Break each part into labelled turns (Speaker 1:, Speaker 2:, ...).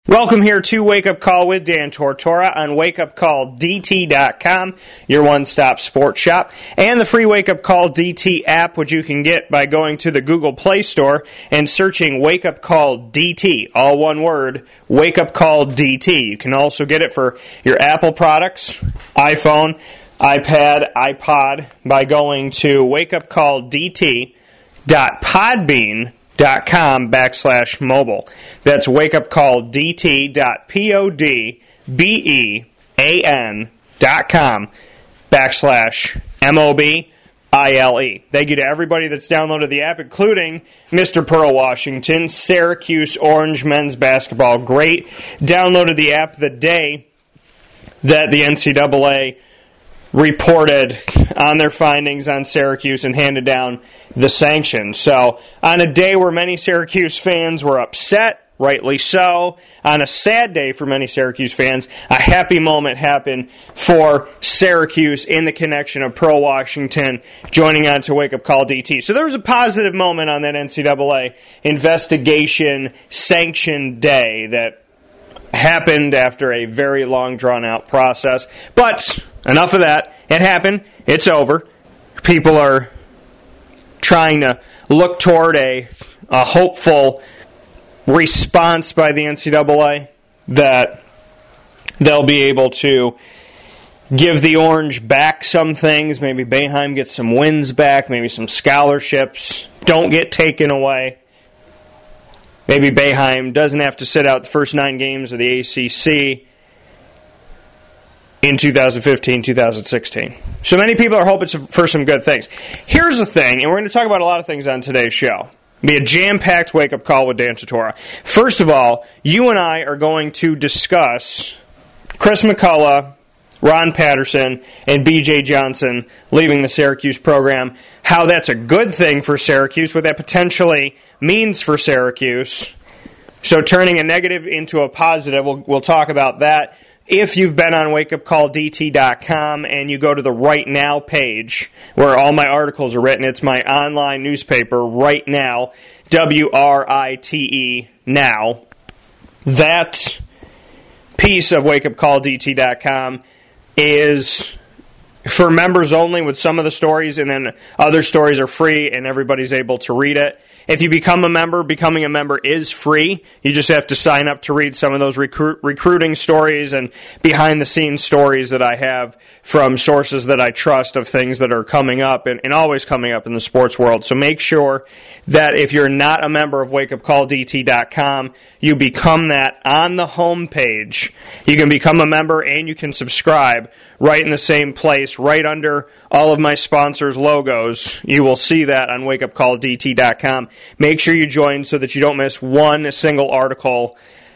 Speaker 1: Welcome here to Wake Up Call with Dan Tortora on wakeupcalldt.com, your one-stop sports shop, and the free Wake Up Call DT app, which you can get by going to the Google Play Store and searching Wake Up Call DT, all one word, Wake Up Call DT. You can also get it for your Apple products, iPhone, iPad, iPod, by going to wakeupcalldt.podbean.com/mobile. That's wakeupcalldt.podbean.com/MOBILE. Thank you to everybody that's downloaded the app, including Mr. Pearl Washington, Syracuse Orange men's basketball. Great. Downloaded the app the day that the NCAA reported on their findings on Syracuse and handed down the sanctions. So, on a day where many Syracuse fans were upset, rightly so, on a sad day for many Syracuse fans, a happy moment happened for Syracuse in the connection of Pearl Washington joining on to Wake Up Call DT. So there was a positive moment on that NCAA investigation sanction day that happened after a very long, drawn-out process. But enough of that. It happened. It's over. People are trying to look toward a hopeful response by the NCAA that they'll be able to give the Orange back some things. Maybe Boeheim gets some wins back. Maybe some scholarships don't get taken away. Maybe Boeheim doesn't have to sit out the first 9 games of the ACC in 2015-2016. So many people are hoping for some good things. Here's the thing, and we're going to talk about a lot of things on today's show. It'll be a jam-packed wake-up call with Dan Tortora. First of all, you and I are going to discuss Chris McCullough, Ron Patterson, and B.J. Johnson leaving the Syracuse program, how that's a good thing for Syracuse, what that potentially means for Syracuse. So turning a negative into a positive, we'll talk about that. If you've been on wakeupcalldt.com and you go to the Right Now page where all my articles are written, it's my online newspaper, Right Now, WRITE Now. That piece of wakeupcalldt.com is for members only with some of the stories, and then other stories are free and everybody's able to read it. If you become a member, becoming a member is free. You just have to sign up to read some of those recruiting stories and behind-the-scenes stories that I have from sources that I trust of things that are coming up and always coming up in the sports world. So make sure that if you're not a member of wakeupcalldt.com, you become that on the home page. You can become a member and you can subscribe right in the same place, right under all of my sponsors' logos. You will see that on wakeupcalldt.com. Make sure you join so that you don't miss one single article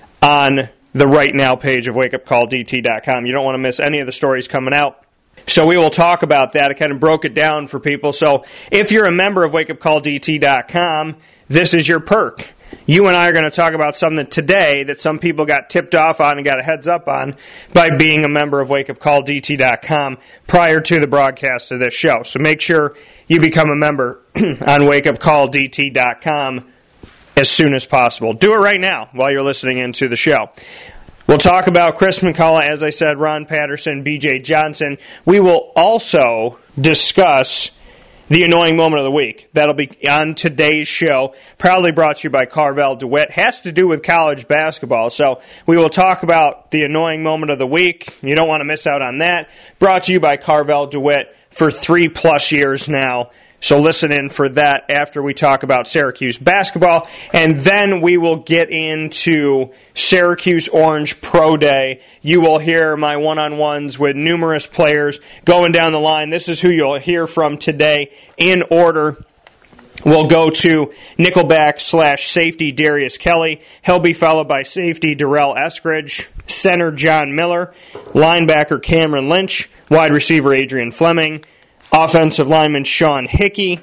Speaker 1: on the Right Now page of wakeupcalldt.com. You don't want to miss any of the stories coming out. So we will talk about that. I kind of broke it down for people. So if you're a member of wakeupcalldt.com, this is your perk. You and I are going to talk about something today that some people got tipped off on and got a heads up on by being a member of wakeupcalldt.com prior to the broadcast of this show. So make sure you become a member on wakeupcalldt.com as soon as possible. Do it right now while you're listening into the show. We'll talk about Chris McCullough, as I said, Ron Patterson, B.J. Johnson. We will also discuss the annoying moment of the week. That'll be on today's show, proudly brought to you by Carvel DeWitt. Has to do with college basketball, so we will talk about the annoying moment of the week. You don't want to miss out on that. Brought to you by Carvel DeWitt for 3+ years now. So listen in for that after we talk about Syracuse basketball. And then we will get into Syracuse Orange Pro Day. You will hear my one-on-ones with numerous players going down the line. This is who you'll hear from today in order. We'll go to Nickelback/safety Darius Kelly. He'll be followed by safety Darrell Eskridge, center John Miller, linebacker Cameron Lynch, wide receiver Adrian Fleming, offensive lineman Sean Hickey,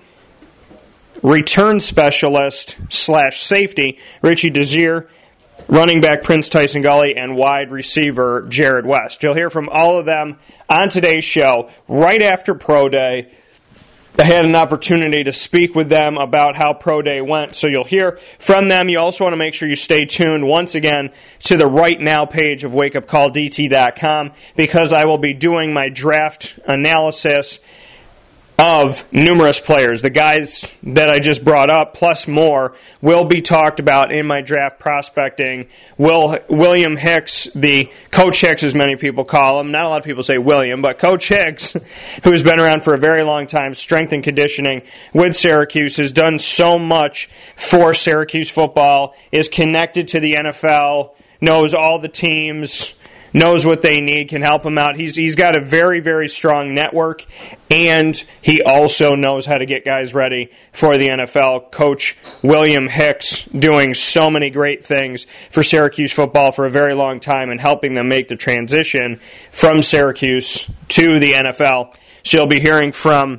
Speaker 1: return specialist/safety Richie Desir, running back Prince Tyson Gully, and wide receiver Jared West. You'll hear from all of them on today's show right after Pro Day. I had an opportunity to speak with them about how Pro Day went, so you'll hear from them. You also want to make sure you stay tuned once again to the Right Now page of wakeupcalldt.com, because I will be doing my draft analysis of numerous players. The guys that I just brought up, plus more, will be talked about in my draft prospecting. William Hicks, the Coach Hicks as many people call him, not a lot of people say William, but Coach Hicks, who's been around for a very long time, strength and conditioning with Syracuse, has done so much for Syracuse football, is connected to the NFL, knows all the teams, knows what they need, can help them out. He's got a very, very strong network, and he also knows how to get guys ready for the NFL. Coach William Hicks doing so many great things for Syracuse football for a very long time and helping them make the transition from Syracuse to the NFL. So you'll be hearing from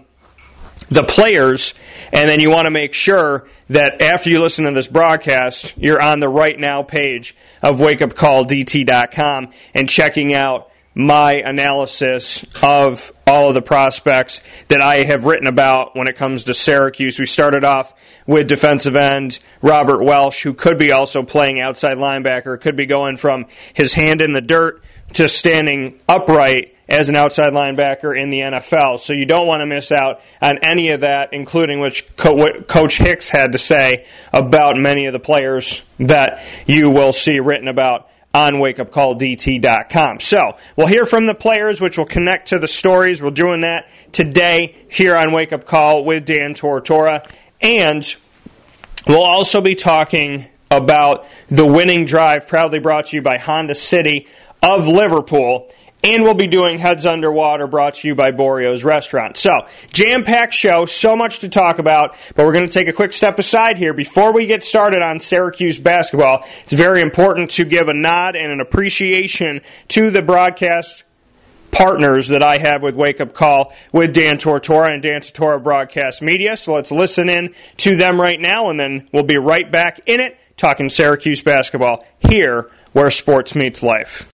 Speaker 1: the players, and then you want to make sure that after you listen to this broadcast, you're on the Right Now page of wakeupcalldt.com and checking out my analysis of all of the prospects that I have written about when it comes to Syracuse. We started off with defensive end Robert Welsh, who could be also playing outside linebacker, could be going from his hand in the dirt to standing upright as an outside linebacker in the NFL. So you don't want to miss out on any of that, including what Coach Hicks had to say about many of the players that you will see written about on wakeupcalldt.com. So we'll hear from the players, which will connect to the stories. We're doing that today here on Wake Up Call with Dan Tortora. And we'll also be talking about the winning drive, proudly brought to you by Honda City of Liverpool. And we'll be doing Heads Underwater, brought to you by Borio's Restaurant. So, jam-packed show, so much to talk about, but we're going to take a quick step aside here. Before we get started on Syracuse basketball, it's very important to give a nod and an appreciation to the broadcast partners that I have with Wake Up Call with Dan Tortora and Dan Tortora Broadcast Media. So let's listen in to them right now, and then we'll be right back in it, talking Syracuse basketball here where sports meets life.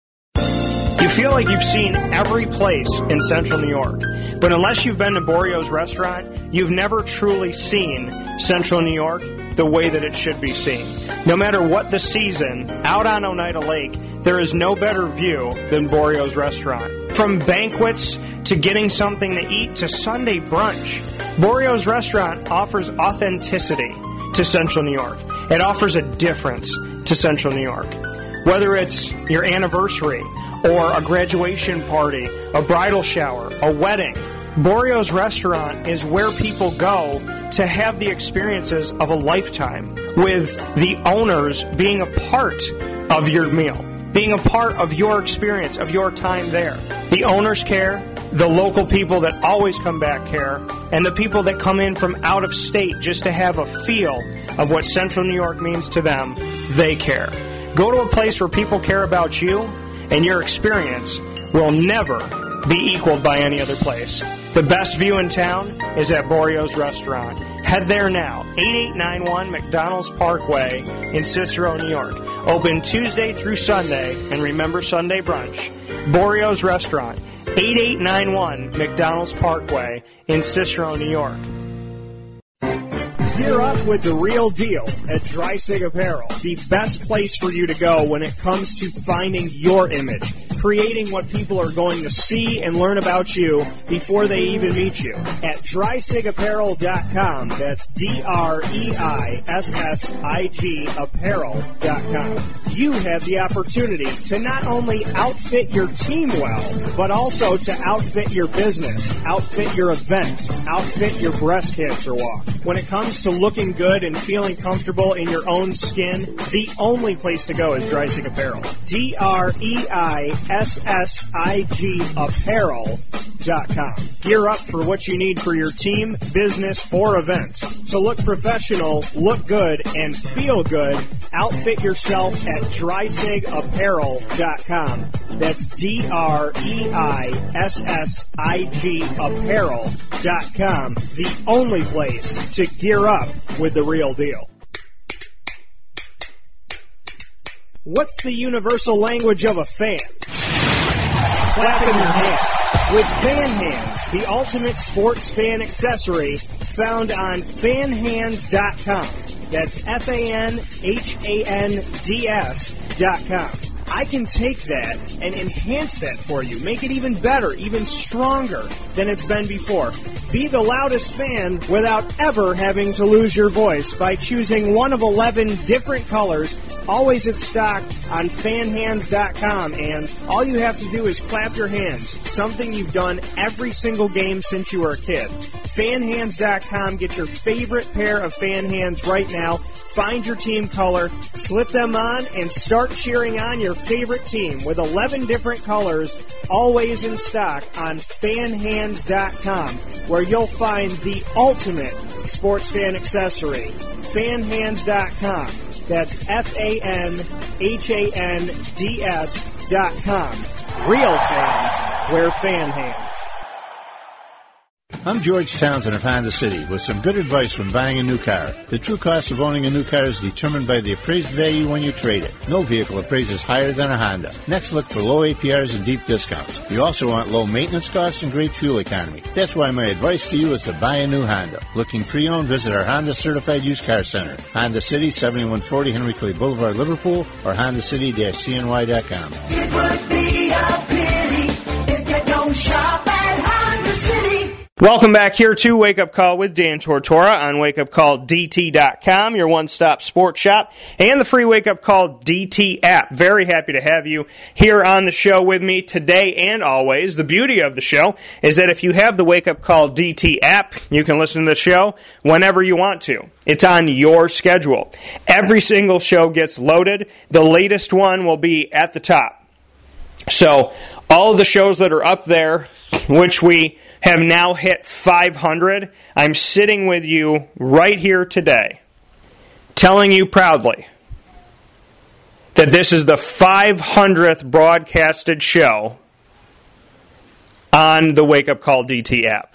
Speaker 1: You feel like you've seen every place in Central New York, but unless you've been to Borio's Restaurant, you've never truly seen Central New York the way that it should be seen. No matter what the season, out on Oneida Lake, there is no better view than Borio's Restaurant. From banquets to getting something to eat to Sunday brunch, Borio's Restaurant offers authenticity to Central New York. It offers a difference to Central New York. Whether it's your anniversary, or a graduation party, a bridal shower, a wedding, Borio's Restaurant is where people go to have the experiences of a lifetime, with the owners being a part of your meal, being a part of your experience, of your time there. The owners care, the local people that always come back care, and the people that come in from out of state just to have a feel of what Central New York means to them, they care. Go to a place where people care about you, and your experience will never be equaled by any other place. The best view in town is at Borio's Restaurant. Head there now, 8891 McDonald's Parkway in Cicero, New York. Open Tuesday through Sunday, and remember Sunday brunch. Borio's Restaurant, 8891 McDonald's Parkway in Cicero, New York. Gear up with the real deal at Dreisig Apparel, the best place for you to go when it comes to finding your image, creating what people are going to see and learn about you before they even meet you. At DreisigApparel.com, that's DREISSIG Apparel.com. You have the opportunity to not only outfit your team well, but also to outfit your business, outfit your event, outfit your breast cancer walk. When it comes to looking good and feeling comfortable in your own skin, the only place to go is Dreisig Apparel. DREISSIG Apparel.com. Gear up for what you need for your team, business, or event. So look professional, look good, and feel good. Outfit yourself at DreisigApparel.com. That's DREISSIG Apparel.com. The only place to gear up with the real deal. What's the universal language of a fan? Clapping your hands. with Fan Hands, the ultimate sports fan accessory found on fanhands.com. That's FANHANDS.com. I can take that and enhance that for you, make it even better, even stronger than it's been before. Be the loudest fan without ever having to lose your voice by choosing one of 11 different colors, always in stock on fanhands.com. And all you have to do is clap your hands, something you've done every single game since you were a kid. Fanhands.com. Get your favorite pair of fan hands right now. Find your team color, slip them on, and start cheering on your favorite team with 11 different colors, always in stock on fanhands.com, where you'll find the ultimate sports fan accessory. Fanhands.com. That's FANHANDS.com. Real fans wear fan hands.
Speaker 2: I'm George Townsend of Honda City with some good advice when buying a new car. The true cost of owning a new car is determined by the appraised value when you trade it. No vehicle appraises higher than a Honda. Next, look for low APRs and deep discounts. You also want low maintenance costs and great fuel economy. That's why my advice to you is to buy a new Honda. Looking pre-owned, visit our Honda Certified Used Car Center. Honda City, 7140 Henry Clay Boulevard, Liverpool, or HondaCity-CNY.com.
Speaker 3: It would be a pity if you don't shop at Honda City.
Speaker 1: Welcome back here to Wake Up Call with Dan Tortora on wakeupcalldt.com, your one-stop sports shop, and the free Wake Up Call DT app. Very happy to have you here on the show with me today and always. The beauty of the show is that if you have the Wake Up Call DT app, you can listen to the show whenever you want to. It's on your schedule. Every single show gets loaded. The latest one will be at the top. So all of the shows that are up there, which we have now hit 500. I'm sitting with you right here today, telling you proudly that this is the 500th broadcasted show on the Wake Up Call DT app.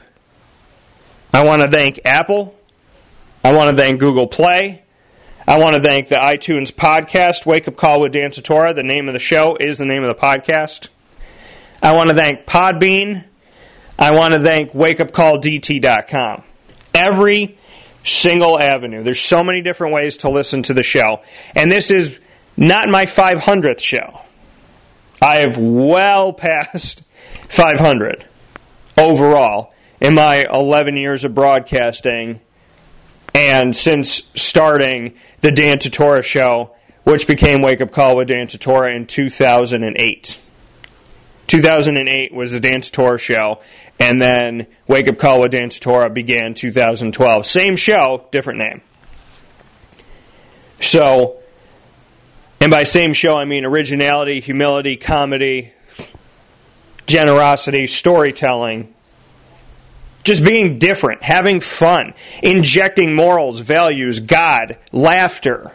Speaker 1: I want to thank Apple. I want to thank Google Play. I want to thank the iTunes podcast, Wake Up Call with Dan Tortora. The name of the show is the name of the podcast. I want to thank Podbean. I want to thank wakeupcalldt.com. Every single avenue. There's so many different ways to listen to the show. And this is not my 500th show. I have well past 500 overall in my 11 years of broadcasting and since starting the Dan Tortora Show, which became Wake Up Call with Dan Tortora in 2008. 2008 was the Dan Tortora Show, and then Wake Up Call with Dan Tortora began 2012. Same show, different name. So, and by same show, I mean originality, humility, comedy, generosity, storytelling, just being different, having fun, injecting morals, values, God, laughter,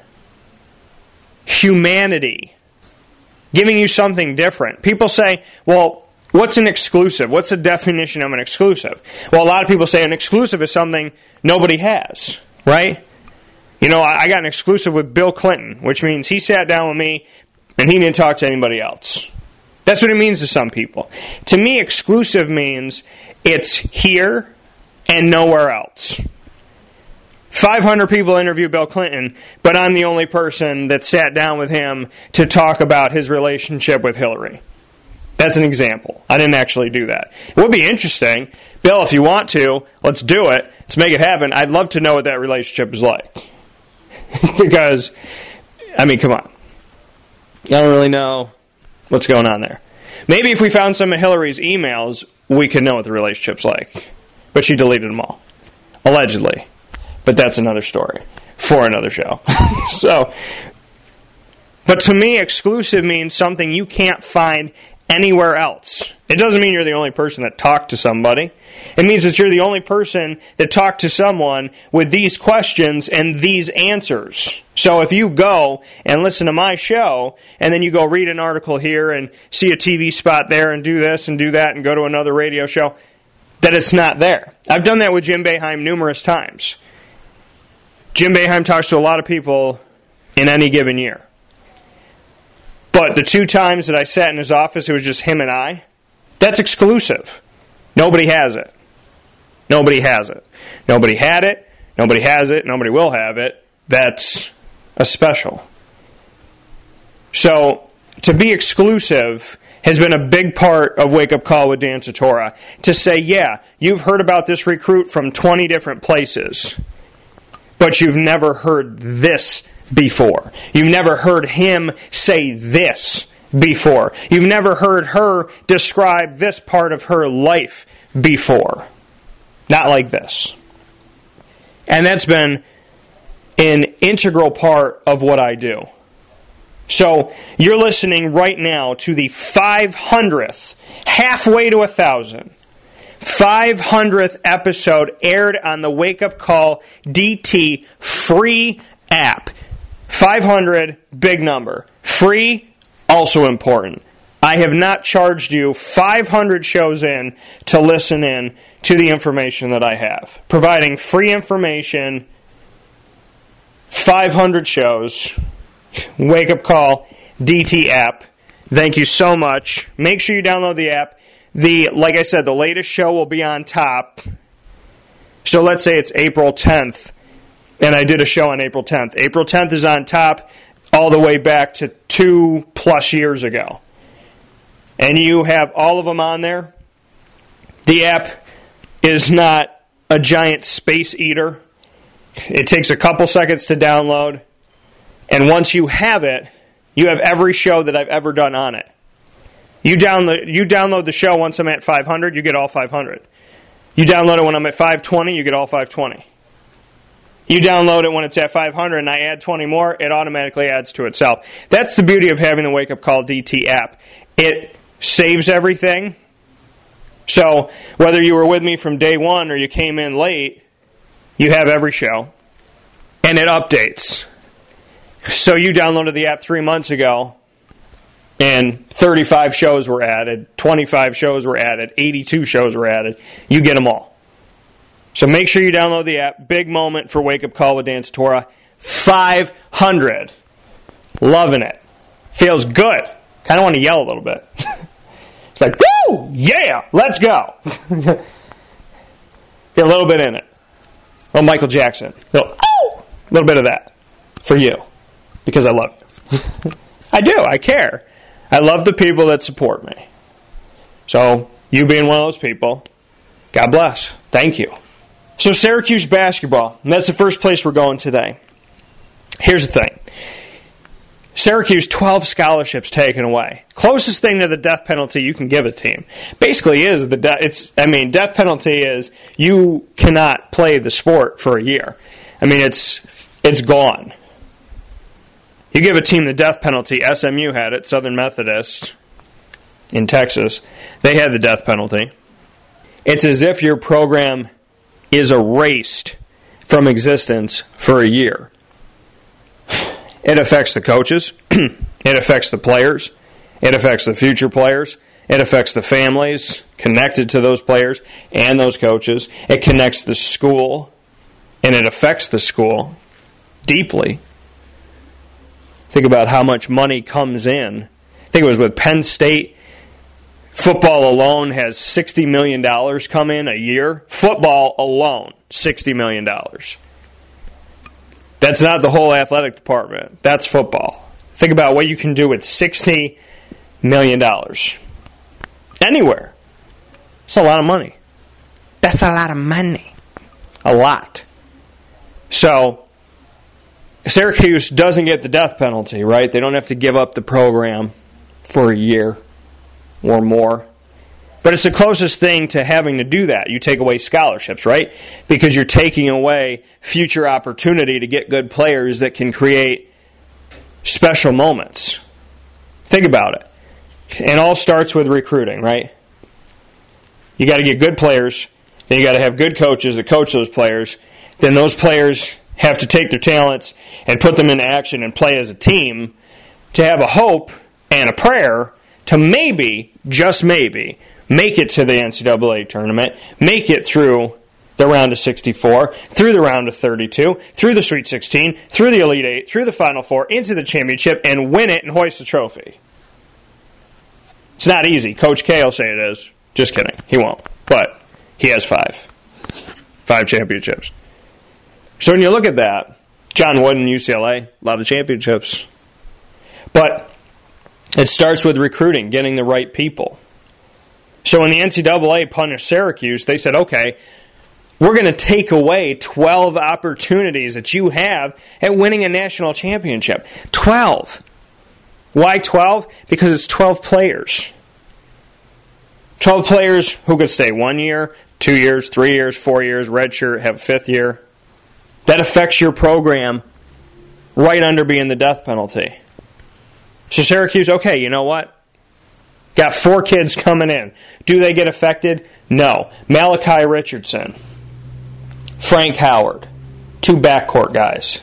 Speaker 1: humanity, giving you something different. People say, well, what's an exclusive? What's the definition of an exclusive? Well, a lot of people say an exclusive is something nobody has, right? You know, I got an exclusive with Bill Clinton, which means he sat down with me and he didn't talk to anybody else. That's what it means to some people. To me, exclusive means it's here and nowhere else. 500 people interview Bill Clinton, but I'm the only person that sat down with him to talk about his relationship with Hillary. That's an example. I didn't actually do that. It would be interesting. Bill, if you want to, let's do it. Let's make it happen. I'd love to know what that relationship is like. Because, I mean, come on. I don't really know what's going on there. Maybe if we found some of Hillary's emails, we could know what the relationship's like. But she deleted them all. Allegedly. But that's another story for another show. But to me, exclusive means something you can't find anywhere else. It doesn't mean you're the only person that talked to somebody. It means that you're the only person that talked to someone with these questions and these answers. So if you go and listen to my show, and then you go read an article here and see a TV spot there and do this and do that and go to another radio show, that it's not there. I've done that with Jim Boeheim numerous times. Jim Boeheim talks to a lot of people in any given year. But the 2 times that I sat in his office, it was just him and I. That's exclusive. Nobody has it. Nobody has it. Nobody had it. Nobody has it. Nobody will have it. That's a special. So, to be exclusive has been a big part of Wake Up Call with Dan Tortora. To say, yeah, you've heard about this recruit from 20 different places, but you've never heard this before. You've never heard him say this before. You've never heard her describe this part of her life before. Not like this. And that's been an integral part of what I do. So, you're listening right now to the 500th, halfway to 1,000, 500th episode aired on the Wake Up Call DT free app. 500, big number. Free, also important. I have not charged you 500 shows in to listen in to the information that I have. Providing free information, 500 shows, Wake Up Call DT app. Thank you so much. Make sure you download the app. Like I said, the latest show will be on top. So let's say it's April 10th, and I did a show on April 10th. April 10th is on top all the way back to 2+ years ago. And you have all of them on there. The app is not a giant space eater. It takes a couple seconds to download. And once you have it, you have every show that I've ever done on it. You download the show once I'm at 500, you get all 500. You download it when I'm at 520, you get all 520. You download it when it's at 500 and I add 20 more, it automatically adds to itself. That's the beauty of having the Wake Up Call DT app. It saves everything. So whether you were with me from day one or you came in late, you have every show. And it updates. So you downloaded the app 3 months ago, and 35 shows were added, 25 shows were added, 82 shows were added. You get them all. So make sure you download the app. Big moment for Wake Up Call with Dan Tortora. 500. Loving it. Feels good. Kind of want to yell a little bit. It's like, woo! Yeah! Let's go! Get a little bit in it. Oh, Michael Jackson. A little bit of that. For you. Because I love you. I do. I care. I love the people that support me. So, you being one of those people, God bless. Thank you. So, Syracuse basketball. And that's the first place we're going today. Here's the thing. Syracuse, 12 scholarships taken away. Closest thing to the death penalty you can give a team. Basically is death penalty is you cannot play the sport for a year. I mean, it's gone. You give a team the death penalty. SMU had it. Southern Methodist in Texas. They had the death penalty. It's as if your program is erased from existence for a year. It affects the coaches. It affects the players. It affects the future players. It affects the families connected to those players and those coaches. It connects the school, and it affects the school deeply. Think about how much money comes in. I think it was with Penn State. Football alone has $60 million come in a year. Football alone, $60 million. That's not the whole athletic department. That's football. Think about what you can do with $60 million. Anywhere. It's a lot of money. That's a lot of money. A lot. So, Syracuse doesn't get the death penalty, right? They don't have to give up the program for a year or more. But it's the closest thing to having to do that. You take away scholarships, right? Because you're taking away future opportunity to get good players that can create special moments. Think about it. It all starts with recruiting, right? You got to get good players. Then you got to have good coaches that coach those players. Then those players have to take their talents and put them into action and play as a team to have a hope and a prayer to maybe, just maybe, make it to the NCAA tournament, make it through the round of 64, through the round of 32, through the Sweet 16, through the Elite 8, through the Final Four, into the championship, and win it and hoist the trophy. It's not easy. Coach K will say it is. Just kidding. He won't. but he has 5 championships. So when you look at that, John Wooden, UCLA, a lot of championships. But it starts with recruiting, getting the right people. So when the NCAA punished Syracuse, they said, okay, we're going to take away 12 opportunities that you have at winning a national championship. 12. Why 12? Because it's 12 players. 12 players who could stay 1 year, 2 years, 3 years, 4 years, redshirt, have a 5th year. That affects your program right under being the death penalty. So Syracuse, okay, you know what? Got 4 kids coming in. Do they get affected? No. Malachi Richardson, Frank Howard, 2 backcourt guys.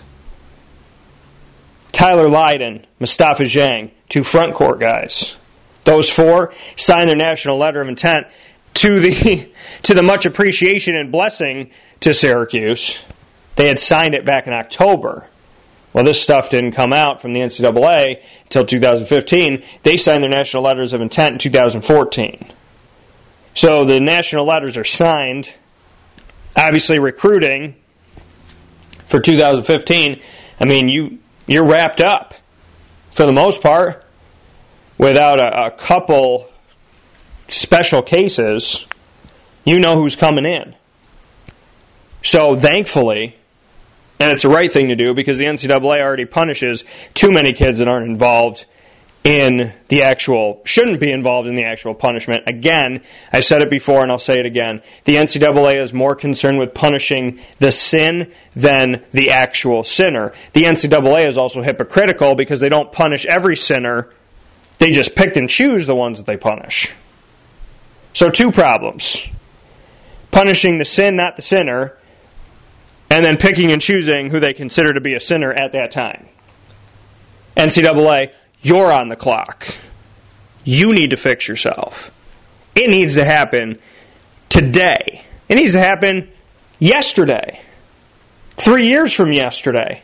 Speaker 1: Tyler Lydon, Mustafa Zhang, 2 frontcourt guys. Those 4 signed their national letter of intent to the much appreciation and blessing to Syracuse. They had signed it back in October. Well, this stuff didn't come out from the NCAA until 2015. They signed their national letters of intent in 2014. So the national letters are signed. Obviously, recruiting for 2015, I mean, you're wrapped up for the most part. Without a couple special cases, you know who's coming in. So thankfully, and it's the right thing to do because the NCAA already punishes too many kids that aren't involved in the actual, shouldn't be involved in the actual punishment. Again, I've said it before and I'll say it again. The NCAA is more concerned with punishing the sin than the actual sinner. The NCAA is also hypocritical because they don't punish every sinner. They just pick and choose the ones that they punish. So 2 problems. Punishing the sin, not the sinner, and then picking and choosing who they consider to be a sinner at that time. NCAA, you're on the clock. You need to fix yourself. It needs to happen today. It needs to happen yesterday. 3 years from yesterday.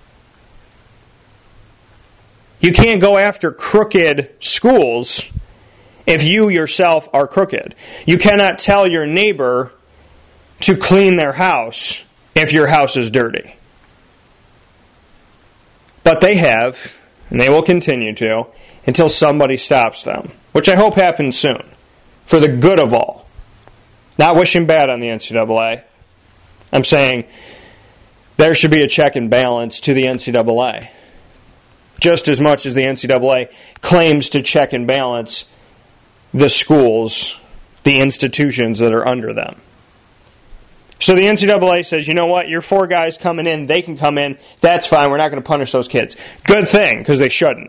Speaker 1: You can't go after crooked schools if you yourself are crooked. You cannot tell your neighbor to clean their house if your house is dirty. But they have, and they will continue to, until somebody stops them, which I hope happens soon, for the good of all. Not wishing bad on the NCAA. I'm saying there should be a check and balance to the NCAA. Just as much as the NCAA claims to check and balance the schools, the institutions that are under them. So the NCAA says, you know what, your 4 guys coming in, they can come in, that's fine, we're not going to punish those kids. Good thing, because they shouldn't.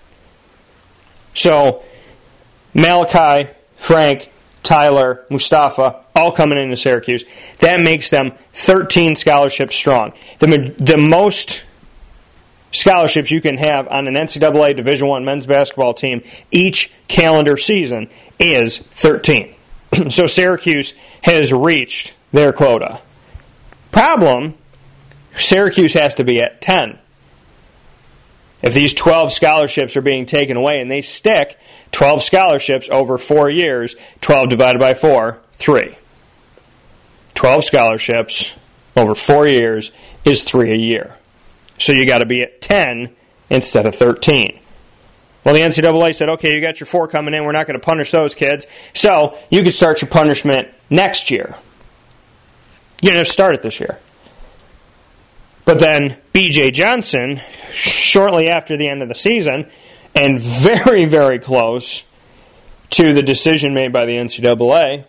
Speaker 1: So Malachi, Frank, Tyler, Mustafa, all coming into Syracuse. That makes them 13 scholarships strong. The most scholarships you can have on an NCAA Division I men's basketball team each calendar season is 13. So Syracuse has reached their quota. Problem, Syracuse has to be at 10. If these 12 scholarships are being taken away and they stick, 12 scholarships over 4 years, 12 divided by 4, 3. 12 scholarships over 4 years is 3 a year. So you got to be at 10 instead of 13. Well, the NCAA said, okay, you got your 4 coming in, we're not going to punish those kids, so you can start your punishment next year. You didn't have to start it this year. But then B.J. Johnson, shortly after the end of the season, and very, very close to the decision made by the NCAA,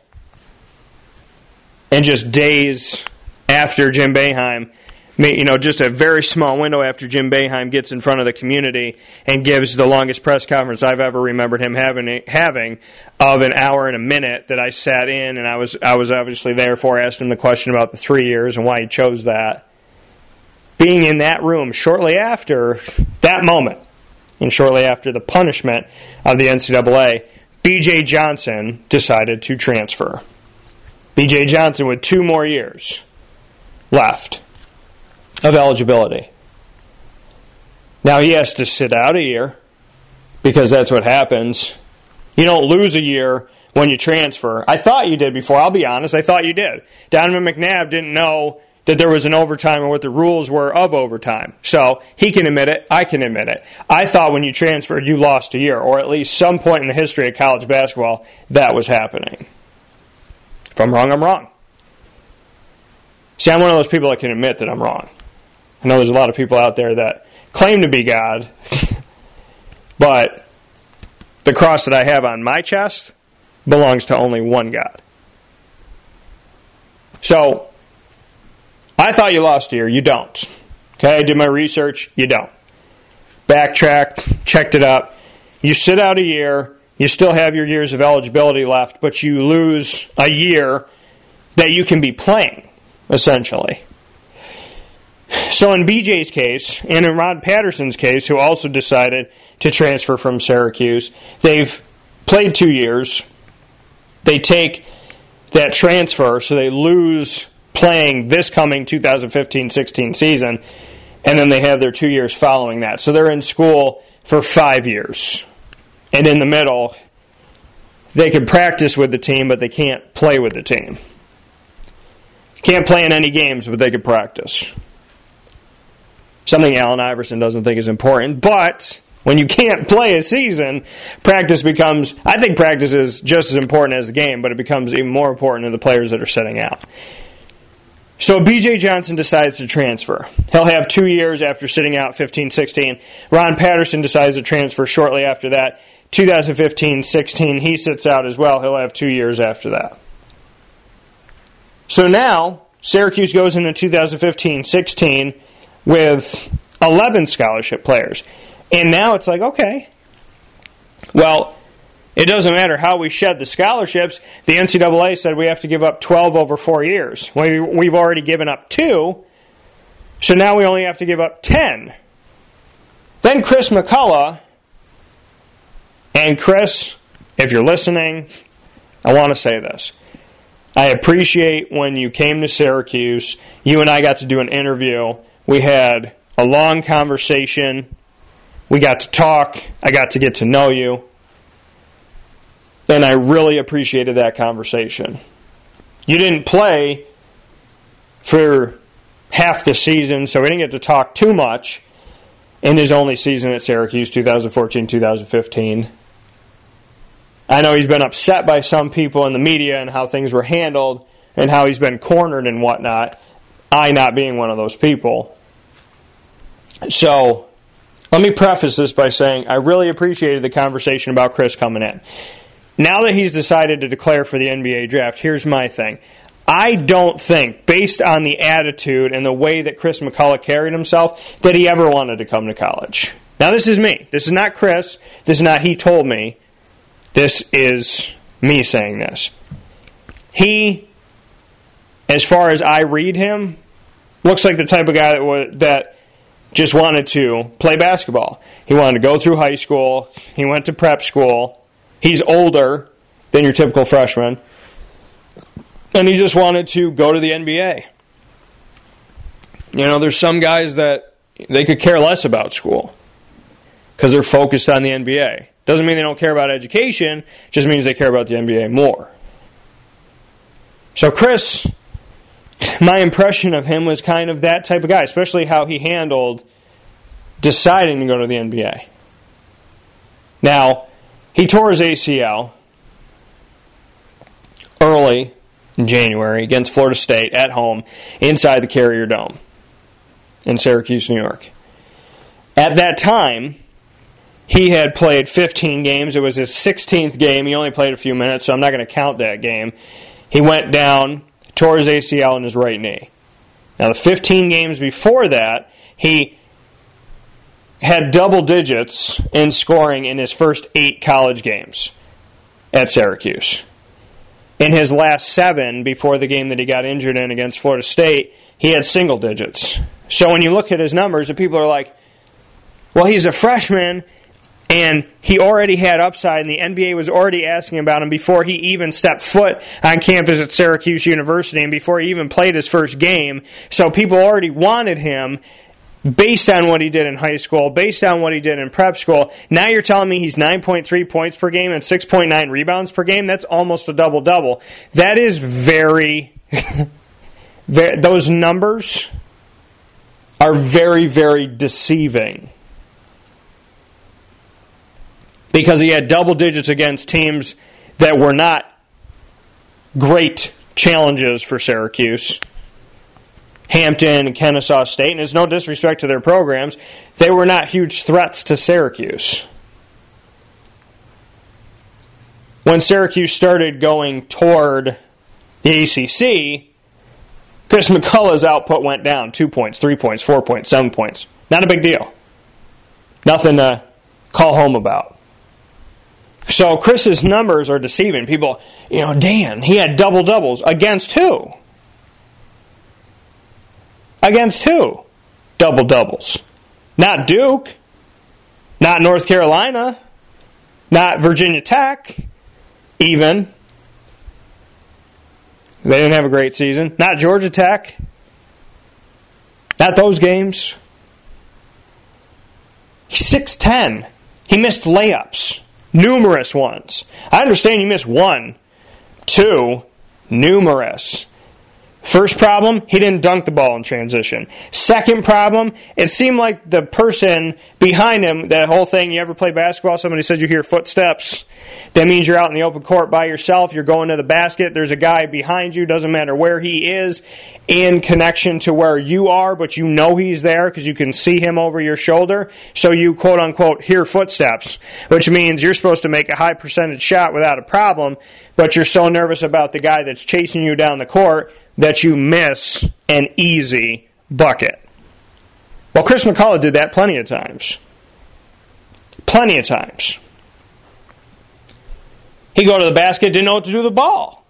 Speaker 1: and just days after Jim Boeheim, just a very small window after Jim Boeheim gets in front of the community and gives the longest press conference I've ever remembered him having of an hour and a minute that I sat in, and I was obviously there for, asked him the question about the 3 years and why he chose that. Being in that room shortly after that moment, and shortly after the punishment of the NCAA, B.J. Johnson decided to transfer. B.J. Johnson with 2 more years left of eligibility. Now he has to sit out a year because that's what happens. You don't lose a year when you transfer. I thought you did before. I'll be honest. I thought you did. Donovan McNabb didn't know that there was an overtime or what the rules were of overtime. So he can admit it. I can admit it. I thought when you transferred, you lost a year, or at least some point in the history of college basketball, that was happening. If I'm wrong, I'm wrong. See, I'm one of those people that can admit that I'm wrong. I know there's a lot of people out there that claim to be God, but the cross that I have on my chest belongs to only one God. So, I thought you lost a year. You don't. Okay, I did my research. You don't. Backtracked, checked it up. You sit out a year. You still have your years of eligibility left, but you lose a year that you can be playing, essentially. So in BJ's case, and in Rod Patterson's case, who also decided to transfer from Syracuse, they've played 2 years. They take that transfer, so they lose playing this coming 2015-16 season, and then they have their 2 years following that. So they're in school for 5 years. And in the middle, they can practice with the team, but they can't play with the team. Can't play in any games, but they can practice. Something Allen Iverson doesn't think is important, but when you can't play a season, practice becomes, I think practice is just as important as the game, but it becomes even more important to the players that are sitting out. So B.J. Johnson decides to transfer. He'll have 2 years after sitting out 15-16. Ron Patterson decides to transfer shortly after that. 2015-16, he sits out as well. He'll have 2 years after that. So now, Syracuse goes into 2015-16 with 11 scholarship players. And now it's like, okay, well, it doesn't matter how we shed the scholarships. The NCAA said we have to give up 12 over 4 years. We've already given up 2, so now we only have to give up 10. Then Chris McCullough, and Chris, if you're listening, I want to say this. I appreciate when you came to Syracuse, you and I got to do an interview. We had a long conversation. We got to talk. I got to get to know you. And I really appreciated that conversation. You didn't play for half the season, so we didn't get to talk too much in his only season at Syracuse, 2014-2015. I know he's been upset by some people in the media and how things were handled and how he's been cornered and whatnot, I not being one of those people. So, let me preface this by saying I really appreciated the conversation about Chris coming in. Now that he's decided to declare for the NBA draft, here's my thing. I don't think, based on the attitude and the way that Chris McCullough carried himself, that he ever wanted to come to college. Now, this is me. This is not Chris. This is not he told me. This is me saying this. He, as far as I read him, looks like the type of guy that just wanted to play basketball. He wanted to go through high school. He went to prep school. He's older than your typical freshman. And he just wanted to go to the NBA. You know, there's some guys that they could care less about school because they're focused on the NBA. Doesn't mean they don't care about education, just means they care about the NBA more. So Chris, my impression of him was kind of that type of guy, especially how he handled deciding to go to the NBA. Now, he tore his ACL early in January against Florida State at home inside the Carrier Dome in Syracuse, New York. At that time, he had played 15 games. It was his 16th game. He only played a few minutes, so I'm not going to count that game. He went down, tore his ACL in his right knee. Now, the 15 games before that, he had double digits in scoring in his first 8 college games at Syracuse. In his last 7, before the game that he got injured in against Florida State, he had single digits. So when you look at his numbers, the people are like, well, he's a freshman, and he already had upside, and the NBA was already asking about him before he even stepped foot on campus at Syracuse University and before he even played his first game. So people already wanted him, based on what he did in high school, based on what he did in prep school. Now you're telling me he's 9.3 points per game and 6.9 rebounds per game? That's almost a double-double. That is very... those numbers are very, very deceiving. Because he had double digits against teams that were not great challenges for Syracuse. Hampton and Kennesaw State, and it's no disrespect to their programs, they were not huge threats to Syracuse. When Syracuse started going toward the ACC, Chris McCullough's output went down 2 points, 3 points, 4 points, 7 points. Not a big deal. Nothing to call home about. So Chris's numbers are deceiving. People, Dan, he had double-doubles. Against who? Against who? Double-doubles. Not Duke. Not North Carolina. Not Virginia Tech, even. They didn't have a great season. Not Georgia Tech. Not those games. He's 6'10". He missed layups. Numerous ones. I understand you missed 1, 2, numerous. First problem, he didn't dunk the ball in transition. Second problem, it seemed like the person behind him, that whole thing, you ever play basketball, somebody said you hear footsteps. That means you're out in the open court by yourself, you're going to the basket, there's a guy behind you, doesn't matter where he is, in connection to where you are, but you know he's there because you can see him over your shoulder, so you quote-unquote hear footsteps, which means you're supposed to make a high percentage shot without a problem, but you're so nervous about the guy that's chasing you down the court that you miss an easy bucket. Well, Chris McCullough did that plenty of times. Plenty of times. He'd go to the basket, didn't know what to do with the ball.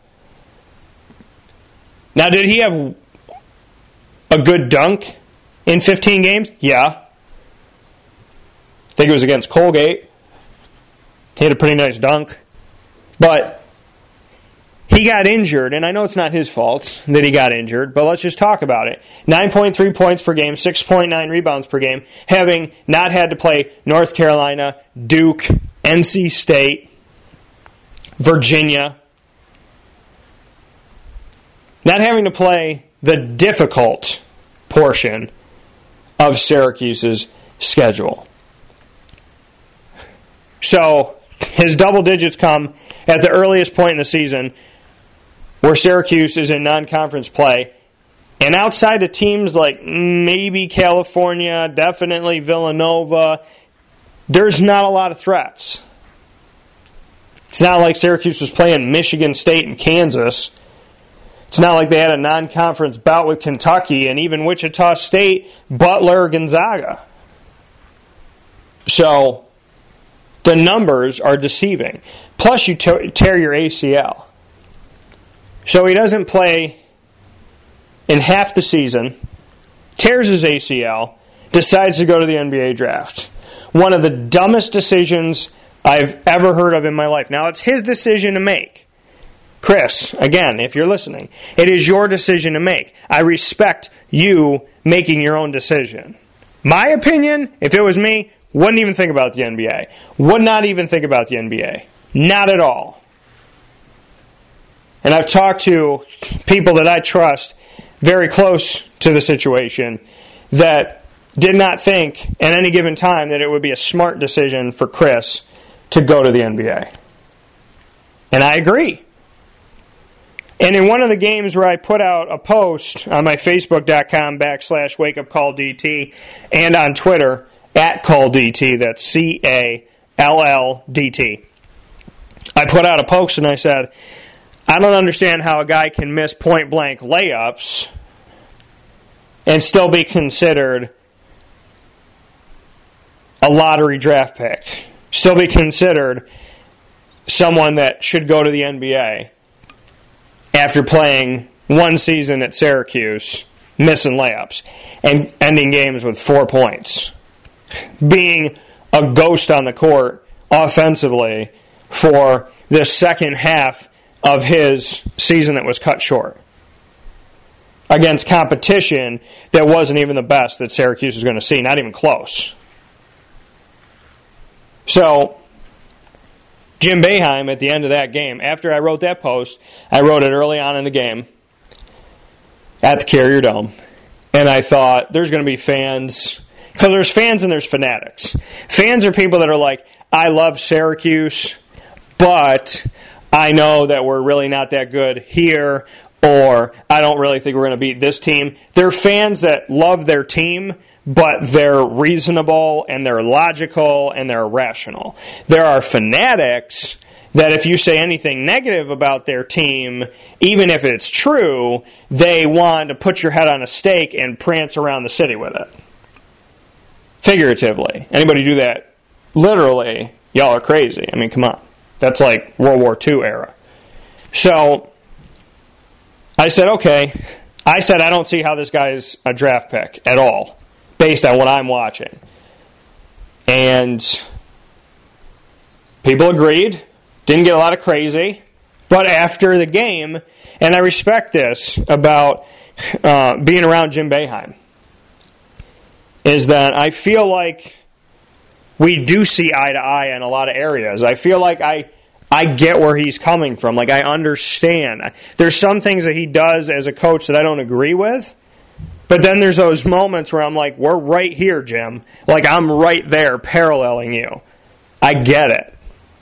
Speaker 1: Now, did he have a good dunk in 15 games? Yeah. I think it was against Colgate. He had a pretty nice dunk. But he got injured, and I know it's not his fault that he got injured, but let's just talk about it. 9.3 points per game, 6.9 rebounds per game, having not had to play North Carolina, Duke, NC State, Virginia. Not having to play the difficult portion of Syracuse's schedule. So, his double digits come at the earliest point in the season where Syracuse is in non-conference play. And outside of teams like maybe California, definitely Villanova, there's not a lot of threats. It's not like Syracuse was playing Michigan State and Kansas. It's not like they had a non-conference bout with Kentucky and even Wichita State, Butler, Gonzaga. So the numbers are deceiving. Plus you tear your ACL. So he doesn't play in half the season, tears his ACL, decides to go to the NBA draft. One of the dumbest decisions I've ever heard of in my life. Now, it's his decision to make. Chris, again, if you're listening, it is your decision to make. I respect you making your own decision. My opinion, if it was me, wouldn't even think about the NBA. Would not even think about the NBA. Not at all. And I've talked to people that I trust very close to the situation that did not think at any given time that it would be a smart decision for Chris to go to the NBA. And I agree. And in one of the games where I put out a post on my Facebook.com/WakeUpCallDT and on Twitter @CallDT, that's CALLDT, I put out a post and I said, I don't understand how a guy can miss point-blank layups and still be considered a lottery draft pick. Still be considered someone that should go to the NBA after playing one season at Syracuse, missing layups, and ending games with 4 points. Being a ghost on the court offensively for the second half of his season that was cut short. against competition that wasn't even the best that Syracuse was going to see, not even close. So, Jim Boeheim, at the end of that game, after I wrote that post, I wrote it early on in the game at the Carrier Dome, and I thought, there's going to be fans, because there's fans and there's fanatics. Fans are people that are like, I love Syracuse, but I know that we're really not that good here, or I don't really think we're going to beat this team. They're fans that love their team, but they're reasonable and they're logical and they're rational. There are fanatics that if you say anything negative about their team, even if it's true, they want to put your head on a stake and prance around the city with it. Figuratively. Anybody do that literally, y'all are crazy. I mean, come on. That's like World War II era. So, I said, okay. I said, I don't see how this guy's a draft pick at all, based on what I'm watching. And people agreed. Didn't get a lot of crazy. But after the game, and I respect this about being around Jim Boeheim, is that I feel like we do see eye to eye in a lot of areas. I feel like I get where he's coming from. Like, I understand. There's some things that he does as a coach that I don't agree with. But then there's those moments where I'm like, we're right here, Jim. Like, I'm right there paralleling you. I get it.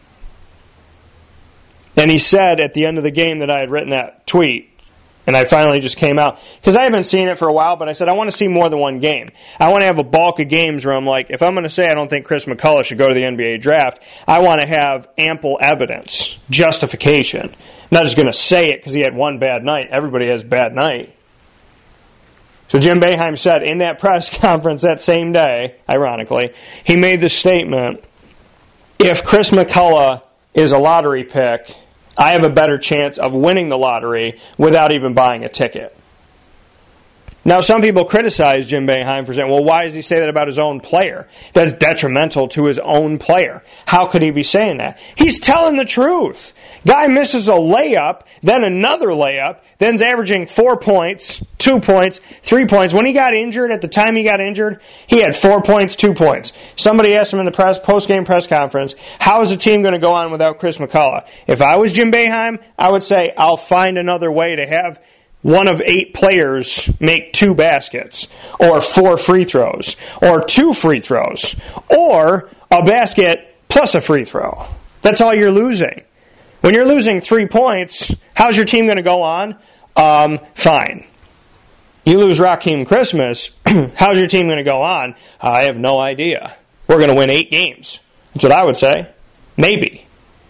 Speaker 1: And he said at the end of the game that I had written that tweet, and I finally just came out, because I haven't seen it for a while, but I said I want to see more than one game. I want to have a bulk of games where I'm like, if I'm going to say I don't think Chris McCullough should go to the NBA draft, I want to have ample evidence, justification. I'm not just going to say it because he had one bad night. Everybody has a bad night. So Jim Boeheim said in that press conference that same day, ironically, he made the statement, if Chris McCullough is a lottery pick, I have a better chance of winning the lottery without even buying a ticket. Now, some people criticize Jim Boeheim for saying, well, why does he say that about his own player? That's detrimental to his own player. How could he be saying that? He's telling the truth. Guy misses a layup, then another layup, then's averaging 4 points, 2 points, 3 points. When he got injured, at the time he got injured, he had 4 points, 2 points. Somebody asked him in the post-game press conference, how is the team going to go on without Chris McCullough? If I was Jim Boeheim, I would say, I'll find another way to have one of 8 players make 2 baskets, or 4 free throws, or 2 free throws, or a basket plus a free throw. That's all you're losing. When you're losing 3 points, how's your team going to go on? Fine. You lose Rakeem Christmas, how's your team going to go on? I have no idea. We're going to win 8 games. That's what I would say. Maybe.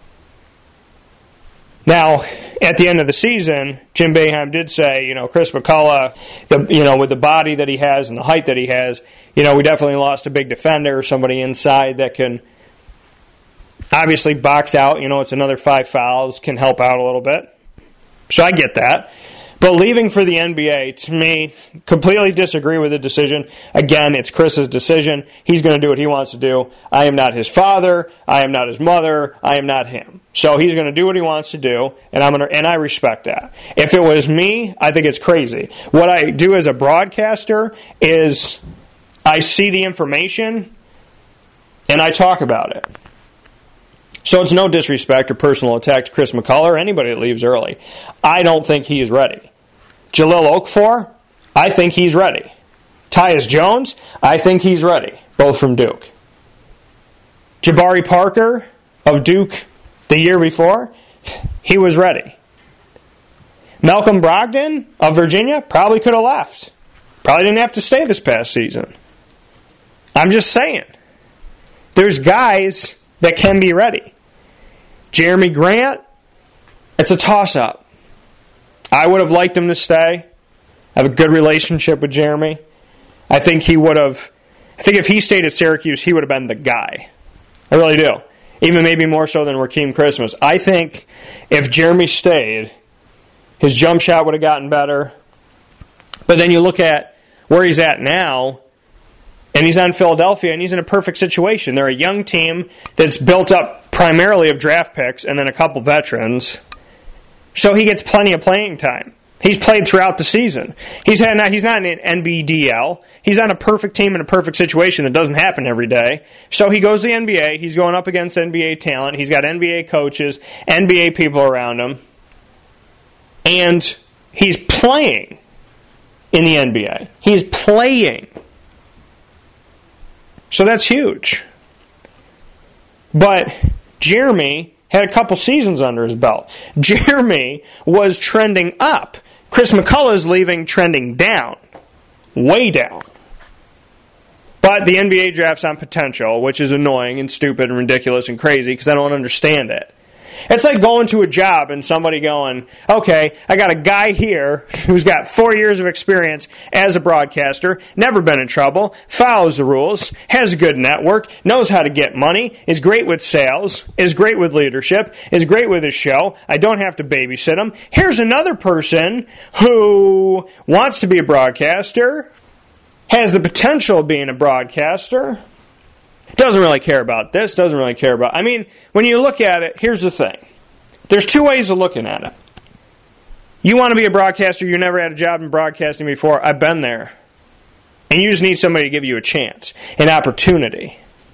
Speaker 1: Now, at the end of the season, Jim Boeheim did say, Chris McCullough, with the body that he has and the height that he has, we definitely lost a big defender, somebody inside that can obviously box out. It's another 5 fouls, can help out a little bit. So I get that. But leaving for the NBA, to me, completely disagree with the decision. Again, it's Chris's decision. He's going to do what he wants to do. I am not his father. I am not his mother. I am not him. So he's going to do what he wants to do, and I respect that. If it was me, I think it's crazy. What I do as a broadcaster is I see the information, and I talk about it. So it's no disrespect or personal attack to Chris McCullough or anybody that leaves early. I don't think he is ready. Jahlil Okafor, I think he's ready. Tyus Jones, I think he's ready. Both from Duke. Jabari Parker of Duke the year before, he was ready. Malcolm Brogdon of Virginia probably could have left. Probably didn't have to stay this past season. I'm just saying. There's guys that can be ready. Jeremy Grant, it's a toss-up. I would have liked him to stay. I have a good relationship with Jeremy. I think if he stayed at Syracuse, he would have been the guy. I really do. Even maybe more so than Rakeem Christmas. I think if Jeremy stayed, his jump shot would have gotten better. But then you look at where he's at now, and he's on Philadelphia, and he's in a perfect situation. They're a young team that's built up primarily of draft picks and then a couple veterans. So he gets plenty of playing time. He's played throughout the season. He's not in an NBDL. He's on a perfect team in a perfect situation that doesn't happen every day. So he goes to the NBA. He's going up against NBA talent. He's got NBA coaches, NBA people around him. And he's playing in the NBA. He's playing. So that's huge. But Jeremy had a couple seasons under his belt. Jeremy was trending up. Chris McCullough's leaving trending down. Way down. But the NBA drafts on potential, which is annoying and stupid and ridiculous and crazy because I don't understand it. It's like going to a job and somebody going, okay, I got a guy here who's got 4 years of experience as a broadcaster, never been in trouble, follows the rules, has a good network, knows how to get money, is great with sales, is great with leadership, is great with his show. I don't have to babysit him. Here's another person who wants to be a broadcaster, has the potential of being a broadcaster, doesn't really care about this, doesn't really care about... I mean, when you look at it, here's the thing. There's two ways of looking at it. You want to be a broadcaster, you never had a job in broadcasting before, I've been there. And you just need somebody to give you a chance, an opportunity.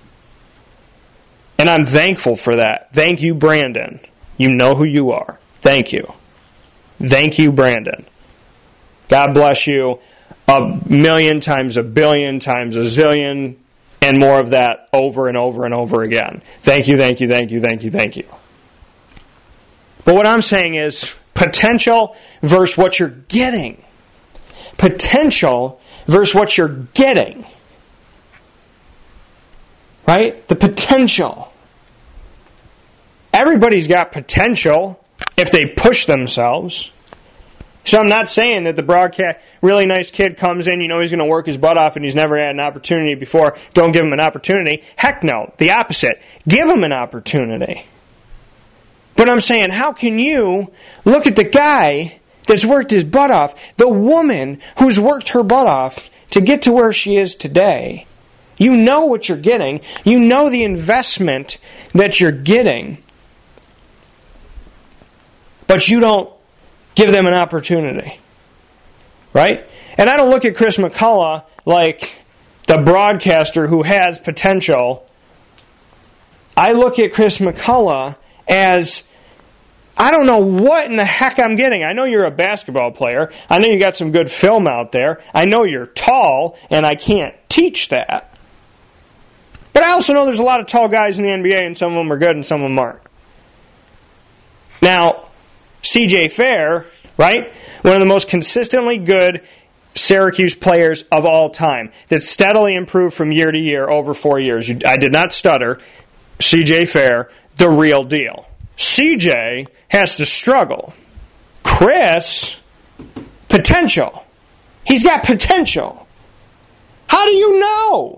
Speaker 1: And I'm thankful for that. Thank you, Brandon. You know who you are. Thank you. Thank you, Brandon. God bless you 1,000,000 times, 1,000,000,000 times, 1,000,000,000 and more of that over and over and over again. Thank you, thank you, thank you, thank you, thank you. But what I'm saying is potential versus what you're getting. Potential versus what you're getting. Right? The potential. Everybody's got potential if they push themselves. So I'm not saying that the broadcast, really nice kid comes in, you know he's going to work his butt off and he's never had an opportunity before. Don't give him an opportunity. Heck no. The opposite. Give him an opportunity. But I'm saying, how can you look at the guy that's worked his butt off, the woman who's worked her butt off to get to where she is today? You know what you're getting. You know the investment that you're getting. But you don't give them an opportunity. Right? And I don't look at Chris McCullough like the broadcaster who has potential. I look at Chris McCullough as, I don't know what in the heck I'm getting. I know you're a basketball player. I know you got some good film out there. I know you're tall, and I can't teach that. But I also know there's a lot of tall guys in the NBA, and some of them are good and some of them aren't. Now, C.J. Fair, right? One of the most consistently good Syracuse players of all time that steadily improved from year to year over 4 years. I did not stutter. C.J. Fair, the real deal. C.J. has to struggle. Chris, potential. He's got potential. How do you know?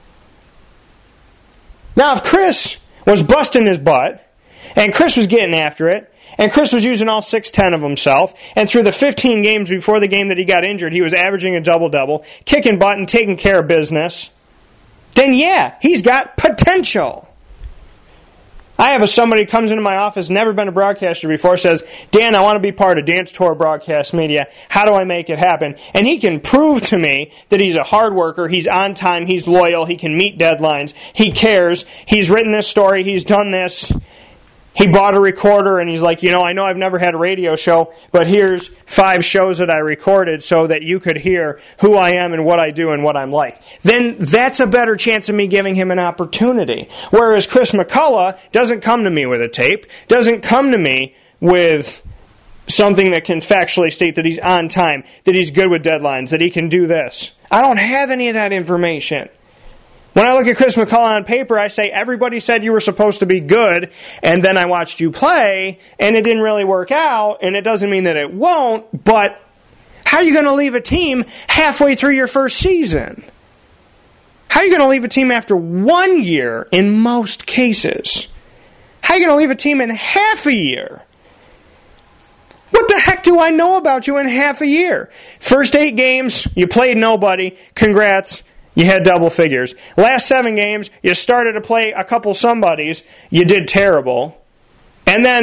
Speaker 1: Now, if Chris was busting his butt, and Chris was getting after it, and Chris was using all 6'10 of himself, and through the 15 games before the game that he got injured, he was averaging a double-double, kicking butt and taking care of business, then yeah, he's got potential. I have somebody comes into my office, never been a broadcaster before, says, Dan, I want to be part of Dance Tour Broadcast Media. How do I make it happen? And he can prove to me that he's a hard worker, he's on time, he's loyal, he can meet deadlines, he cares, he's written this story, he's done this. He bought a recorder and he's like, I know I've never had a radio show, but here's 5 shows that I recorded so that you could hear who I am and what I do and what I'm like. Then that's a better chance of me giving him an opportunity. Whereas Chris McCullough doesn't come to me with a tape, doesn't come to me with something that can factually state that he's on time, that he's good with deadlines, that he can do this. I don't have any of that information. When I look at Chris McCullough on paper, I say, everybody said you were supposed to be good, and then I watched you play, and it didn't really work out, and it doesn't mean that it won't, but how are you going to leave a team halfway through your first season? How are you going to leave a team after 1 year in most cases? How are you going to leave a team in half a year? What the heck do I know about you in half a year? First 8 games, you played nobody. Congrats. You had double figures. Last 7 games, you started to play a couple somebodies. You did terrible. And then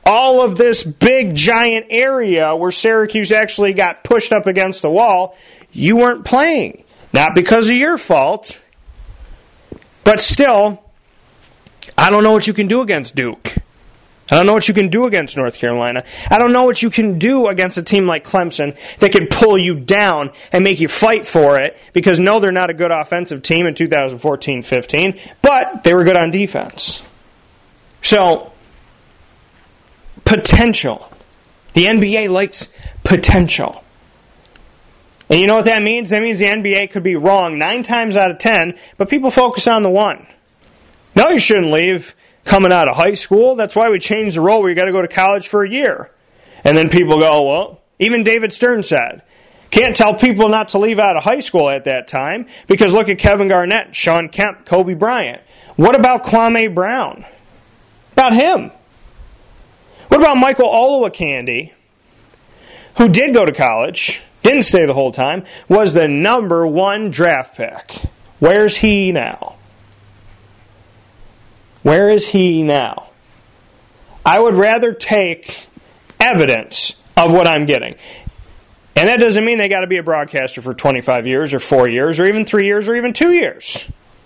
Speaker 1: all of this big giant area where Syracuse actually got pushed up against the wall, you weren't playing. Not because of your fault, but still, I don't know what you can do against Duke. I don't know what you can do against North Carolina. I don't know what you can do against a team like Clemson that can pull you down and make you fight for it, because no, they're not a good offensive team in 2014-15, but they were good on defense. So, potential. The NBA likes potential. And you know what that means? That means the NBA could be wrong 9 times out of 10, but people focus on the one. No, you shouldn't leave coming out of high school. That's why we changed the rule where you got to go to college for a year. And then people go, well, even David Stern said, can't tell people not to leave out of high school at that time, because look at Kevin Garnett, Sean Kemp, Kobe Bryant. What about Kwame Brown? About him? What about Michael Olowokandi, who did go to college, didn't stay the whole time, was the number 1 draft pick? Where's he now? Where is he now? I would rather take evidence of what I'm getting. And that doesn't mean they got to be a broadcaster for 25 years or 4 years or even 3 years or even 2 years.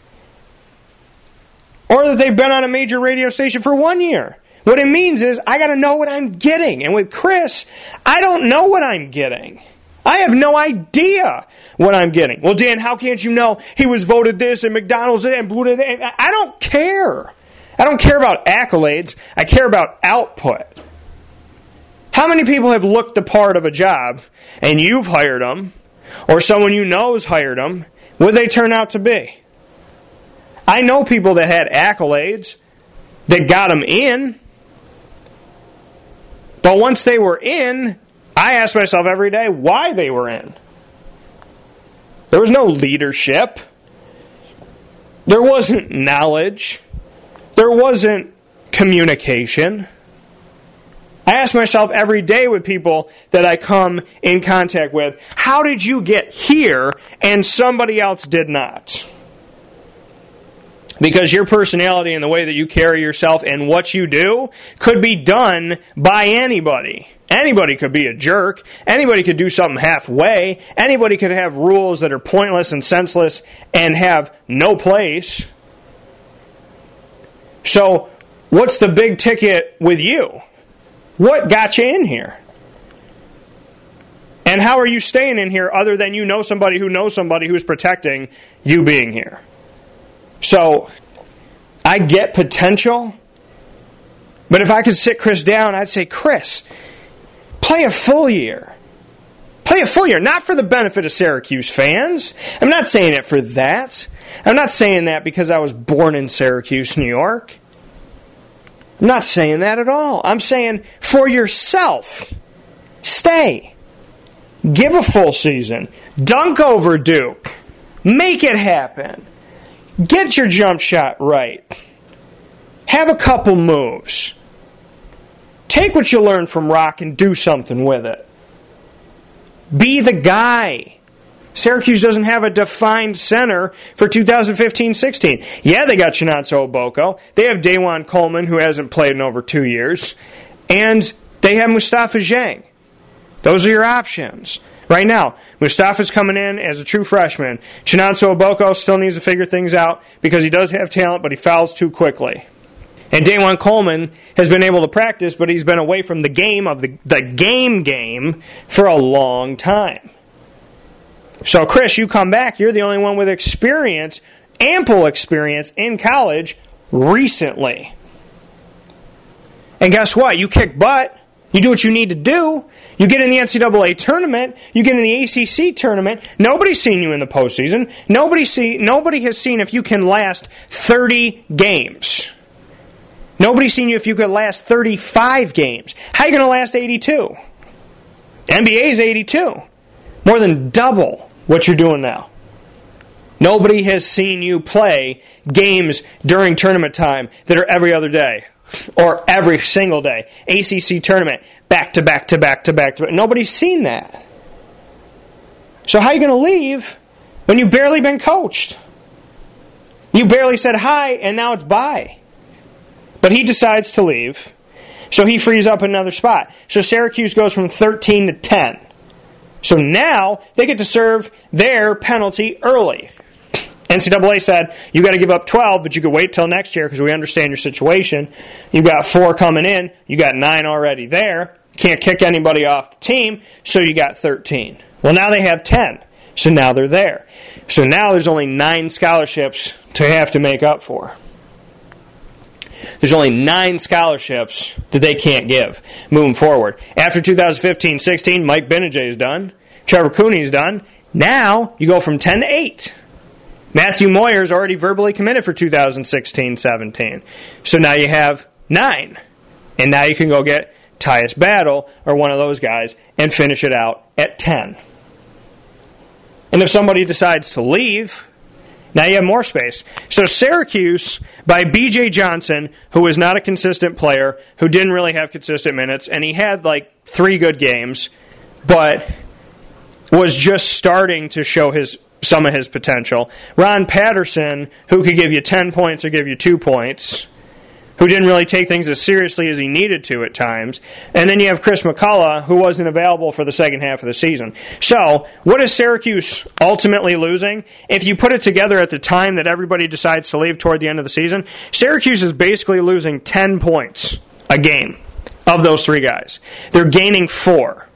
Speaker 1: Or that they've been on a major radio station for 1 year. What it means is I got to know what I'm getting. And with Chris, I don't know what I'm getting. I have no idea what I'm getting. Well, Dan, how can't you know he was voted this and McDonald's and booted it? I don't care. I don't care about accolades. I care about output. How many people have looked the part of a job and you've hired them, or someone you know's hired them? What they turn out to be? I know people that had accolades that got them in, but once they were in, I asked myself every day why they were in. There was no leadership. There wasn't knowledge. There wasn't communication. I ask myself every day with people that I come in contact with, how did you get here and somebody else did not? Because your personality and the way that you carry yourself and what you do could be done by anybody. Anybody could be a jerk. Anybody could do something halfway. Anybody could have rules that are pointless and senseless and have no place. So, what's the big ticket with you? What got you in here? And how are you staying in here other than you know somebody who knows somebody who's protecting you being here? So, I get potential, but if I could sit Chris down, I'd say, Chris, play a full year. Play a full year, not for the benefit of Syracuse fans. I'm not saying it for that. I'm not saying that because I was born in Syracuse, New York. I'm not saying that at all. I'm saying for yourself, stay. Give a full season. Dunk over Duke. Make it happen. Get your jump shot right. Have a couple moves. Take what you learned from Rock and do something with it. Be the guy. Syracuse doesn't have a defined center for 2015-16. Yeah, they got Chinonso Oboko. They have Dajuan Coleman, who hasn't played in over 2 years. And they have Mustafa Zhang. Those are your options. Right now, Mustafa's coming in as a true freshman. Chinonso Oboko still needs to figure things out because he does have talent, but he fouls too quickly. And Dajuan Coleman has been able to practice, but he's been away from the game of the game for a long time. So, Chris, you come back. You're the only one with experience, ample experience in college recently. And guess what? You kick butt. You do what you need to do. You get in the NCAA tournament. You get in the ACC tournament. Nobody's seen you in the postseason. Nobody has seen if you can last 30 games. Nobody's seen you if you could last 35 games. How are you going to last 82? NBA's 82. More than double what you're doing now. Nobody has seen you play games during tournament time that are every other day. Or every single day. ACC tournament, back to back to back to back to back. Nobody's seen that. So how are you going to leave when you've barely been coached? You barely said hi, and now it's bye. But he decides to leave. So he frees up another spot. So Syracuse goes from 13 to 10. So now they get to serve their penalty early. NCAA said, you got to give up 12, but you could wait till next year because we understand your situation. You got 4 coming in. You got 9 already there. Can't kick anybody off the team, so you got 13. Well, now they have 10, so now they're there. So now there's only 9 scholarships to have to make up for. There's only 9 scholarships that they can't give moving forward. After 2015-16, Mike Benajay is done. Trevor Cooney's done. Now you go from 10 to 8. Matthew Moyer's already verbally committed for 2016-17. So now you have 9. And now you can go get Tyus Battle or one of those guys and finish it out at 10. And if somebody decides to leave, now you have more space. So Syracuse, by B.J. Johnson, who was not a consistent player, who didn't really have consistent minutes, and he had like 3 good games, but was just starting to show some of his potential. Ron Patterson, who could give you 10 points or give you 2 points, who didn't really take things as seriously as he needed to at times. And then you have Chris McCullough, who wasn't available for the second half of the season. So, what is Syracuse ultimately losing? If you put it together at the time that everybody decides to leave toward the end of the season, Syracuse is basically losing 10 points a game of those 3 guys. They're gaining 4.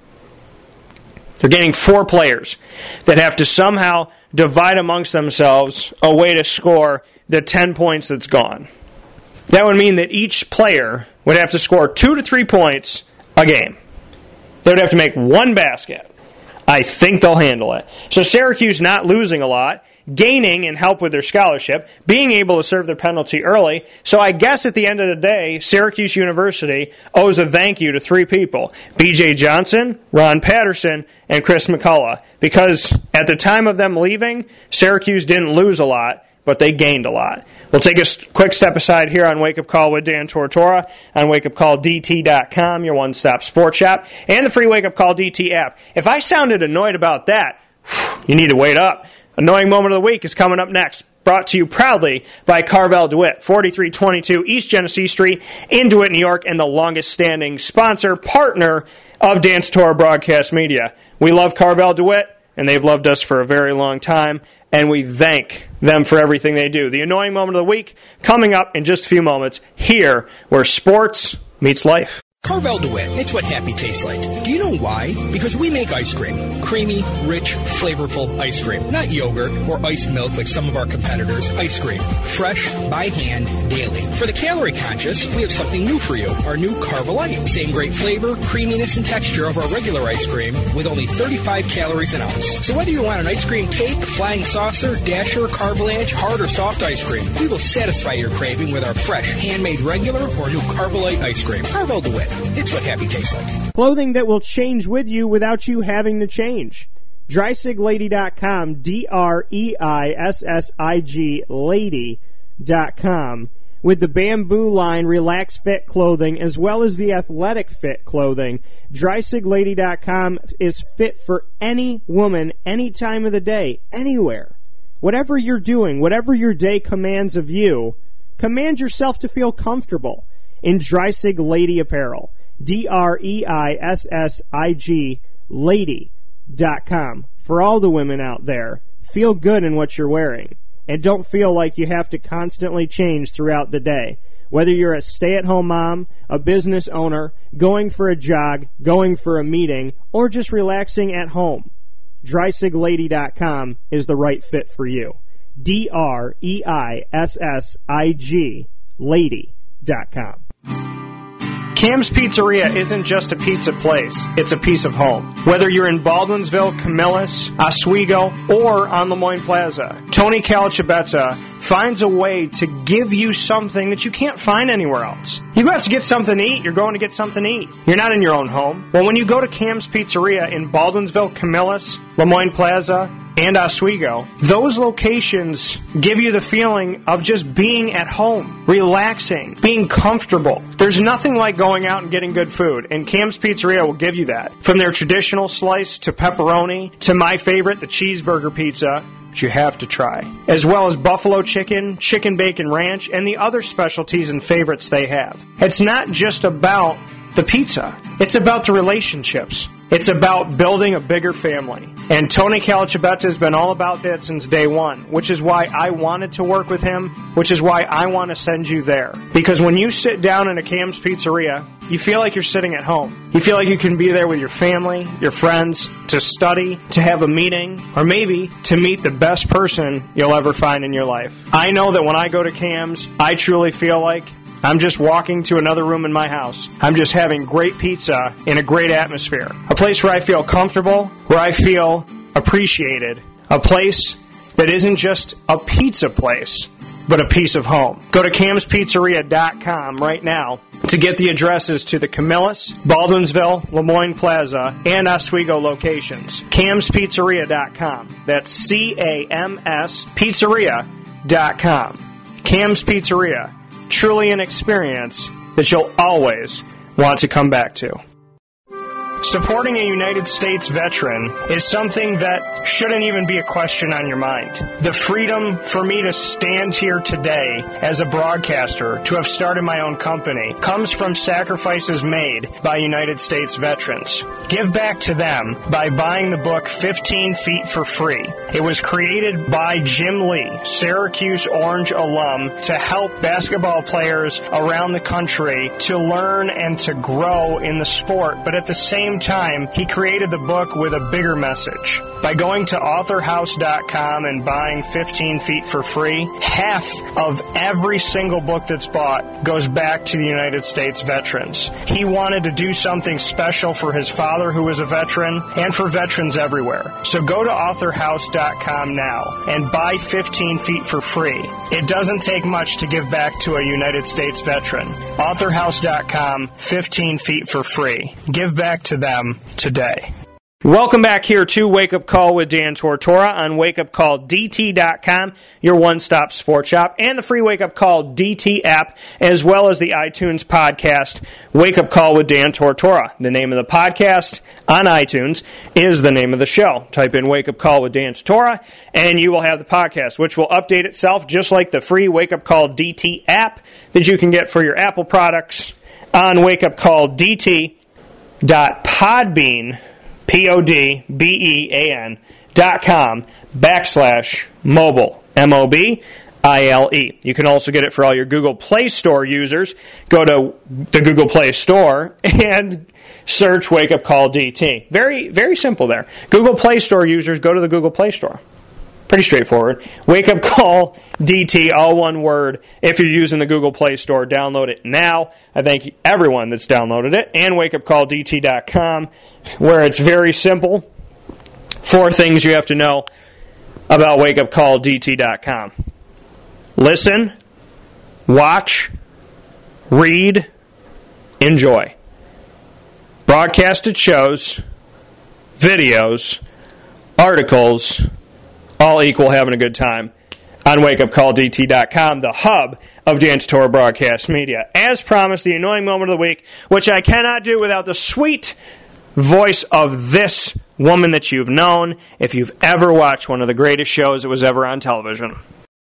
Speaker 1: They're gaining 4 players that have to somehow divide amongst themselves a way to score the 10 points that's gone. That would mean that each player would have to score 2 to 3 points a game. They would have to make 1 basket. I think they'll handle it. So Syracuse not losing a lot, gaining in help with their scholarship, being able to serve their penalty early. So I guess at the end of the day, Syracuse University owes a thank you to 3 people: B.J. Johnson, Ron Patterson, and Chris McCullough. Because at the time of them leaving, Syracuse didn't lose a lot, but they gained a lot. We'll take a quick step aside here on Wake Up Call with Dan Tortora on wakeupcalldt.com, your one-stop sports shop, and the free Wake Up Call DT app. If I sounded annoyed about that, you need to wait up. Annoying Moment of the Week is coming up next. Brought to you proudly by Carvel DeWitt, 4322 East Genesee Street in DeWitt, New York, and the longest-standing sponsor, partner of Dan Tortora Broadcast Media. We love Carvel DeWitt, and they've loved us for a very long time, and we thank them for everything they do. The Annoying Moment of the Week coming up in just a few moments here where sports meets life.
Speaker 4: Carvel DeWitt, it's what happy tastes like. Do you know why? Because we make ice cream. Creamy, rich, flavorful ice cream. Not yogurt or ice milk like some of our competitors. Ice cream. Fresh, by hand, daily. For the calorie conscious, we have something new for you. Our new Carvelite. Same great flavor, creaminess, and texture of our regular ice cream with only 35 calories an ounce. So whether you want an ice cream cake, flying saucer, dasher, Carvalanche, hard or soft ice cream, we will satisfy your craving with our fresh, handmade regular or new Carvelite ice cream. Carvel DeWitt. It's what happy tastes like.
Speaker 1: Clothing that will change with you without you having to change. DreissiglLady.com, DREISSIG Lady.com. With the Bamboo line Relax Fit clothing as well as the Athletic Fit clothing, DreissiglLady.com is fit for any woman, any time of the day, anywhere. Whatever you're doing, whatever your day commands of you, command yourself to feel comfortable in Dreissig Lady Apparel. DREISSIG Lady.com. For all the women out there, feel good in what you're wearing. And don't feel like you have to constantly change throughout the day. Whether you're a stay-at-home mom, a business owner, going for a jog, going for a meeting, or just relaxing at home, DreissiglLady.com is the right fit for you. DREISSIG Lady.com. Cam's Pizzeria isn't just a pizza place, it's a piece of home. Whether you're in Baldwinsville, Camillus, Oswego, or on Lemoyne Plaza, Tony Calacibetta finds a way to give you something that you can't find anywhere else. You go out to get something to eat, you're going to get something to eat. You're not in your own home. Well, when you go to Cam's Pizzeria in Baldwinsville, Camillus, Lemoyne Plaza, and Oswego, those locations give you the feeling of just being at home, relaxing, being comfortable. There's nothing like going out and getting good food, and Cam's Pizzeria will give you that. From their traditional slice to pepperoni to my favorite, the cheeseburger pizza, that you have to try, as well as buffalo chicken, chicken bacon ranch, and the other specialties and favorites they have. It's not just about the pizza. It's about the relationships. It's about building a bigger family. And Tony Calacibetta has been all about that since day one, which is why I wanted to work with him, which is why I want to send you there. Because when you sit down in a Cam's Pizzeria, you feel like you're sitting at home. You feel like you can be there with your family, your friends, to study, to have a meeting, or maybe to meet the best person you'll ever find in your life. I know that when I go to Cam's, I truly feel like I'm just walking to another room in my house. I'm just having great pizza in a great atmosphere. A place where I feel comfortable, where I feel appreciated. A place that isn't just a pizza place, but a piece of home. Go to camspizzeria.com right now to get the addresses to the Camillus, Baldwinsville, Lemoyne Plaza, and Oswego locations. camspizzeria.com. That's C-A-M-S Pizzeria.com. Cam's Pizzeria. Truly an experience that you'll always want to come back to. Supporting a United States veteran is something that shouldn't even be a question on your mind. The freedom for me to stand here today as a broadcaster, to have started my own company, comes from sacrifices made by United States veterans. Give back to them by buying the book 15 Feet for free. It was created by Jim Lee, Syracuse Orange alum, to help basketball players around the country to learn and to grow in the sport, but at the same time, he created the book with a bigger message. By going to authorhouse.com and buying 15 Feet for free, half of every single book that's bought goes back to the United States veterans. He wanted to do something special for his father, who was a veteran, and for veterans everywhere. So go to authorhouse.com now and buy 15 Feet for free. It doesn't take much to give back to a United States veteran. authorhouse.com, 15 Feet for free. Give back to them today. Welcome back here to Wake Up Call with Dan Tortora on wakeupcalldt.com, your one-stop sports shop, and the free Wake Up Call DT app, as well as the iTunes podcast, Wake Up Call with Dan Tortora. The name of the podcast on iTunes is the name of the show. Type in Wake Up Call with Dan Tortora, and you will have the podcast, which will update itself just like the free Wake Up Call DT app that you can get for your Apple products on wakeupcalldt.podbean.com. podbean.com/mobile, MOBILE. You can also get it for all your Google Play Store users. Go to the Google Play Store and search Wake Up Call DT. Very, very simple there. Google Play Store users, go to the Google Play Store. Pretty straightforward. Wake Up Call DT, all one word. If you're using the Google Play Store, download it now. I thank everyone that's downloaded it. And wakeupcalldt.com, where it's very simple. 4 things you have to know about wakeupcalldt.com. Listen, watch, read, enjoy. Broadcasted shows, videos, articles, all equal having a good time on wakeupcalldt.com, the hub of Dan Tortora Broadcast Media. As promised, the annoying moment of the week, which I cannot do without the sweet voice of this woman that you've known if you've ever watched one of the greatest shows that was ever on television.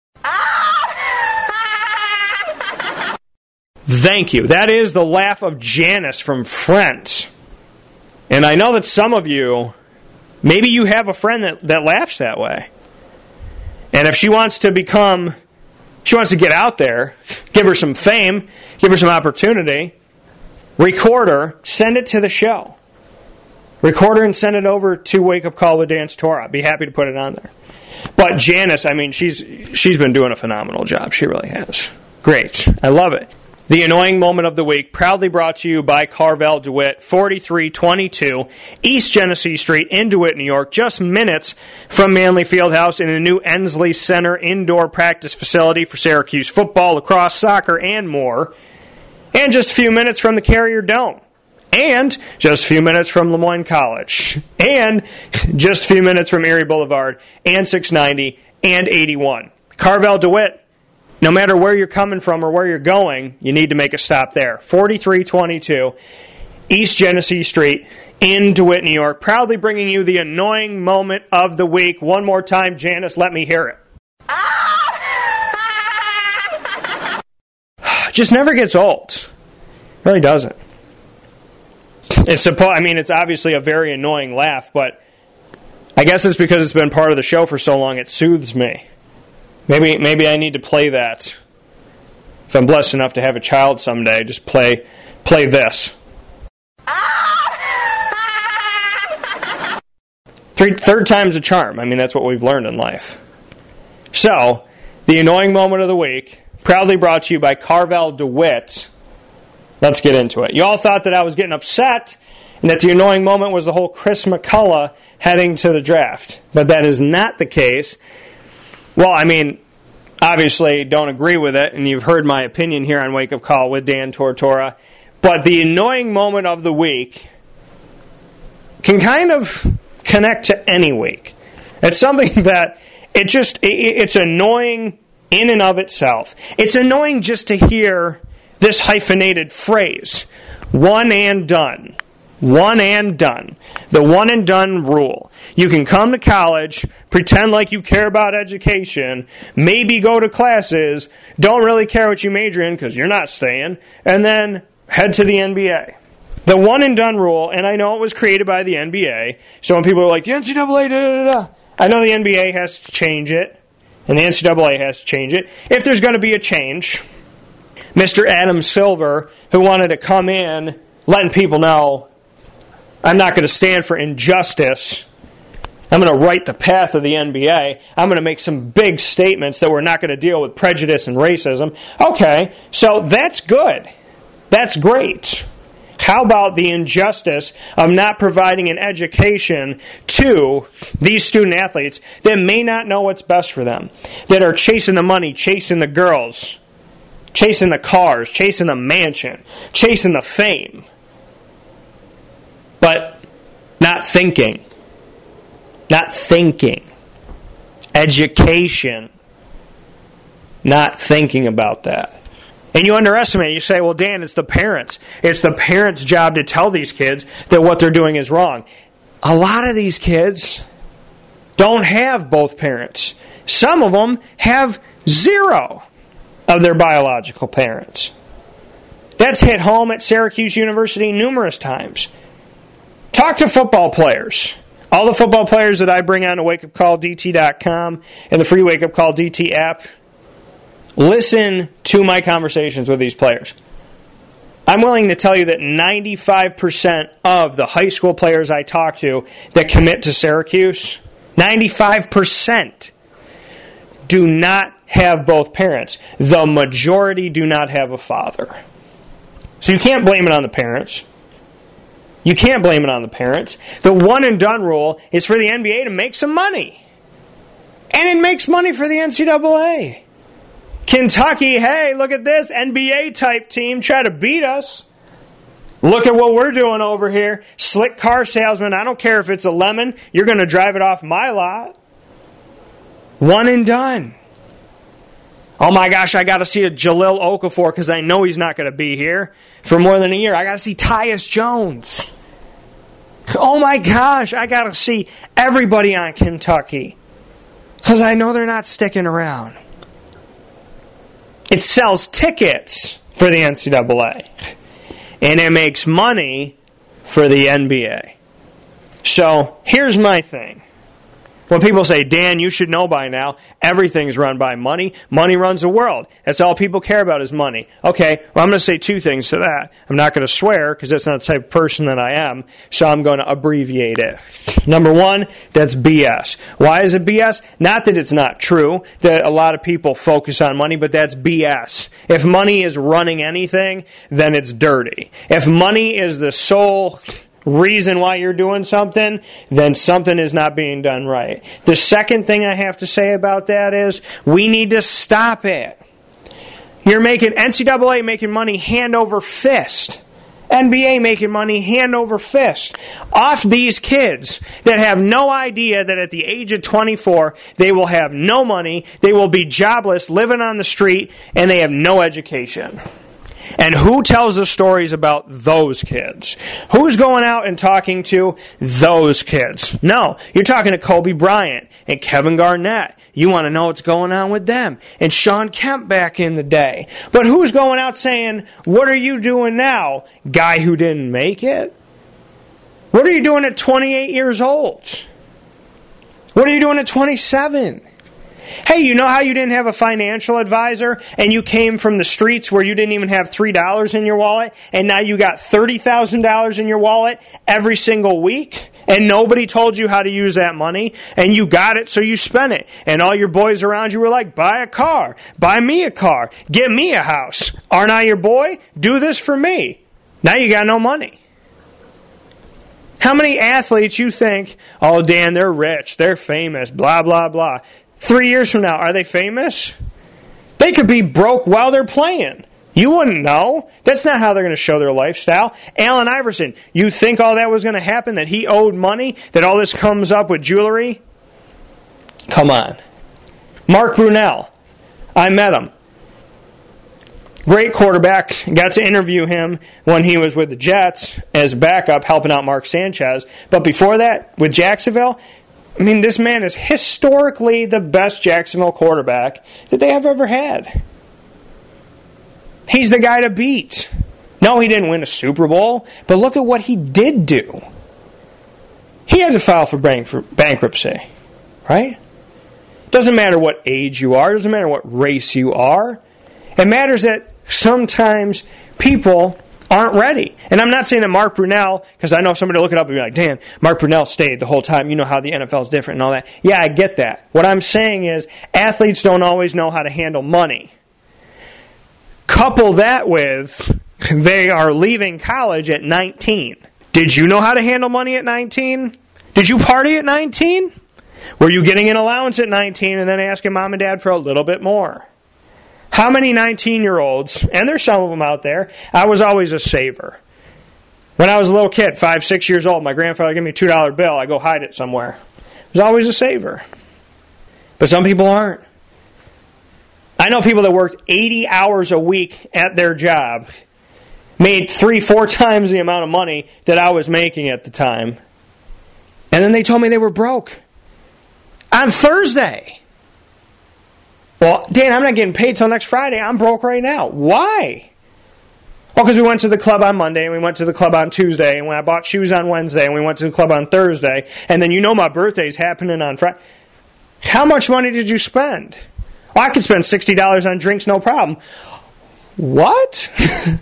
Speaker 1: Thank you. That is the laugh of Janice from Friends. And I know that some of you, maybe you have a friend that laughs that way. And if she wants to get out there, give her some fame, give her some opportunity, record her, send it to the show. Record her and send it over to Wake Up Call with Dan Tortora. I'd be happy to put it on there. But Janice, I mean, she's been doing a phenomenal job. She really has. Great. I love it. The annoying moment of the week, proudly brought to you by Carvel DeWitt, 4322 East Genesee Street in DeWitt, New York, just minutes from Manley Fieldhouse in the new Ensley Center indoor practice facility for Syracuse football, lacrosse, soccer, and more. And just a few minutes from the Carrier Dome. And just a few minutes from Lemoyne College. And just a few minutes from Erie Boulevard and 690 and 81. Carvel DeWitt. No matter where you're coming from or where you're going, you need to make a stop there. 4322 East Genesee Street in DeWitt, New York, proudly bringing you the annoying moment of the week. One more time, Janice, let me hear it. Just never gets old. Really doesn't. It's obviously a very annoying laugh, but I guess it's because it's been part of the show for so long, it soothes me. Maybe I need to play that. If I'm blessed enough to have a child someday, just play this. Third time's a charm. I mean, that's what we've learned in life. So, the annoying moment of the week, proudly brought to you by Carvel DeWitt. Let's get into it. You all thought that I was getting upset and that the annoying moment was the whole Chris McCullough heading to the draft. But that is not the case. Well, I mean, obviously don't agree with it, and you've heard my opinion here on Wake Up Call with Dan Tortora. But the annoying moment of the week can kind of connect to any week. It's something that it's annoying in and of itself. It's annoying just to hear this hyphenated phrase, one and done. One and done. The one and done rule. You can come to college, pretend like you care about education, maybe go to classes, don't really care what you major in because you're not staying, and then head to the NBA. The one and done rule, and I know it was created by the NBA, so when people are like, the NCAA, I know the NBA has to change it, and the NCAA has to change it. If there's going to be a change, Mr. Adam Silver, who wanted to come in letting people know, I'm not going to stand for injustice. I'm going to right the path of the NBA. I'm going to make some big statements that we're not going to deal with prejudice and racism. Okay, so that's good. That's great. How about the injustice of not providing an education to these student athletes that may not know what's best for them, that are chasing the money, chasing the girls, chasing the cars, chasing the mansion, chasing the fame, but not thinking. Not thinking. Education. Not thinking about that. And you underestimate it. You say, well, Dan, it's the parents. It's the parents' job to tell these kids that what they're doing is wrong. A lot of these kids don't have both parents. Some of them have zero of their biological parents. That's hit home at Syracuse University numerous times. Talk to football players. All the football players that I bring on to wakeupcalldt.com and the free Wake Up Call DT app, listen to my conversations with these players. I'm willing to tell you that 95% of the high school players I talk to that commit to Syracuse, 95% do not have both parents. The majority do not have a father. So you can't blame it on the parents. You can't blame it on the parents. The one and done rule is for the NBA to make some money. And it makes money for the NCAA. Kentucky, hey, look at this NBA type team try to beat us. Look at what we're doing over here. Slick car salesman, I don't care if it's a lemon, you're going to drive it off my lot. One and done. Oh my gosh, I got to see a Jahlil Okafor because I know he's not going to be here for more than a year. I got to see Tyus Jones. Oh my gosh, I got to see everybody on Kentucky because I know they're not sticking around. It sells tickets for the NCAA. And it makes money for the NBA. So, here's my thing. When people say, Dan, you should know by now, everything's run by money. Money runs the world. That's all people care about is money. Okay, well, I'm going to say two things to that. I'm not going to swear, because that's not the type of person that I am, so I'm going to abbreviate it. Number one, that's BS. Why is it BS? Not that it's not true, that a lot of people focus on money, but that's BS. If money is running anything, then it's dirty. If money is the sole reason why you're doing something, then something is not being done right. The second thing I have to say about that is we need to stop it. You're making NCAA making money hand over fist. NBA making money hand over fist off these kids that have no idea that at the age of 24 they will have no money, they will be jobless, living on the street, and they have no education. And who tells the stories about those kids? Who's going out and talking to those kids? No, you're talking to Kobe Bryant and Kevin Garnett. You want to know what's going on with them. And Sean Kemp back in the day. But who's going out saying, what are you doing now, guy who didn't make it? What are you doing at 28 years old? What are you doing at 27? Hey, you know how you didn't have a financial advisor and you came from the streets where you didn't even have $3 in your wallet and now you got $30,000 in your wallet every single week and nobody told you how to use that money and you got it so you spent it and all your boys around you were like, buy a car, buy me a car, get me a house. Aren't I your boy? Do this for me. Now you got no money. How many athletes you think, oh Dan, they're rich, they're famous, blah, blah, blah. 3 years from now, are they famous? They could be broke while they're playing. You wouldn't know. That's not how they're going to show their lifestyle. Allen Iverson, you think all that was going to happen, that he owed money, that all this comes up with jewelry? Come on. Mark Brunell, I met him. Great quarterback. Got to interview him when he was with the Jets as backup, helping out Mark Sanchez. But before that, with Jacksonville, I mean, this man is historically the best Jacksonville quarterback that they have ever had. He's the guy to beat. No, he didn't win a Super Bowl, but look at what he did do. He had to file for bankruptcy, right? Doesn't matter what age you are. Doesn't matter what race you are. It matters that sometimes people aren't ready. And I'm not saying that Mark Brunell, because I know somebody will look it up and be like, Dan, Mark Brunell stayed the whole time. You know how the NFL is different and all that. Yeah, I get that. What I'm saying is athletes don't always know how to handle money. Couple that with they are leaving college at 19. Did you know how to handle money at 19? Did you party at 19? Were you getting an allowance at 19 and then asking mom and dad for a little bit more? How many 19-year-olds, and there's some of them out there, I was always a saver. When I was a little kid, 5, 6 years old, my grandfather gave me a $2 bill. I go hide it somewhere. I was always a saver. But some people aren't. I know people that worked 80 hours a week at their job, made 3-4 times the amount of money that I was making at the time, and then they told me they were broke. On Thursday. Well, Dan, I'm not getting paid till next Friday. I'm broke right now. Why? Well, because we went to the club on Monday, and we went to the club on Tuesday, and when I bought shoes on Wednesday, and we went to the club on Thursday, and then you know my birthday's happening on Friday. How much money did you spend? Well, I could spend $60 on drinks, no problem. What?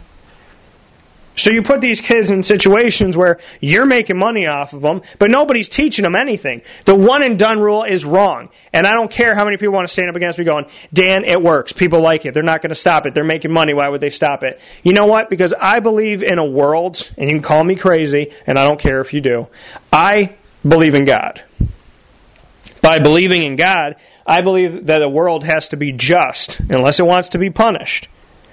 Speaker 1: So you put these kids in situations where you're making money off of them, but nobody's teaching them anything. The one and done rule is wrong. And I don't care how many people want to stand up against me going, Dan, it works. People like it. They're not going to stop it. They're making money. Why would they stop it? You know what? Because I believe in a world, and you can call me crazy, and I don't care if you do. I believe in God. By believing in God, I believe that a world has to be just unless it wants to be punished.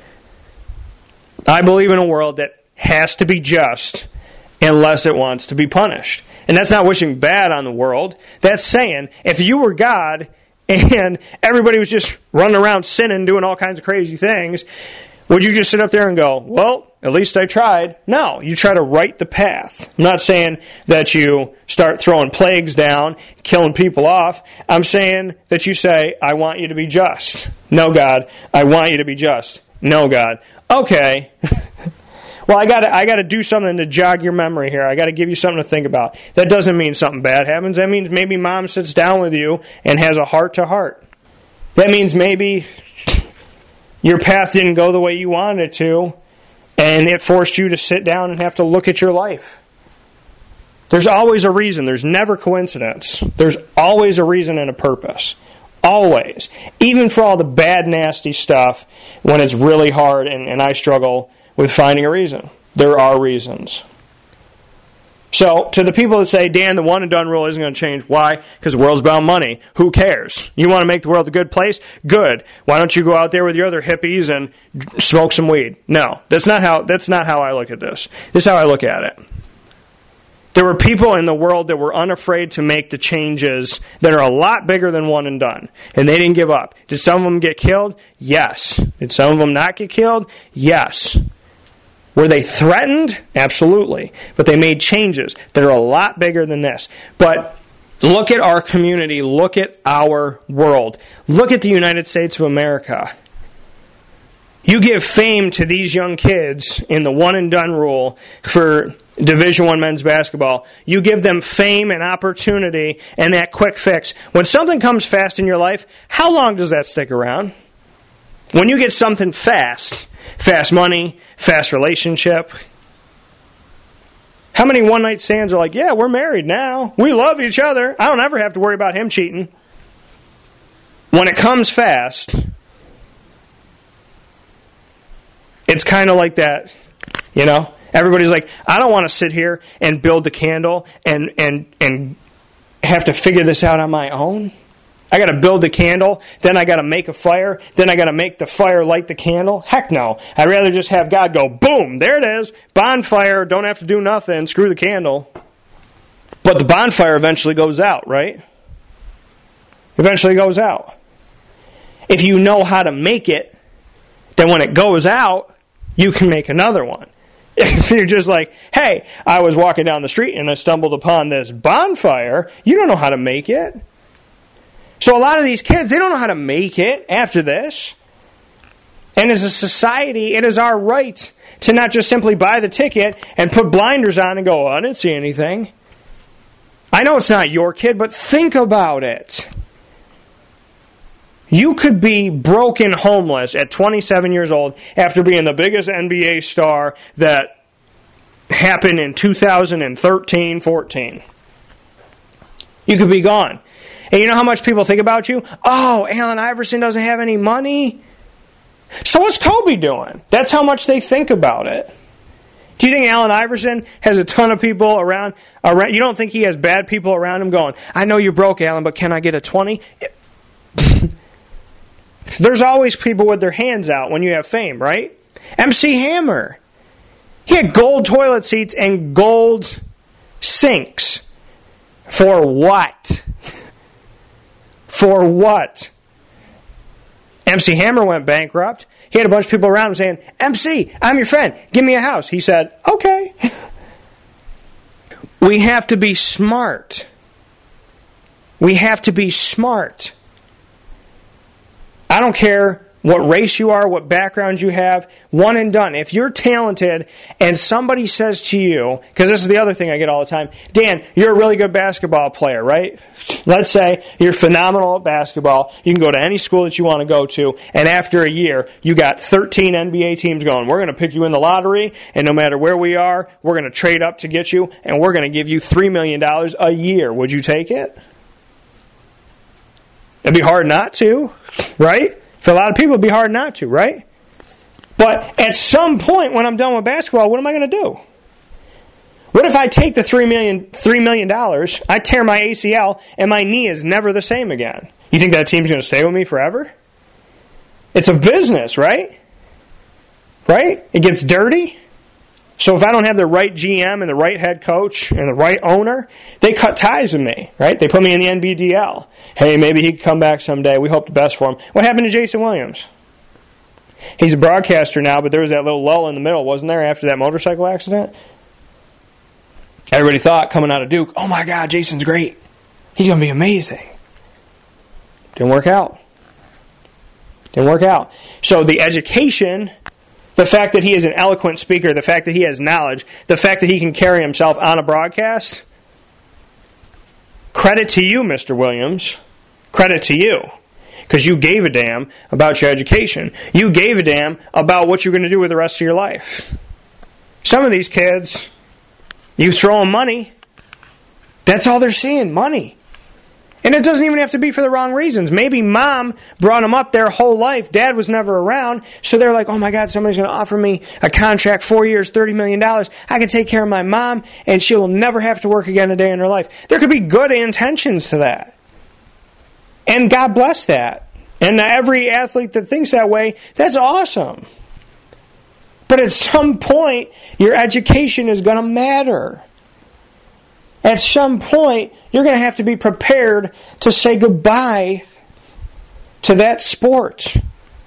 Speaker 1: I believe in a world that has to be just unless it wants to be punished. And that's not wishing bad on the world. That's saying, if you were God and everybody was just running around sinning, doing all kinds of crazy things, would you just sit up there and go, well, at least I tried? No, you try to right the path. I'm not saying that you start throwing plagues down, killing people off. I'm saying that you say, I want you to be just. No, God, I want you to be just. No, God. Okay. Well, I got to do something to jog your memory here. I got to give you something to think about. That doesn't mean something bad happens. That means maybe mom sits down with you and has a heart-to-heart. That means maybe your path didn't go the way you wanted it to, and it forced you to sit down and have to look at your life. There's always a reason. There's never coincidence. There's always a reason and a purpose. Always. Even for all the bad, nasty stuff, when it's really hard and I struggle with finding a reason. There are reasons. So, to the people that say, Dan, the one and done rule isn't going to change. Why? Because the world's about money. Who cares? You want to make the world a good place? Good. Why don't you go out there with your other hippies and smoke some weed? No. That's not how I look at this. This is how I look at it. There were people in the world that were unafraid to make the changes that are a lot bigger than one and done. And they didn't give up. Did some of them get killed? Yes. Did some of them not get killed? Yes. Were they threatened? Absolutely. But they made changes that are a lot bigger than this. But look at our community. Look at our world. Look at the United States of America. You give fame to these young kids in the one and done rule for Division I men's basketball. You give them fame and opportunity and that quick fix. When something comes fast in your life, how long does that stick around? When you get something fast money, fast relationship. How many one-night stands are like, yeah, we're married now. We love each other. I don't ever have to worry about him cheating. When it comes fast, it's kind of like that, you know? Everybody's like, I don't want to sit here and build the candle and have to figure this out on my own. I got to build the candle, then I got to make a fire, then I got to make the fire light the candle. Heck no. I'd rather just have God go, boom, there it is, bonfire, don't have to do nothing, screw the candle. But the bonfire eventually goes out, right? Eventually goes out. If you know how to make it, then when it goes out, you can make another one. If you're just like, hey, I was walking down the street and I stumbled upon this bonfire, you don't know how to make it. So a lot of these kids, they don't know how to make it after this. And as a society, it is our right to not just simply buy the ticket and put blinders on and go, oh, I didn't see anything. I know it's not your kid, but think about it. You could be broken homeless at 27 years old after being the biggest NBA star that happened in 2013-14. You could be gone. And you know how much people think about you? Oh, Allen Iverson doesn't have any money. So what's Kobe doing? That's how much they think about it. Do you think Allen Iverson has a ton of people around? You don't think he has bad people around him going, I know you're broke, Allen, but can I get a 20? There's always people with their hands out when you have fame, right? MC Hammer. He had gold toilet seats and gold sinks. For what? For what? MC Hammer went bankrupt. He had a bunch of people around him saying, MC, I'm your friend. Give me a house. He said, okay. We have to be smart. We have to be smart. I don't care what race you are, what background you have, one and done. If you're talented and somebody says to you, because this is the other thing I get all the time, Dan, you're a really good basketball player, right? Let's say you're phenomenal at basketball. You can go to any school that you want to go to, and after a year, you got 13 NBA teams going, we're going to pick you in the lottery, and no matter where we are, we're going to trade up to get you, and we're going to give you $3 million a year. Would you take it? It'd be hard not to, right? For a lot of people, it'd be hard not to, right? But at some point, when I'm done with basketball, what am I going to do? What if I take the $3 million, I tear my ACL, and my knee is never the same again? You think that team's going to stay with me forever? It's a business, right? Right? It gets dirty. So if I don't have the right GM and the right head coach and the right owner, they cut ties with me, right? They put me in the NBDL. Hey, maybe he can come back someday. We hope the best for him. What happened to Jason Williams? He's a broadcaster now, but there was that little lull in the middle, wasn't there, after that motorcycle accident? Everybody thought, coming out of Duke, oh my God, Jason's great. He's going to be amazing. Didn't work out. Didn't work out. So the education, the fact that he is an eloquent speaker, the fact that he has knowledge, the fact that he can carry himself on a broadcast, credit to you, Mr. Williams. Credit to you. Because you gave a damn about your education. You gave a damn about what you're going to do with the rest of your life. Some of these kids, you throw them money, that's all they're seeing, money. And it doesn't even have to be for the wrong reasons. Maybe mom brought them up their whole life. Dad was never around. So they're like, oh my God, somebody's going to offer me a contract, 4 years, $30 million. I can take care of my mom and she will never have to work again a day in her life. There could be good intentions to that. And God bless that. And every athlete that thinks that way, that's awesome. But at some point, your education is going to matter. at some point, you're going to have to be prepared to say goodbye to that sport.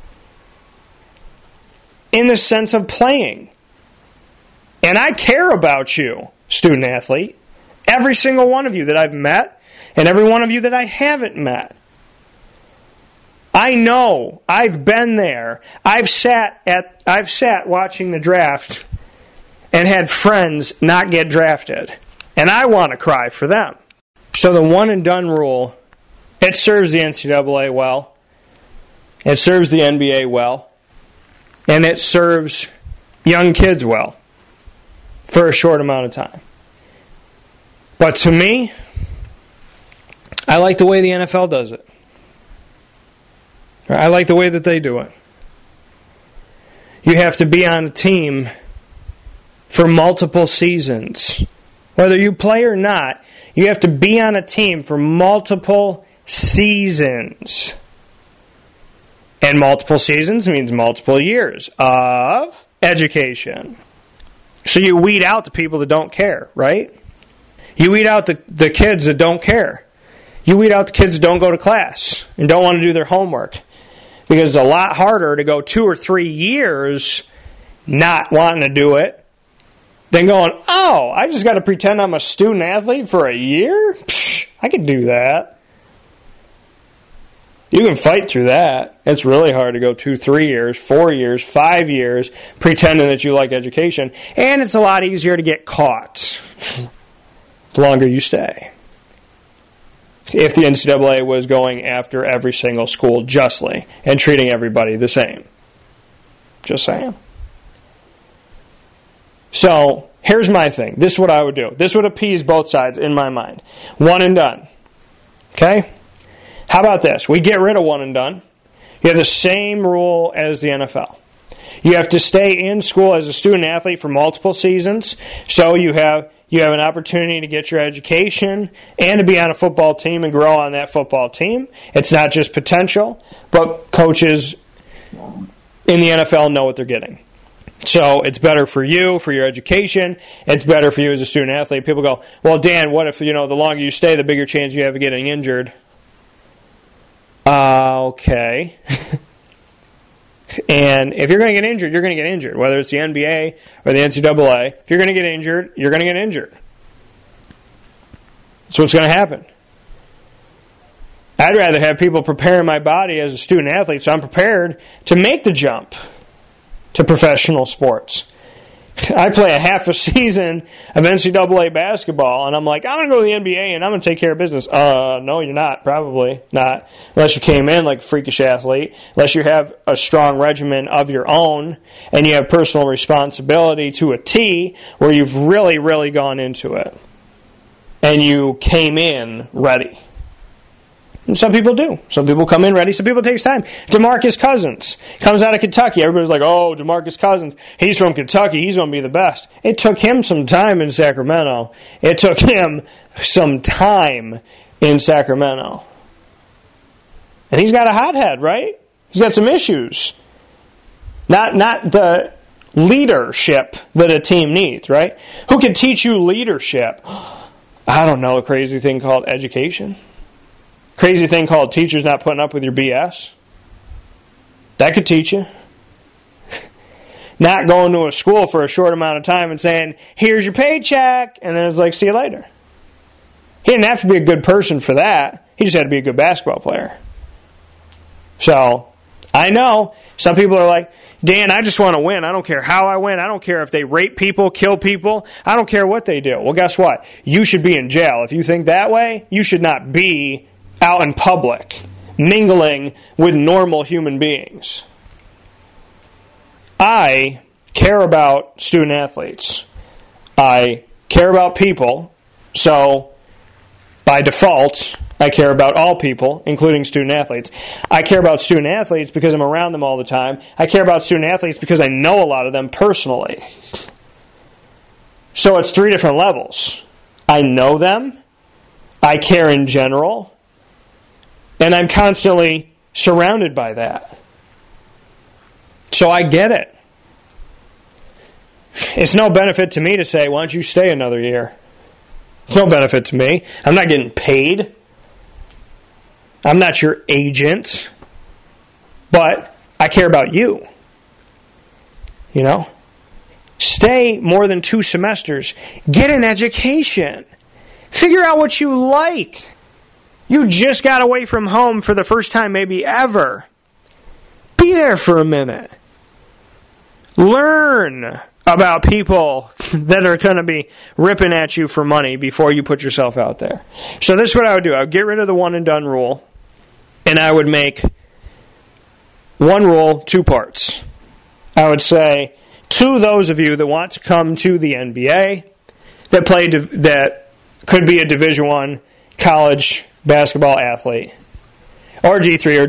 Speaker 1: In the sense of playing. And I care about you, student athlete. Every single one of you that I've met, and every one of you that I haven't met. I know. I've been there. I've sat watching the draft and had friends not get drafted. And I want to cry for them. So the one and done rule, it serves the NCAA well. It serves the NBA well. And it serves young kids well for a short amount of time. But to me, I like the way the NFL does it. I like the way that they do it. You have to be on a team for multiple seasons. Whether you play or not, you have to be on a team for multiple seasons. And multiple seasons means multiple years of education. So you weed out the people that don't care, right? You weed out the kids that don't care. You weed out the kids that don't go to class and don't want to do their homework. Because it's a lot harder to go 2 or 3 years not wanting to do it than going, oh, I just got to pretend I'm a student athlete for a year? Psh, I could do that. You can fight through that. It's really hard to go 2, 3 years, 4 years, 5 years pretending that you like education. And it's a lot easier to get caught the longer you stay. If the NCAA was going after every single school justly and treating everybody the same. Just saying. So, here's my thing. This is what I would do. This would appease both sides in my mind. One and done. Okay? How about this? We get rid of one and done. You have the same rule as the NFL. You have to stay in school as a student athlete for multiple seasons. So you have an opportunity to get your education and to be on a football team and grow on that football team. It's not just potential, but coaches in the NFL know what they're getting. So it's better for you, for your education. It's better for you as a student athlete. People go, well, Dan, what if, the longer you stay, the bigger chance you have of getting injured? Okay. And if you're going to get injured, you're going to get injured. Whether it's the NBA or the NCAA, if you're going to get injured, you're going to get injured. That's what's going to happen. I'd rather have people preparing my body as a student athlete so I'm prepared to make the jump to professional sports. I play a half a season of NCAA basketball, and I'm like, I'm going to go to the NBA, and I'm going to take care of business. No, you're not. Probably not. Unless you came in like a freakish athlete. Unless you have a strong regimen of your own, and you have personal responsibility to a T, where you've really, really gone into it. And you came in ready. And some people do. Some people come in ready. Some people it takes time. DeMarcus Cousins comes out of Kentucky. Everybody's like, oh, DeMarcus Cousins, he's from Kentucky. He's going to be the best. It took him some time in Sacramento. It took him some time in Sacramento. And he's got a hothead, right? He's got some issues. Not the leadership that a team needs, right? Who can teach you leadership? I don't know, a crazy thing called education. Crazy thing called teachers not putting up with your BS. That could teach you. Not going to a school for a short amount of time and saying, here's your paycheck, and then it's like, see you later. He didn't have to be a good person for that. He just had to be a good basketball player. So, I know some people are like, Dan, I just want to win. I don't care how I win. I don't care if they rape people, kill people. I don't care what they do. Well, guess what? You should be in jail. If you think that way, you should not be out in public, mingling with normal human beings. I care about student athletes. I care about people, so by default, I care about all people, including student athletes. I care about student athletes because I'm around them all the time. I care about student athletes because I know a lot of them personally. So it's 3 different levels. I know them, I care in general, and I'm constantly surrounded by that. So I get it. It's no benefit to me to say, why don't you stay another year? There's no benefit to me. I'm not getting paid. I'm not your agent. But I care about you. You know? Stay more than 2 semesters. Get an education. Figure out what you like. You just got away from home for the first time maybe ever. Be there for a minute. Learn about people that are going to be ripping at you for money before you put yourself out there. So this is what I would do. I would get rid of the one and done rule, and I would make one rule, 2 parts. I would say, to those of you that want to come to the NBA, that could be a Division I college basketball athlete, or D3 or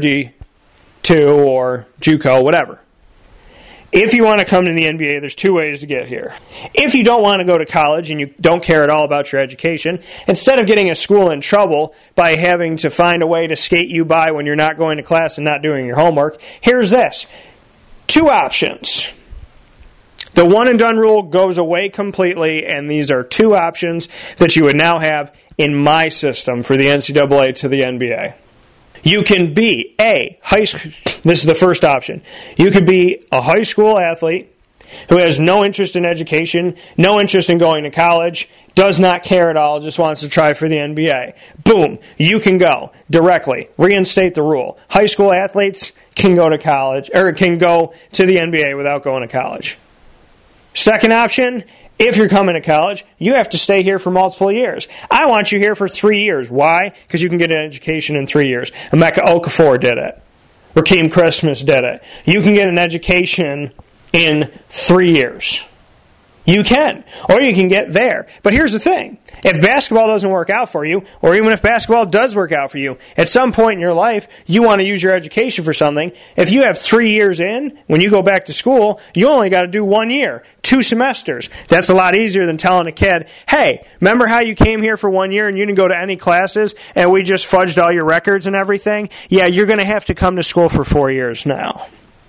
Speaker 1: D2 or JUCO, whatever. If you want to come to the NBA, there's 2 ways to get here. If you don't want to go to college and you don't care at all about your education, instead of getting a school in trouble by having to find a way to skate you by when you're not going to class and not doing your homework, here's this. 2 options. The one and done rule goes away completely, and these are 2 options that you would now have in my system for the NCAA to the NBA. You can be this is the first option. You could be a high school athlete who has no interest in education, no interest in going to college, does not care at all, just wants to try for the NBA. Boom, you can go directly. Reinstate the rule. High school athletes can go to college, or can go to the NBA without going to college. Second option, if you're coming to college, you have to stay here for multiple years. I want you here for 3 years. Why? Because you can get an education in 3 years. Emeka Okafor did it. Rakeem Christmas did it. You can get an education in 3 years. You can. Or you can get there. But here's the thing. If basketball doesn't work out for you, or even if basketball does work out for you, at some point in your life, you want to use your education for something. If you have 3 years in, when you go back to school, you only got to do 1 year, 2 semesters. That's a lot easier than telling a kid, hey, remember how you came here for 1 year and you didn't go to any classes and we just fudged all your records and everything? Yeah, you're going to have to come to school for 4 years now.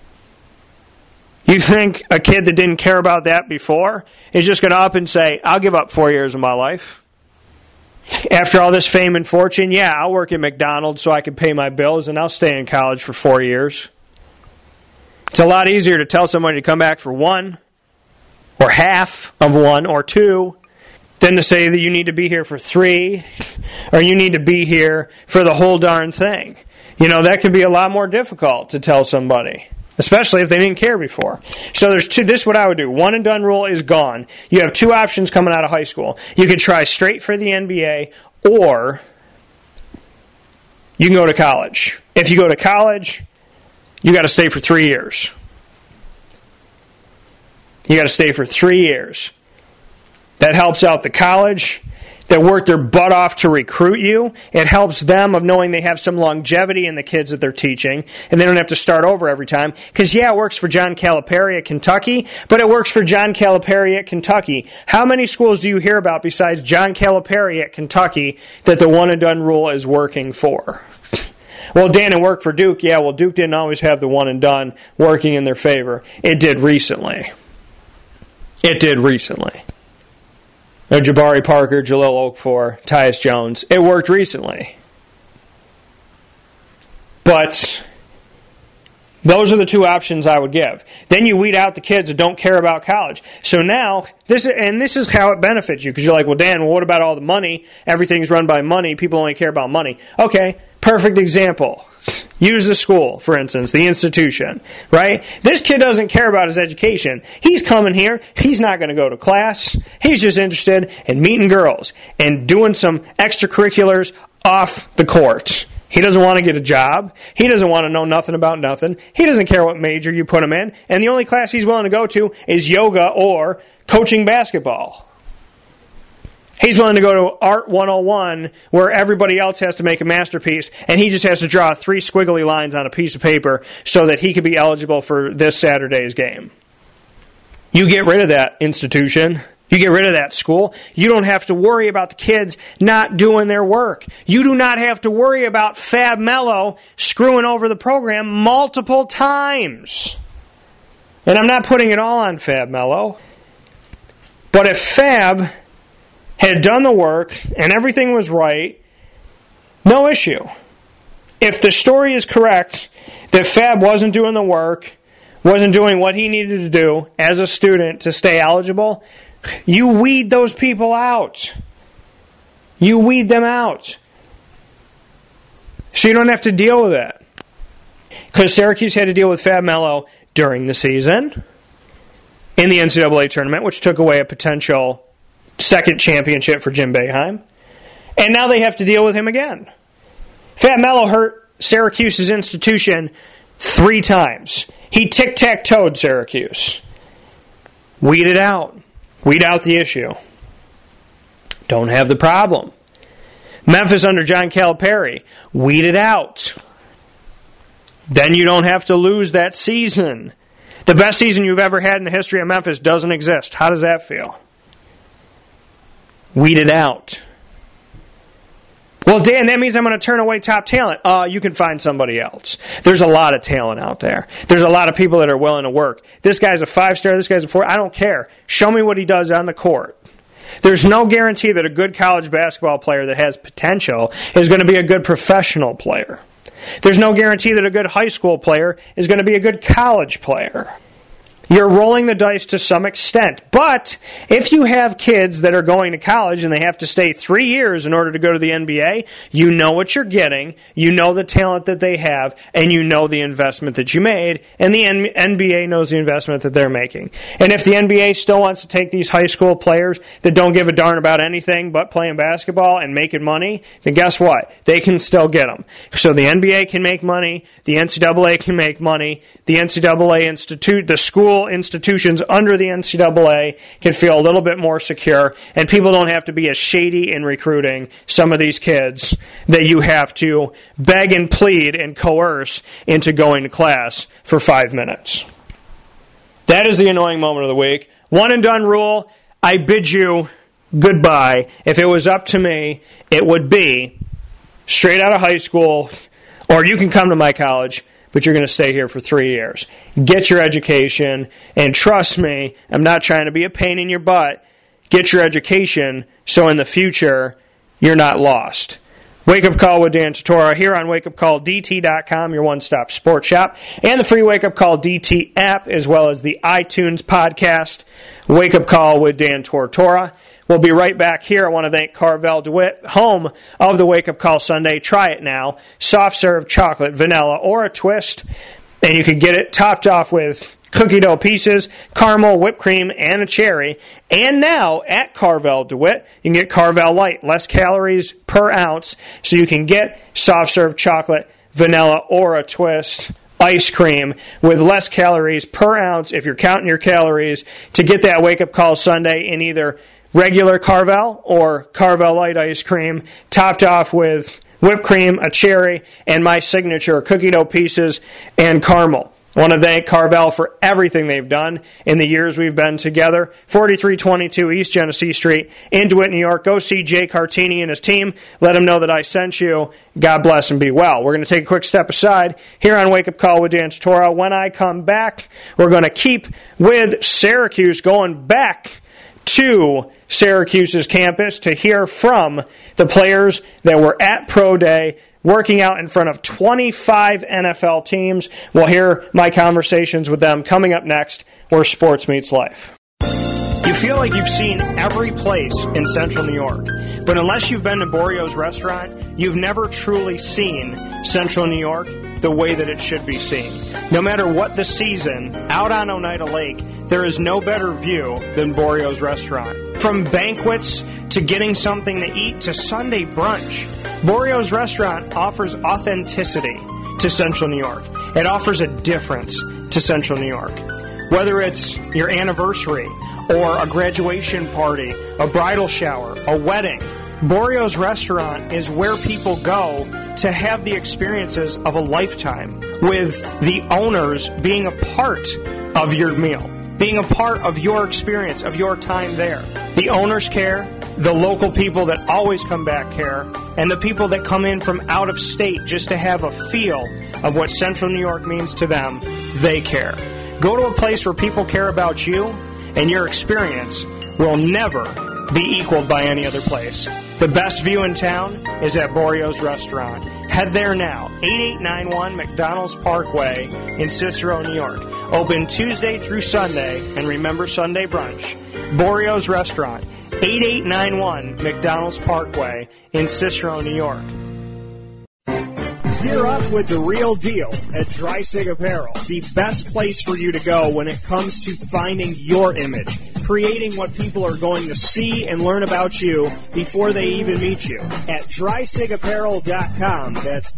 Speaker 1: You think a kid that didn't care about that before is just going to up and say, I'll give up 4 years of my life? After all this fame and fortune, yeah, I'll work at McDonald's so I can pay my bills and I'll stay in college for 4 years. It's a lot easier to tell somebody to come back for 1 or half of 1 or 2 than to say that you need to be here for 3 or you need to be here for the whole darn thing. You know, that can be a lot more difficult to tell somebody, especially if they didn't care before. So there's 2. This is what I would do. One and done rule is gone. You have 2 options coming out of high school. You can try straight for the NBA, or you can go to college. If you go to college, you got to stay for 3 years. You got to stay for 3 years. That helps out the college that worked their butt off to recruit you. It helps them of knowing they have some longevity in the kids that they're teaching, and they don't have to start over every time. Because, yeah, it works for John Calipari at Kentucky, but it works for John Calipari at Kentucky. How many schools do you hear about besides John Calipari at Kentucky that the one-and-done rule is working for? Well, Dan, it worked for Duke. Yeah, well, Duke didn't always have the one-and-done working in their favor. It did recently. Jabari Parker, Jahlil Okafor, Tyus Jones. It worked recently. But those are the 2 options I would give. Then you weed out the kids that don't care about college. So now, this is how it benefits you. Because you're like, well, Dan, what about all the money? Everything's run by money. People only care about money. Okay, perfect example. Use the school, for instance, the institution, right? This kid doesn't care about his education. He's coming here. He's not going to go to class. He's just interested in meeting girls and doing some extracurriculars off the court. He doesn't want to get a job. He doesn't want to know nothing about nothing. He doesn't care what major you put him in. And the only class he's willing to go to is yoga or coaching basketball. He's willing to go to Art 101 where everybody else has to make a masterpiece and he just has to draw 3 squiggly lines on a piece of paper so that he could be eligible for this Saturday's game. You get rid of that institution. You get rid of that school. You don't have to worry about the kids not doing their work. You do not have to worry about Fab Melo screwing over the program multiple times. And I'm not putting it all on Fab Melo. But if Fab had done the work and everything was right, no issue. If the story is correct that Fab wasn't doing the work, wasn't doing what he needed to do as a student to stay eligible, you weed those people out. You weed them out. So you don't have to deal with it. Because Syracuse had to deal with Fab Melo during the season in the NCAA tournament, which took away a potential second championship for Jim Boeheim. And now they have to deal with him again. Fab Melo hurt Syracuse's institution 3 times. He tic-tac-toed Syracuse. Weed it out. Weed out the issue. Don't have the problem. Memphis under John Calipari. Weed it out. Then you don't have to lose that season. The best season you've ever had in the history of Memphis doesn't exist. How does that feel? Weed it out. Well, Dan, that means I'm going to turn away top talent. You can find somebody else. There's a lot of talent out there. There's a lot of people that are willing to work. This guy's a 5-star, this guy's a 4. I don't care. Show me what he does on the court. There's no guarantee that a good college basketball player that has potential is going to be a good professional player. There's no guarantee that a good high school player is going to be a good college player. You're rolling the dice to some extent. But if you have kids that are going to college and they have to stay 3 years in order to go to the NBA, you know what you're getting, you know the talent that they have, and you know the investment that you made, and the NBA knows the investment that they're making. And if the NBA still wants to take these high school players that don't give a darn about anything but playing basketball and making money, then guess what? They can still get them. So the NBA can make money, the NCAA can make money, the NCAA the school institutions under the NCAA can feel a little bit more secure, and people don't have to be as shady in recruiting some of these kids that you have to beg and plead and coerce into going to class for 5 minutes. That is the annoying moment of the week. One and done rule. I bid you goodbye. If it was up to me, it would be straight out of high school, or you can come to my college, but you're going to stay here for 3 years. Get your education, and trust me, I'm not trying to be a pain in your butt. Get your education so in the future you're not lost. Wake Up Call with Dan Tortora here on wakeupcalldt.com, your one-stop sports shop, and the free Wake Up Call DT app, as well as the iTunes podcast, Wake Up Call with Dan Tortora. We'll be right back here. I want to thank Carvel DeWitt, home of the Wake Up Call Sunday. Try it now. Soft serve chocolate, vanilla, or a twist. And you can get it topped off with cookie dough pieces, caramel, whipped cream, and a cherry. And now, at Carvel DeWitt, you can get Carvel Light, less calories per ounce. So you can get soft serve chocolate, vanilla, or a twist ice cream with less calories per ounce if you're counting your calories to get that Wake Up Call Sunday in either regular Carvel or Carvel Light ice cream, topped off with whipped cream, a cherry, and my signature cookie dough pieces and caramel. I want to thank Carvel for everything they've done in the years we've been together. 4322 East Genesee Street in DeWitt, New York. Go see Jay Cartini and his team. Let him know that I sent you. God bless and be well. We're going to take a quick step aside here on Wake Up Call with Dan Tortora. When I come back, we're going to keep with Syracuse, going back to Syracuse's campus to hear from the players that were at Pro Day, working out in front of 25 NFL teams. We'll hear my conversations with them coming up next, where sports meets life. You feel like you've seen every place in Central New York, but unless you've been to Borio's restaurant, you've never truly seen Central New York the way that it should be seen. No matter what the season, out on Oneida Lake, there is no better view than Borio's restaurant. From banquets to getting something to eat to Sunday brunch, Borio's restaurant offers authenticity to Central New York. It offers a difference to Central New York. Whether it's your anniversary or a graduation party, a bridal shower, a wedding, Borio's restaurant is where people go to have the experiences of a lifetime, with the owners being a part of your meal, being a part of your experience, of your time there. The owners care, the local people that always come back care, and the people that come in from out of state just to have a feel of what Central New York means to them, they care. Go to a place where people care about you, and your experience will never be equaled by any other place. The best view in town is at Borio's Restaurant. Head there now, 8891 McDonald's Parkway in Cicero, New York. Open Tuesday through Sunday, and remember Sunday brunch. Borio's Restaurant, 8891 McDonald's Parkway in Cicero, New York.
Speaker 5: Gear up with the real deal at Dreisig Apparel, the best place for you to go when it comes to finding your image, creating what people are going to see and learn about you before they even meet you. At DreisigApparel.com, that's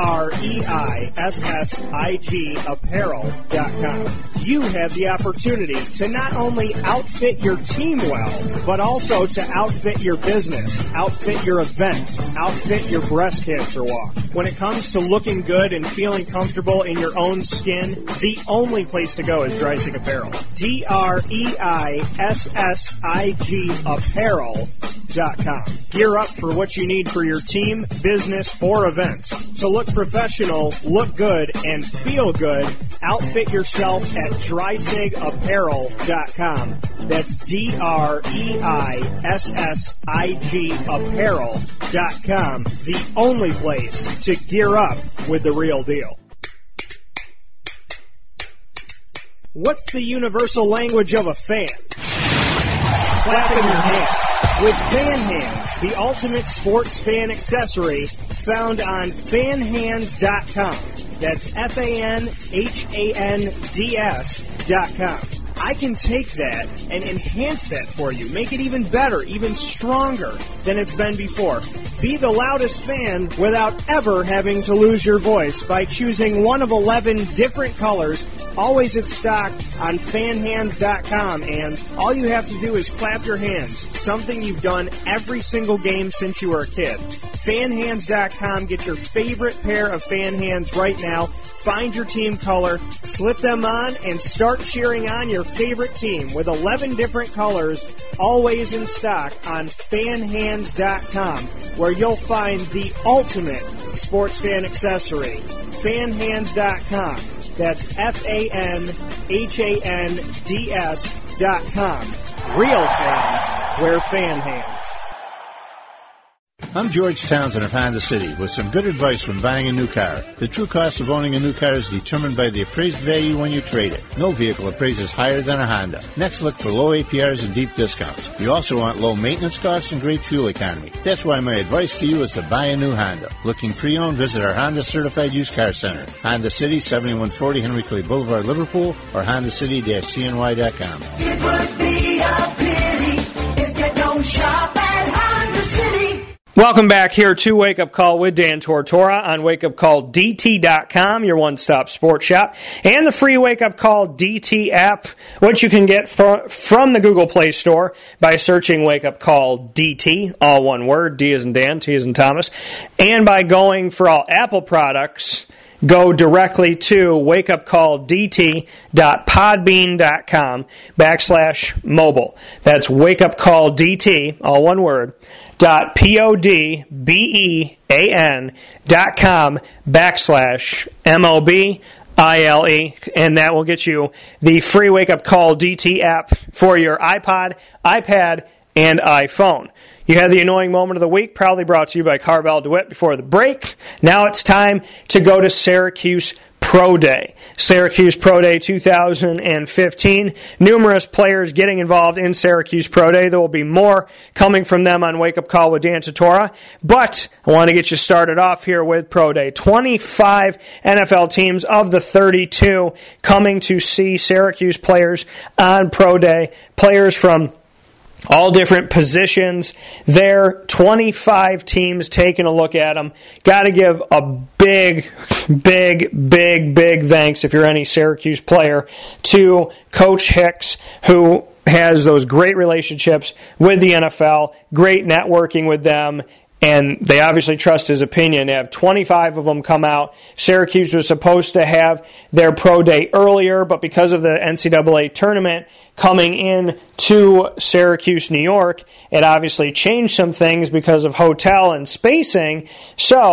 Speaker 5: DREISSIG Apparel.com. You have the opportunity to not only outfit your team well, but also to outfit your business, outfit your event, outfit your breast cancer walk. When it comes to looking good and feeling comfortable in your own skin, the only place to go is Dreisig Apparel. DREISSIG Apparel.com. Gear up for what you need for your team, business, or event. To look professional, look good, and feel good, outfit yourself at DreisigApparel.com. That's DREISSIG Apparel.com. The only place to gear up with the real deal. What's the universal language of a fan? Clapping your hands. With Fan Hands, the ultimate sports fan accessory found on fanhands.com. That's FANHANDS.com. I can take that and enhance that for you, make it even better, even stronger than it's been before. Be the loudest fan without ever having to lose your voice by choosing one of 11 different colors, always in stock on fanhands.com, and all you have to do is clap your hands, something you've done every single game since you were a kid. Fanhands.com, get your favorite pair of fan hands right now. Find your team color, slip them on, and start cheering on your favorite team with 11 different colors, always in stock on fanhands.com, where you'll find the ultimate sports fan accessory. Fanhands.com. That's FANHANDS.com. Real fans wear fan hands.
Speaker 2: I'm George Townsend of Honda City with some good advice when buying a new car. The true cost of owning a new car is determined by the appraised value when you trade it. No vehicle appraises higher than a Honda. Next, look for low APRs and deep discounts. You also want low maintenance costs and great fuel economy. That's why my advice to you is to buy a new Honda. Looking pre-owned, visit our Honda Certified Used Car Center. Honda City, 7140 Henry Clay Boulevard, Liverpool, or HondaCity-CNY.com.
Speaker 3: It would be a pity if you don't shop at Honda City.
Speaker 1: Welcome back here to Wake Up Call with Dan Tortora on WakeUpCallDT.com, your one-stop sports shop, and the free Wake Up Call DT app, which you can get from the Google Play Store by searching Wake Up Call DT, all one word, D as in Dan, T as in Thomas, and by going for all Apple products, go directly to wakeupcalldt.podbean.com/mobile. That's wakeupcalldt, all one word, .podbean.com/MOBILE, and that will get you the free Wake Up Call DT app for your iPod, iPad, and iPhone. You had the annoying moment of the week, proudly brought to you by Carvel DeWitt before the break. Now it's time to go to Syracuse Pro Day. Syracuse Pro Day 2015. Numerous players getting involved in Syracuse Pro Day. There will be more coming from them on Wake Up Call with Dan Tortora. But I want to get you started off here with Pro Day. 25 NFL teams of the 32 coming to see Syracuse players on Pro Day. Players from all different positions. There, 25 teams taking a look at them. Got to give a big thanks, if you're any Syracuse player, to Coach Hicks, who has those great relationships with the NFL, great networking with them, and they obviously trust his opinion. They have 25 of them come out. Syracuse was supposed to have their pro day earlier, but because of the NCAA tournament coming in to Syracuse, New York, it obviously changed some things because of hotel and spacing. So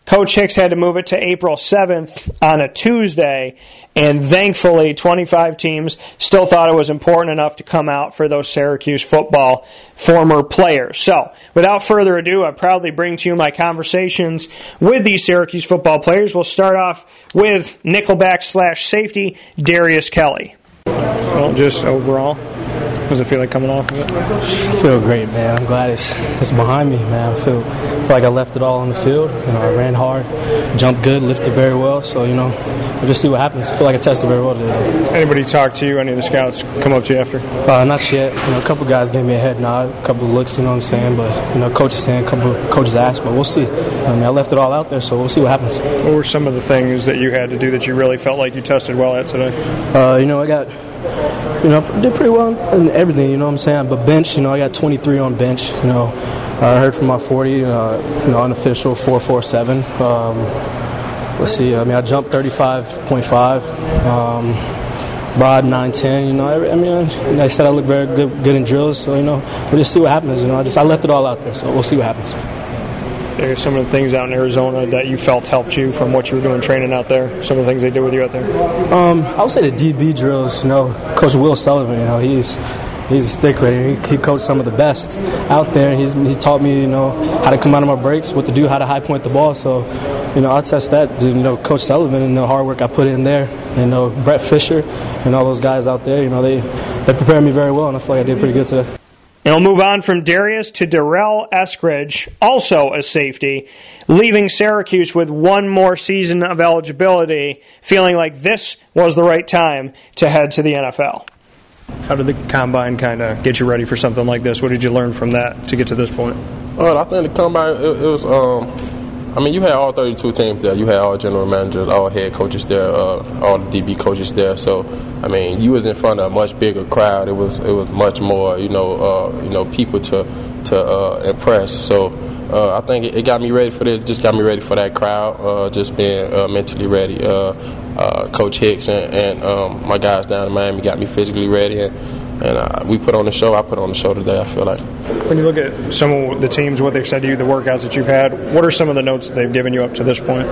Speaker 1: Coach Hicks had to move it to April 7th on a Tuesday, and thankfully 25 teams still thought it was important enough to come out for those Syracuse football former players. So, without further ado, I proudly bring to you my conversations with these Syracuse football players. We'll start off with Nickelback/safety Darius Kelly. Well, just overall, what does it feel like coming off of it?
Speaker 6: I feel great, man. I'm glad it's behind me, man. I feel like I left it all on the field. I ran hard, jumped good, lifted very well. So, we'll just see what happens. I feel like I tested very well today.
Speaker 1: Anybody talk to you? Any of the scouts come up to you after?
Speaker 6: Not yet. A couple guys gave me a head nod, a couple of looks, you know what I'm saying? But, coach is saying, a couple of coaches asked, but we'll see. I left it all out there, so we'll see what happens.
Speaker 1: What were some of the things that you had to do that you really felt like you tested well at today?
Speaker 6: I did pretty well in everything, you know what I'm saying? But bench, I got 23 on bench. I heard from my 40, unofficial 4.47. Let's see, I jumped 35.5. Broad 9.10. I said I look very good in drills, so we'll just see what happens. I left it all out there, so we'll see what happens.
Speaker 1: There's some of the things out in Arizona that you felt helped you from what you were doing training out there, some of the things they did with you out there?
Speaker 6: I would say the DB drills, Coach Will Sullivan, he's a stickler. He coached some of the best out there. He taught me, how to come out of my breaks, what to do, how to high point the ball. So, I'll test that. Coach Sullivan and the hard work I put in there, and Brett Fisher and all those guys out there, they prepared me very well, and I feel like I did pretty good today.
Speaker 1: And we'll move on from Darius to Darrell Eskridge, also a safety, leaving Syracuse with one more season of eligibility, feeling like this was the right time to head to the NFL. How did the combine kind of get you ready for something like this? What did you learn from that to get to this point?
Speaker 7: I think the combine, it was, you had all 32 teams there. You had all general managers, all head coaches there, all the DB coaches there. So, you was in front of a much bigger crowd. It was much more, people to impress. So, I think it got me ready for this. Just got me ready for that crowd. Just being mentally ready. Coach Hicks and my guys down in Miami got me physically ready, and we put on the show. I put on the show today, I feel like.
Speaker 1: When you look at some of the teams, what they've said to you, the workouts that you've had, what are some of the notes that they've given you up to this point?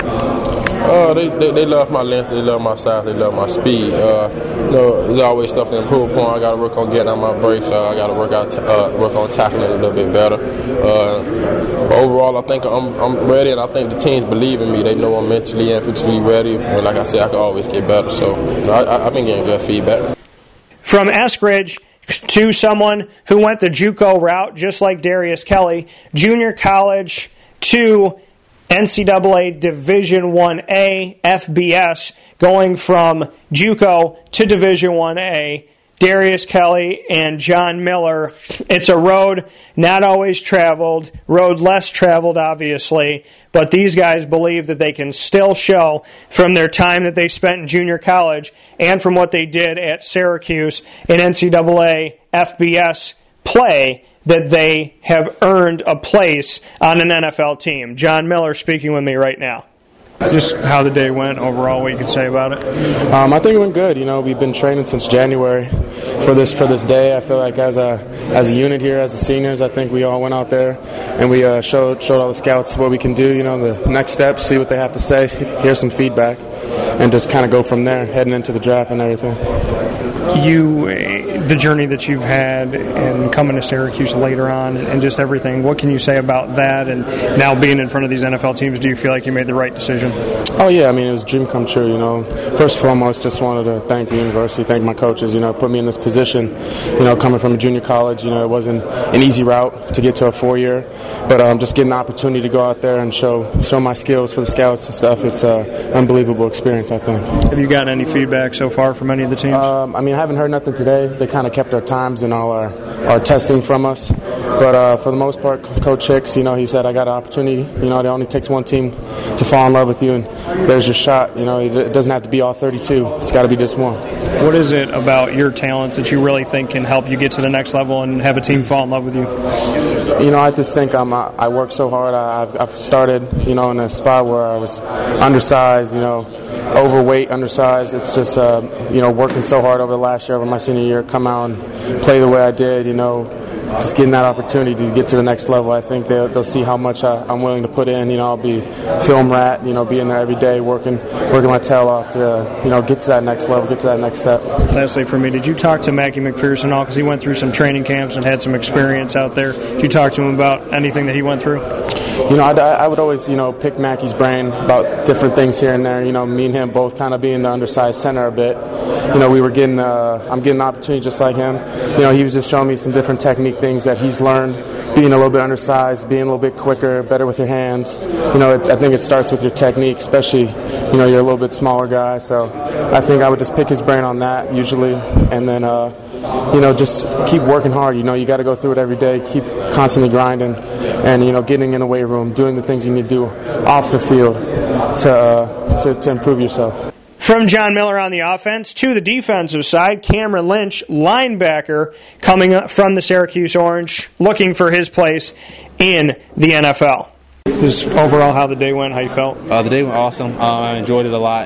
Speaker 7: They love my length, they love my size, they love my speed. There's always stuff to improve upon. I got to work on getting on my breaks. I got to work on tackling it a little bit better. But overall, I think I'm ready, and I think the teams believe in me. They know I'm mentally and physically ready. And like I said, I can always get better. So I've been getting good feedback.
Speaker 1: From Eskridge to someone who went the JUCO route, just like Darius Kelly, junior college to NCAA Division 1A FBS, going from JUCO to Division 1A. Darius Kelly and John Miller. It's a road not always traveled, road less traveled, obviously, but these guys believe that they can still show from their time that they spent in junior college and from what they did at Syracuse in NCAA FBS play that they have earned a place on an NFL team. John Miller speaking with me right now. Just how the day went overall, what you could say about it?
Speaker 8: I think it went good. We've been training since January for this day. I feel like as a unit here, as the seniors, I think we all went out there and we showed all the scouts what we can do. The next steps, see what they have to say, hear some feedback, and just kind of go from there, heading into the draft and everything. The journey that you've had and coming to Syracuse later on and just everything, what can you say about that? And now being in front of these NFL teams, do you feel like you made the right decision? Oh, yeah. It was a dream come true, First and foremost, just wanted to thank the university, thank my coaches, put me in this position. Coming from a junior college, it wasn't an easy route to get to a 4-year. But just getting the opportunity to go out there and show my skills for the scouts and stuff, it's an unbelievable experience, I think.
Speaker 1: Have you gotten any feedback so far from any of the teams?
Speaker 8: I haven't heard nothing today. They kind of kept our times and all our testing from us. But for the most part, Coach Hicks, he said, I got an opportunity. It only takes one team to fall in love with you, and there's your shot. It doesn't have to be all 32. It's got to be just one.
Speaker 1: What is it about your talents that you really think can help you get to the next level and have a team fall in love with you?
Speaker 8: I just think I work so hard. I've started, in a spot where I was undersized, overweight, undersized. It's just, working so hard over the last year, over my senior year, come out and play the way I did,
Speaker 9: just getting that opportunity to get to the next level. I think they'll see how much I'm willing to put in. I'll be film rat, be in there every day, working my tail off to, get to that next level, get to that next step.
Speaker 8: Lastly for me, did you talk to Mackie McPherson at all? Because he went through some training camps and had some experience out there. Did you talk to him about anything that he went through?
Speaker 9: I would always, pick Mackie's brain about different things here and there. Me and him both kind of being the undersized center a bit. We were getting, I'm getting the opportunity just like him. He was just showing me some different technique things that he's learned, being a little bit undersized, being a little bit quicker, better with your hands. I think it starts with your technique, especially, you're a little bit smaller guy. So I think I would just pick his brain on that usually, and then, just keep working hard. You got to go through it every day, keep constantly grinding, and, getting in the weight room, doing the things you need to do off the field to improve yourself.
Speaker 1: From John Miller on the offense to the defensive side, Cameron Lynch, linebacker, coming up from the Syracuse Orange, looking for his place in the NFL.
Speaker 8: Just overall, how the day went, how you felt?
Speaker 10: The day went awesome. I enjoyed it a lot.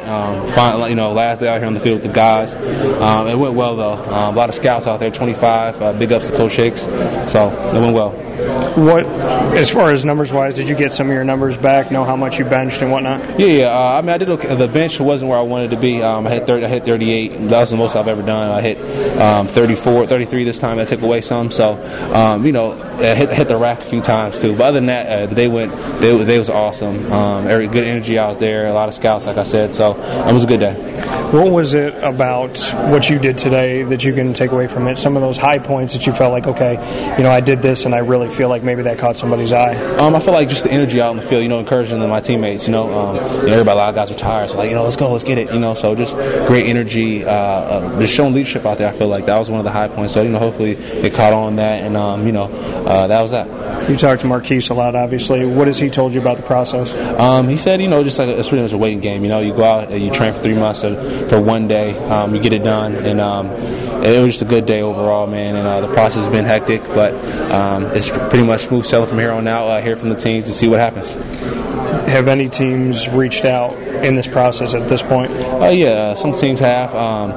Speaker 10: Last day out here on the field with the guys. It went well, though. A lot of scouts out there, 25. Big ups to Coach Hicks. So it went well.
Speaker 8: What, as far as numbers-wise, did you get some of your numbers back, know how much you benched and whatnot?
Speaker 10: Yeah. I did okay. The bench wasn't where I wanted to be. I hit 38. That was the most I've ever done. I hit 34, 33 this time. I took away some. So, I hit the rack a few times, too. But other than that, the day was awesome. Good energy out there, a lot of scouts, like I said. So it was a good day.
Speaker 8: What was it about what you did today that you can take away from it? Some of those high points that you felt like, okay, I did this and I really feel like maybe that caught somebody's eye?
Speaker 10: I feel like just the energy out in the field, encouraging my teammates, everybody, a lot of guys were tired, so let's go, let's get it, so just great energy, just showing leadership out there. I feel like that was one of the high points, so, hopefully they caught on that, and, that was that.
Speaker 8: You talked to Marquise a lot, obviously. What has he told you about the process?
Speaker 10: He said, just like it's pretty much a waiting game, you go out, you train for 3 months, for one day, you get it done, and it was just a good day overall, man, and the process has been hectic, but it's pretty much smooth sailing from here on out, hear from the teams to see what happens.
Speaker 8: Have any teams reached out in this process at this point?
Speaker 10: Yeah, some teams have.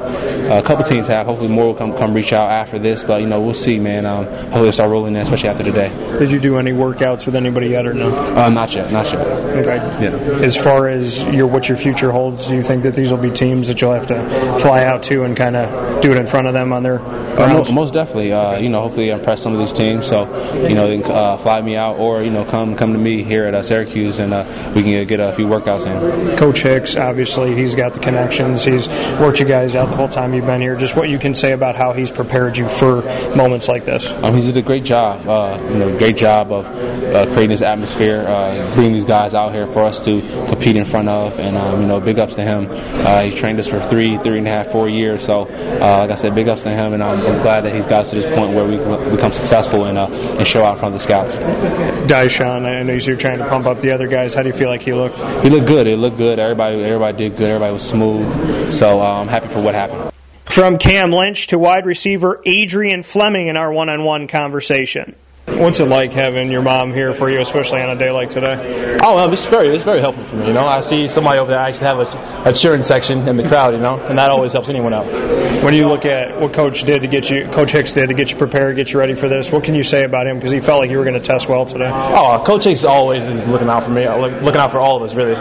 Speaker 10: A couple teams have. Hopefully more will come reach out after this, but we'll see, man. Hopefully they'll start rolling in, especially after today.
Speaker 8: Did you do any workouts with anybody yet or no?
Speaker 10: Not yet.
Speaker 8: Okay.
Speaker 10: Yeah.
Speaker 8: As far as what your future holds, do you think that these will be teams that you'll have to fly out to and kind of do it in front of them on their grounds?
Speaker 10: Most definitely. Hopefully impress some of these teams, so they can fly me out or come to me here at Syracuse, and we can get a few workouts in.
Speaker 8: Coach Hicks, obviously, he's got the connections. He's worked you guys out the whole time you've been here. Just what you can say about how he's prepared you for moments like this.
Speaker 10: He's did a great job. Great job of creating this atmosphere, bringing these guys out here for us to compete in front of, and big ups to him. He's trained us for 3.5, 4 years. So, like I said, big ups to him, and I'm glad that he's got us to this point where we can become successful and show out in front of the scouts.
Speaker 8: Daishan, I know you're trying to pump up the other guys. How do you feel like he looked?
Speaker 10: He looked good. It looked good. Everybody did good. Everybody was smooth. So I'm happy for what happened.
Speaker 1: From Cam Lynch to wide receiver Adrian Fleming in our one-on-one conversation.
Speaker 8: What's it like having your mom here for you, especially on a day like today?
Speaker 11: It's very helpful for me. I see somebody over there actually have a cheering section in the crowd, and that always helps anyone out.
Speaker 8: When you look at what Coach Hicks did to get you prepared, get you ready for this, what can you say about him? Because he felt like you were going to test well today.
Speaker 11: Coach Hicks always is looking out for me, looking out for all of us, really.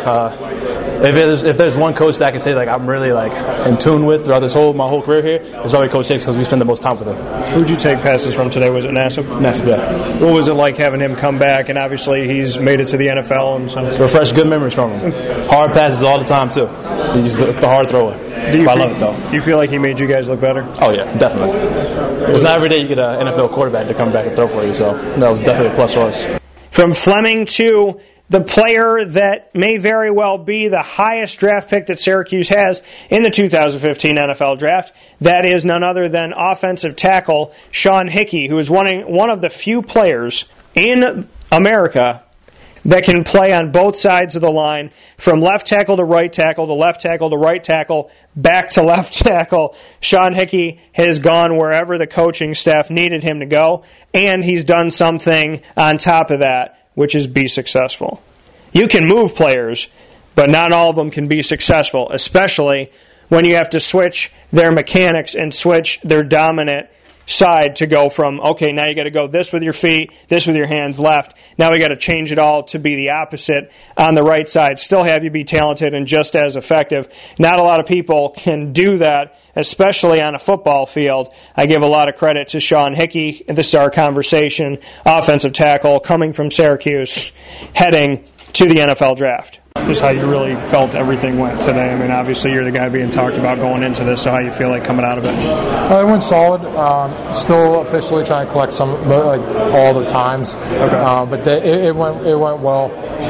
Speaker 11: If there's one coach that I can say I'm really in tune with throughout my whole career here, it's probably Coach Hicks, because we spend the most time with him.
Speaker 8: Who'd you take passes from today? Was it Nassib?
Speaker 11: Nassib, yeah.
Speaker 8: What was it like having him come back, and obviously he's made it to the NFL? And
Speaker 11: refresh good memories from him. Hard passes all the time, too. He's the hard thrower. I love it, though.
Speaker 8: Do you feel like he made you guys look better?
Speaker 11: Oh, yeah, definitely. It's not every day you get an NFL quarterback to come back and throw for you, so that was definitely a plus for us.
Speaker 1: From Fleming to the player that may very well be the highest draft pick that Syracuse has in the 2015 NFL Draft. That is none other than offensive tackle Sean Hickey, who is one of the few players in America that can play on both sides of the line, from left tackle to right tackle, to left tackle to right tackle, back to left tackle. Sean Hickey has gone wherever the coaching staff needed him to go, and he's done something on top of that, which is be successful. You can move players, but not all of them can be successful, especially when you have to switch their mechanics and switch their dominant side to go from, okay, now you got to go this with your feet, this with your hands left. Now we got to change it all to be the opposite on the right side. Still have you be talented and just as effective. Not a lot of people can do that, especially on a football field. I give a lot of credit to Sean Hickey at the Star Conversation, offensive tackle coming from Syracuse, heading to the NFL draft. Just how you really felt everything went today. I mean, obviously you're the guy being talked about going into this, so how you feel like coming out of it?
Speaker 12: It went solid. Still officially trying to collect some, like all the times. Okay. But it went well.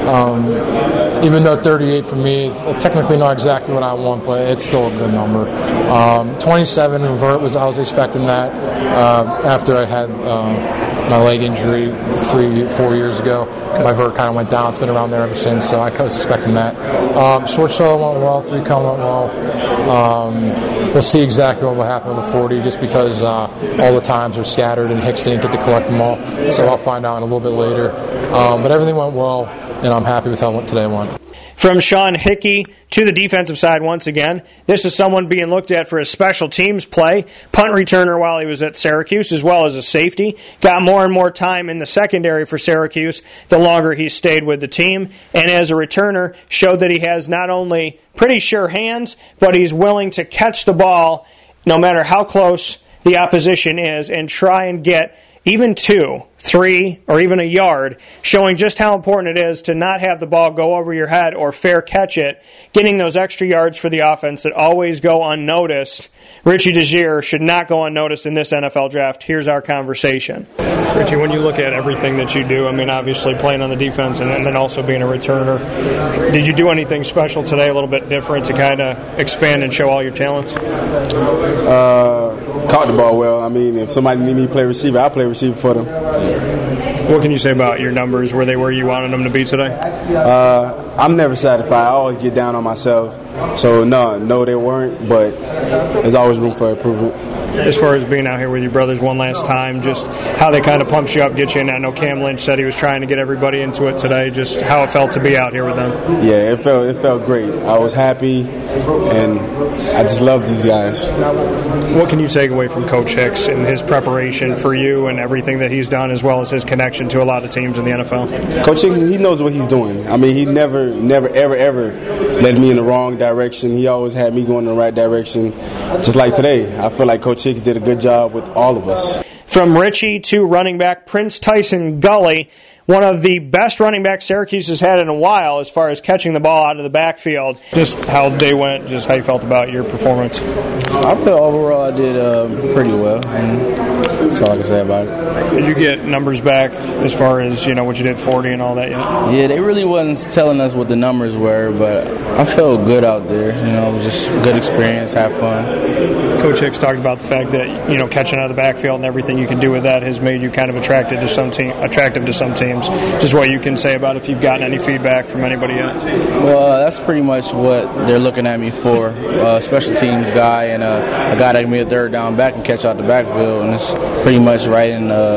Speaker 12: Even though 38 for me, technically not exactly what I want, but it's still a good number. 27 in vert I was expecting that after I had my leg injury 3-4 years ago. My vert kind of went down. It's been around there ever since, so I was expecting that. Short solo went well. 3-cone went well. We'll see exactly what will happen with the 40, just because all the times are scattered and Hicks didn't get to collect them all. So I'll find out in a little bit later. But everything went well, and I'm happy with how today went.
Speaker 1: From Sean Hickey to the defensive side once again, this is someone being looked at for his special teams play. Punt returner while he was at Syracuse, as well as a safety. Got more and more time in the secondary for Syracuse the longer he stayed with the team. And as a returner, showed that he has not only pretty sure hands, but he's willing to catch the ball no matter how close the opposition is and try and get even 2, 3, or even a yard, showing just how important it is to not have the ball go over your head or fair catch it, getting those extra yards for the offense that always go unnoticed. Richie Desir should not go unnoticed in this NFL draft. Here's our conversation. Richie, when you look at everything that you do, I mean, obviously playing on the defense and then also being a returner, did you do anything special today, a little bit different to kind of expand and show all your talents?
Speaker 13: Caught the ball well. I mean, if somebody need me to play receiver, I'll play receiver for them.
Speaker 1: What can you say about your numbers? Were they where you wanted them to be today?
Speaker 13: I'm never satisfied. I always get down on myself. So, no, they weren't, but there's always room for improvement.
Speaker 1: As far as being out here with your brothers one last time, just how they kind of pumped you up, get you in. I know Cam Lynch said he was trying to get everybody into it today, just how it felt to be out here with them.
Speaker 13: Yeah, it felt great. I was happy, and I just love these guys.
Speaker 1: What can you take away from Coach Hicks and his preparation for you and everything that he's done, as well as his connection to a lot of teams in the NFL?
Speaker 13: Coach Hicks, he knows what he's doing. I mean, he never, ever led me in the wrong direction. He always had me going in the right direction. Just like today, I feel like Coach Hicks did a good job with all of us.
Speaker 1: From Richie to running back Prince Tyson Gully, one of the best running backs Syracuse has had in a while as far as catching the ball out of the backfield. Just how they went, just how you felt about your performance.
Speaker 14: I feel overall I did pretty well. That's all I can say about it.
Speaker 1: Did you get numbers back as far as, what you did 40 and all that yet?
Speaker 14: Yeah, they really wasn't telling us what the numbers were, but I felt good out there. It was just a good experience, have fun.
Speaker 1: Coach Hicks talked about the fact that, catching out of the backfield and everything you can do with that has made you kind of attractive to some teams. Just what you can say about if you've gotten any feedback from anybody yet.
Speaker 14: Well, that's pretty much what they're looking at me for. Special teams guy and a guy that can be a third down back and catch out the backfield, and it's pretty much right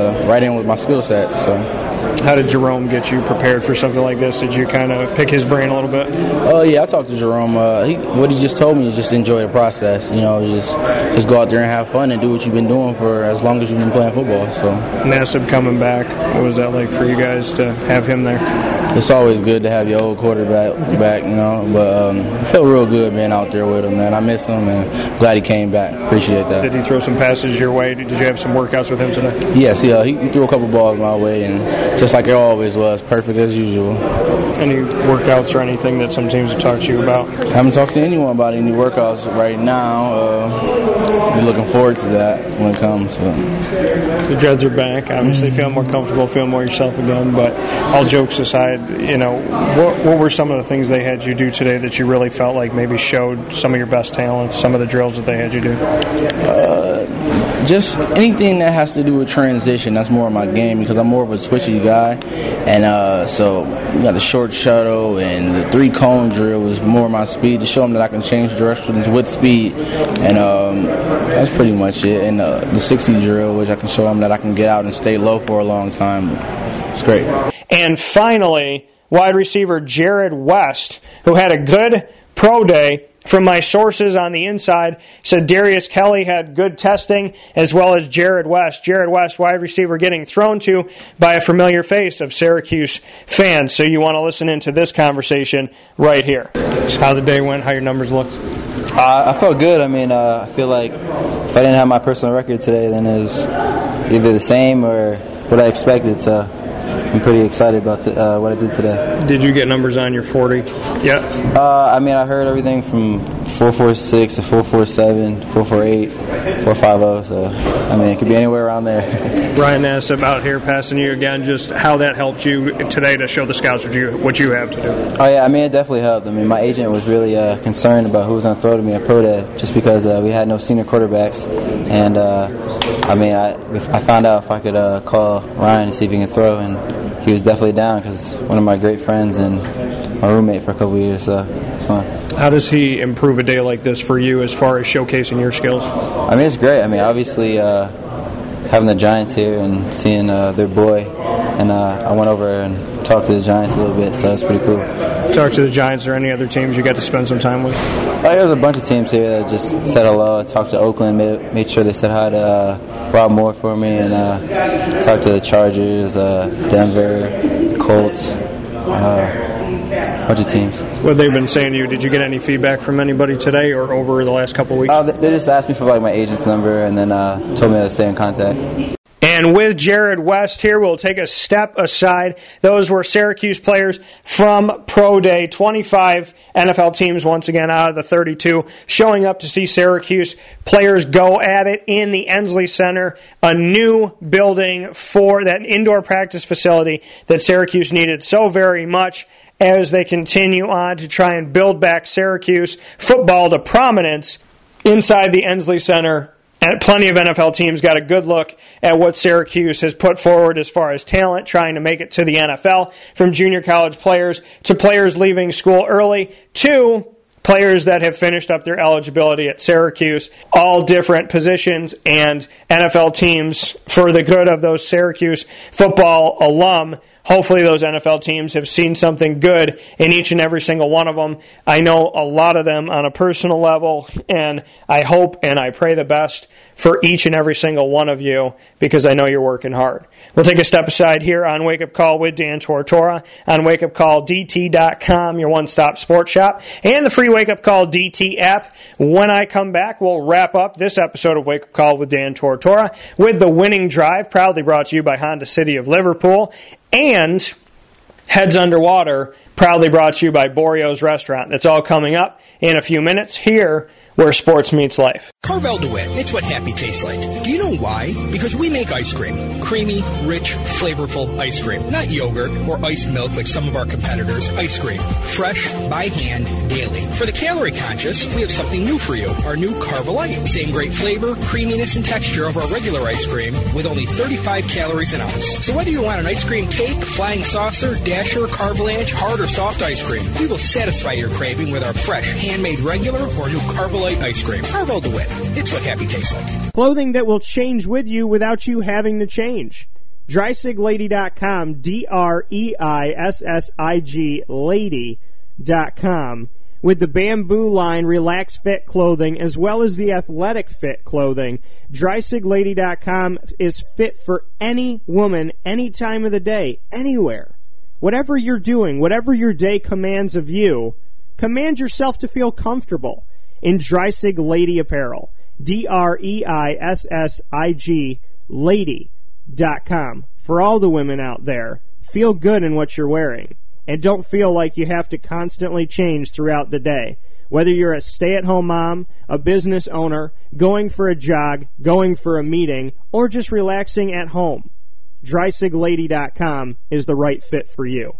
Speaker 14: in with my skill set. So.
Speaker 1: How did Jerome get you prepared for something like this? Did you kind of pick his brain a little bit?
Speaker 14: Oh, yeah, I talked to Jerome. What he just told me is just enjoy the process. Just go out there and have fun and do what you've been doing for as long as you've been playing football. So.
Speaker 1: Nassib coming back, what was that like for you guys to have him there?
Speaker 14: It's always good to have your old quarterback back, but it felt real good being out there with him, man. I miss him, and glad he came back. Appreciate that.
Speaker 1: Did he throw some passes your way? Did you have some workouts with him today?
Speaker 14: Yes, yeah. He threw a couple balls my way, and just like it always was, perfect as usual.
Speaker 1: Any workouts or anything that some teams have talked to you about?
Speaker 14: I haven't talked to anyone about any workouts right now. We're looking forward to that when it comes. So.
Speaker 1: The Dreads are back. Obviously, feeling more comfortable, feeling more yourself again. But all jokes aside, what were some of the things they had you do today that you really felt like maybe showed some of your best talents, some of the drills that they had you do?
Speaker 14: Just anything that has to do with transition. That's more of my game because I'm more of a switchy guy. And so you got the short shuttle and the 3-cone drill was more my speed to show them that I can change directions with speed. And that's pretty much it. And the 60 drill, which I can show them that I can get out and stay low for a long time. It's great.
Speaker 1: And finally, wide receiver Jared West, who had a good pro day from my sources on the inside said Darius Kelly had good testing, as well as Jared West. Jared West, wide receiver, getting thrown to by a familiar face of Syracuse fans. So you want to listen into this conversation right here. Just how the day went, how your numbers looked.
Speaker 15: I felt good. I mean, I feel like if I didn't have my personal record today, then it was either the same or what I expected. So I'm pretty excited about what I did today.
Speaker 1: Did you get numbers on your 40? Yeah.
Speaker 15: I mean, I heard everything from 4.46 to 4.47, 4.48, 4.50. So, I mean, it could be anywhere around there.
Speaker 1: Ryan Ness about here passing you again, just how that helped you today to show the scouts what you have to do.
Speaker 15: Oh, yeah, I mean, it definitely helped. I mean, my agent was really concerned about who was going to throw to me at Pro Day just because we had no senior quarterbacks. And, I mean, I found out if I could call Ryan and see if he can throw, and he was definitely down because one of my great friends and my roommate for a couple of years, so it's fun.
Speaker 1: How does he improve a day like this for you as far as showcasing your skills?
Speaker 15: I mean, it's great. I mean, obviously, having the Giants here and seeing their boy, and I went over and talked to the Giants a little bit, so it's pretty cool.
Speaker 1: Talk to the Giants or any other teams you got to spend some time with?
Speaker 15: There was a bunch of teams here that just said hello. I talked to Oakland, made sure they said hi to Rob Moore for me, and talked to the Chargers, Denver, Colts, a bunch of teams.
Speaker 1: What they've been saying to you, did you get any feedback from anybody today or over the last couple of weeks?
Speaker 15: They just asked me for like my agent's number and then told me to stay in contact.
Speaker 1: And with Jared West here, we'll take a step aside. Those were Syracuse players from Pro Day. 25 NFL teams, once again, out of the 32, showing up to see Syracuse players go at it in the Ensley Center, a new building for that indoor practice facility that Syracuse needed so very much as they continue on to try and build back Syracuse football to prominence inside the Ensley Center. And plenty of NFL teams got a good look at what Syracuse has put forward as far as talent, trying to make it to the NFL, from junior college players to players leaving school early to players that have finished up their eligibility at Syracuse, all different positions, and NFL teams, for the good of those Syracuse football alum, hopefully those NFL teams have seen something good in each and every single one of them. I know a lot of them on a personal level, and I hope and I pray the best for each and every single one of you because I know you're working hard. We'll take a step aside here on Wake Up Call with Dan Tortora on wakeupcalldt.com, your one-stop sports shop, and the free Wake Up Call DT app. When I come back, we'll wrap up this episode of Wake Up Call with Dan Tortora with the Winning Drive, proudly brought to you by Honda City of Liverpool, and Heads Underwater, proudly brought to you by Borio's Restaurant. That's all coming up in a few minutes here where sports meets life.
Speaker 4: Carvel DeWitt, it's what happy tastes like. Do you know why? Because we make ice cream. Creamy, rich, flavorful ice cream. Not yogurt or iced milk like some of our competitors. Ice cream. Fresh, by hand, daily. For the calorie conscious, we have something new for you. Our new Carvelite. Same great flavor, creaminess, and texture of our regular ice cream with only 35 calories an ounce. So whether you want an ice cream cake, flying saucer, dasher, Carvalanche, hard or soft ice cream, we will satisfy your craving with our fresh, handmade regular or new Carvelite ice cream. Carvel DeWitt. It's what happy tastes like.
Speaker 5: Clothing that will change with you without you having to change. DreissiglLady.com, DREISSIG Lady.com. With the Bamboo line Relax Fit clothing as well as the Athletic Fit clothing, DreissiglLady.com is fit for any woman, any time of the day, anywhere. Whatever you're doing, whatever your day commands of you, command yourself to feel comfortable in Dreissig Lady apparel. DREISSIG Lady.com. For all the women out there, feel good in what you're wearing. And don't feel like you have to constantly change throughout the day. Whether you're a stay-at-home mom, a business owner, going for a jog, going for a meeting, or just relaxing at home, DreissiglLady.com is the right fit for you.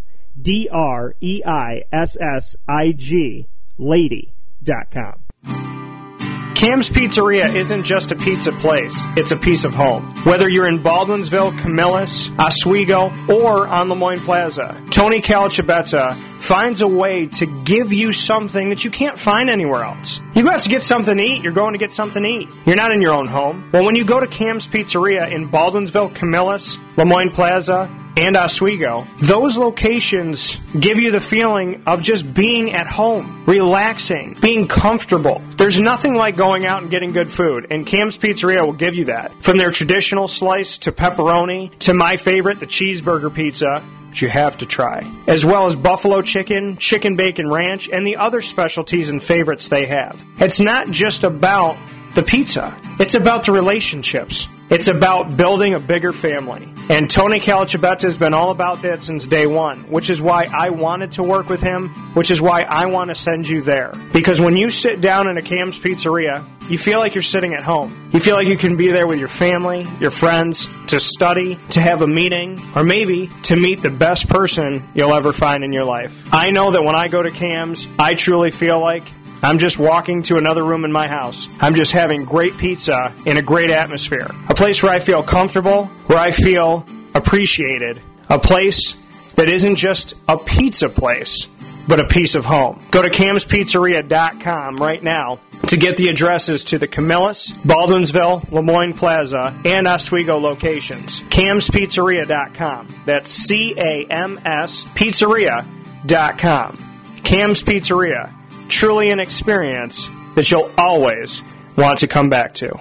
Speaker 5: DREISSIG Lady.com.
Speaker 1: Cam's Pizzeria isn't just a pizza place, it's a piece of home. Whether you're in Baldwinsville, Camillus, Oswego, or on Lemoyne Plaza, Tony Calciabetta finds a way to give you something that you can't find anywhere else. You go out to get something to eat, you're going to get something to eat. You're not in your own home. Well, when you go to Cam's Pizzeria in Baldwinsville, Camillus, Lemoyne Plaza, and Oswego, those locations give you the feeling of just being at home, relaxing, being comfortable. There's nothing like going out and getting good food, and Cam's Pizzeria will give you that. From their traditional slice to pepperoni to my favorite, the cheeseburger pizza, which you have to try, as well as buffalo chicken, chicken bacon ranch, and the other specialties and favorites they have. It's not just about the pizza. It's about the relationships. It's about building a bigger family. And Tony Calacibetta has been all about that since day one, which is why I wanted to work with him, which is why I want to send you there. Because when you sit down in a Cam's Pizzeria, you feel like you're sitting at home. You feel like you can be there with your family, your friends, to study, to have a meeting, or maybe to meet the best person you'll ever find in your life. I know that when I go to Cam's, I truly feel like I'm just walking to another room in my house. I'm just having great pizza in a great atmosphere. A place where I feel comfortable, where I feel appreciated. A place that isn't just a pizza place, but a piece of home. Go to camspizzeria.com right now to get the addresses to the Camillus, Baldwinsville, Lemoyne Plaza, and Oswego locations. camspizzeria.com. That's C-A-M-S Pizzeria.com. Cam's Pizzeria. Truly an experience that you'll always want to come back to.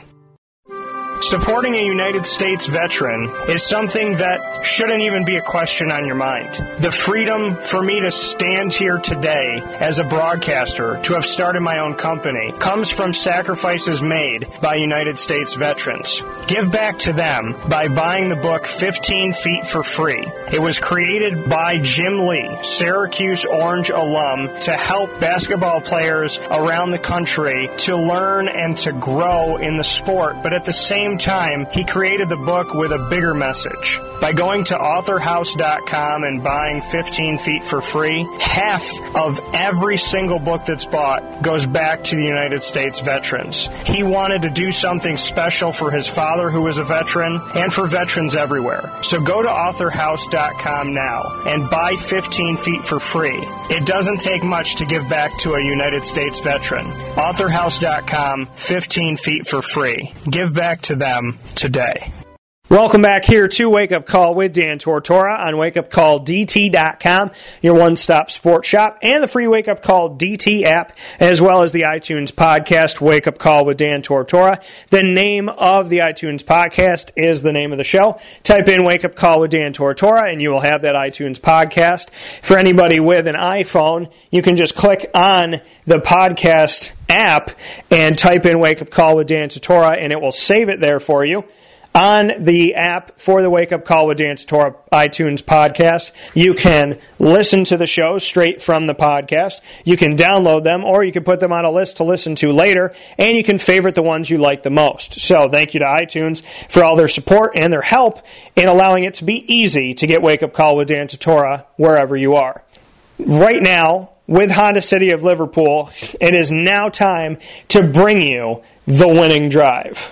Speaker 1: Supporting a United States veteran is something that shouldn't even be a question on your mind. The freedom for me to stand here today as a broadcaster, to have started my own company, comes from sacrifices made by United States veterans. Give back to them by buying the book 15 Feet for free. It was created by Jim Lee, Syracuse Orange alum, to help basketball players around the country to learn and to grow in the sport, but at the same time, he created the book with a bigger message. By going to authorhouse.com and buying 15 Feet for free, half of every single book that's bought goes back to the United States veterans. He wanted to do something special for his father, who was a veteran, and for veterans everywhere. So go to authorhouse.com now and buy 15 Feet for free. It doesn't take much to give back to a United States veteran. authorhouse.com, 15 Feet for free. Give back to them today. Welcome back here to Wake Up Call with Dan Tortora on WakeUpCallDT.com, your one-stop sports shop, and the free Wake Up Call DT app, as well as the iTunes podcast, Wake Up Call with Dan Tortora. The name of the iTunes podcast is the name of the show. Type in Wake Up Call with Dan Tortora, and you will have that iTunes podcast. For anybody with an iPhone, you can just click on the podcast app and type in Wake Up Call with Dan Tortora, and it will save it there for you. On the app for the Wake Up Call with Dan Tortora iTunes podcast, you can listen to the show straight from the podcast. You can download them, or you can put them on a list to listen to later, and you can favorite the ones you like the most. So thank you to iTunes for all their support and their help in allowing it to be easy to get Wake Up Call with Dan Tortora wherever you are. Right now, with Honda City of Liverpool, it is now time to bring you the winning drive.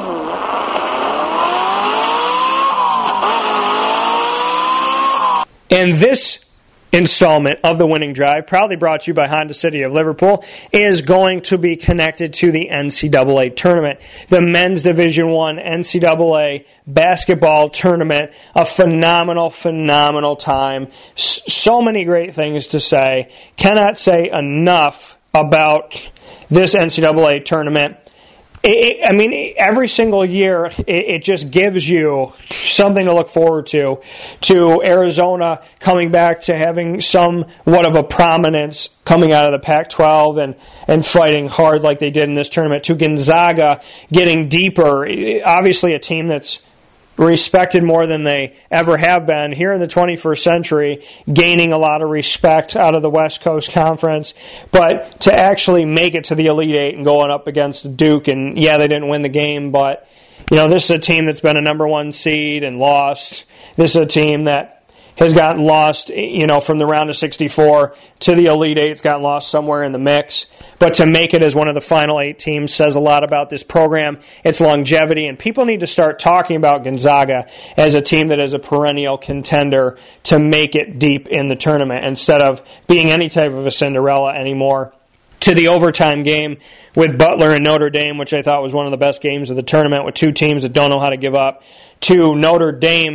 Speaker 1: And this installment of the Winning Drive, proudly brought to you by Honda City of Liverpool, is going to be connected to the NCAA tournament, the Men's Division I NCAA basketball tournament. A phenomenal, phenomenal time. So many great things to say. Cannot say enough about this NCAA tournament. Every single year, it just gives you something to look forward to Arizona coming back to having somewhat of a prominence coming out of the Pac-12 and fighting hard like they did in this tournament, to Gonzaga getting deeper, obviously a team that's respected more than they ever have been here in the 21st century, gaining a lot of respect out of the West Coast Conference. But to actually make it to the Elite Eight and going up against Duke, and yeah, they didn't win the game, but this is a team that's been a number one seed and lost. This is a team that has gotten lost, from the round of 64 to the Elite Eight. It's gotten lost somewhere in the mix. But to make it as one of the final 8 teams says a lot about this program, its longevity, and people need to start talking about Gonzaga as a team that is a perennial contender to make it deep in the tournament instead of being any type of a Cinderella anymore. To the overtime game with Butler and Notre Dame, which I thought was one of the best games of the tournament, with 2 teams that don't know how to give up, to Notre Dame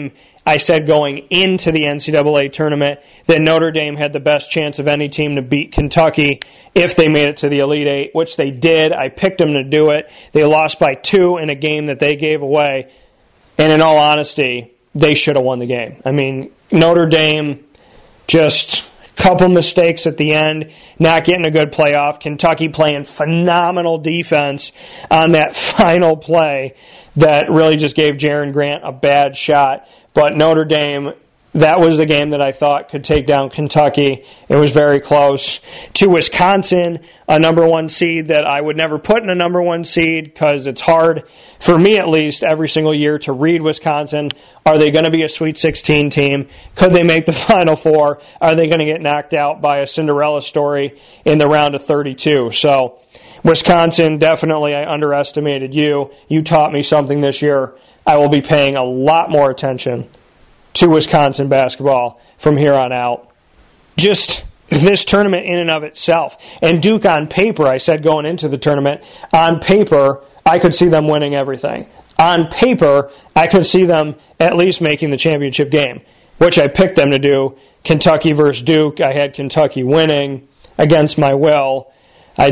Speaker 1: I said going into the NCAA tournament that Notre Dame had the best chance of any team to beat Kentucky if they made it to the Elite Eight, which they did. I picked them to do it. They lost by 2 in a game that they gave away. And in all honesty, they should have won the game. I mean, Notre Dame, just a couple mistakes at the end, not getting a good playoff. Kentucky playing phenomenal defense on that final play that really just gave Jaron Grant a bad shot. But Notre Dame, that was the game that I thought could take down Kentucky. It was very close. To Wisconsin, a number 1 seed that I would never put in a number 1 seed because it's hard, for me at least, every single year to read Wisconsin. Are they going to be a Sweet 16 team? Could they make the Final Four? Are they going to get knocked out by a Cinderella story in the round of 32? So Wisconsin, definitely I underestimated you. You taught me something this year. I will be paying a lot more attention to Wisconsin basketball from here on out. Just this tournament in and of itself. And Duke on paper, I said going into the tournament, on paper, I could see them winning everything. On paper, I could see them at least making the championship game, which I picked them to do. Kentucky versus Duke, I had Kentucky winning against my will. I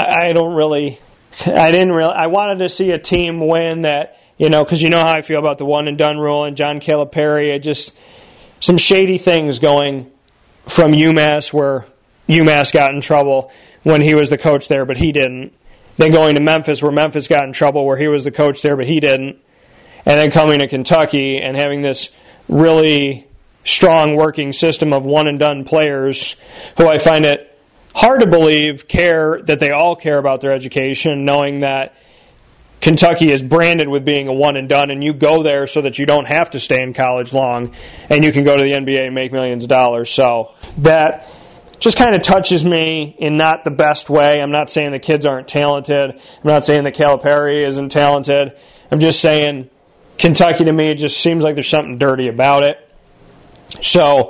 Speaker 1: wanted to see a team win that, because you know how I feel about the one and done rule and John Calipari. Just some shady things going from UMass, where UMass got in trouble when he was the coach there, but he didn't. Then going to Memphis, where Memphis got in trouble, where he was the coach there, but he didn't. And then coming to Kentucky and having this really strong working system of one and done players who I find it hard to believe that they all care about their education, knowing that Kentucky is branded with being a one and done, and you go there so that you don't have to stay in college long, and you can go to the NBA and make millions of dollars. So that just kind of touches me in not the best way. I'm not saying the kids aren't talented. I'm not saying that Calipari isn't talented. I'm just saying Kentucky to me just seems like there's something dirty about it. So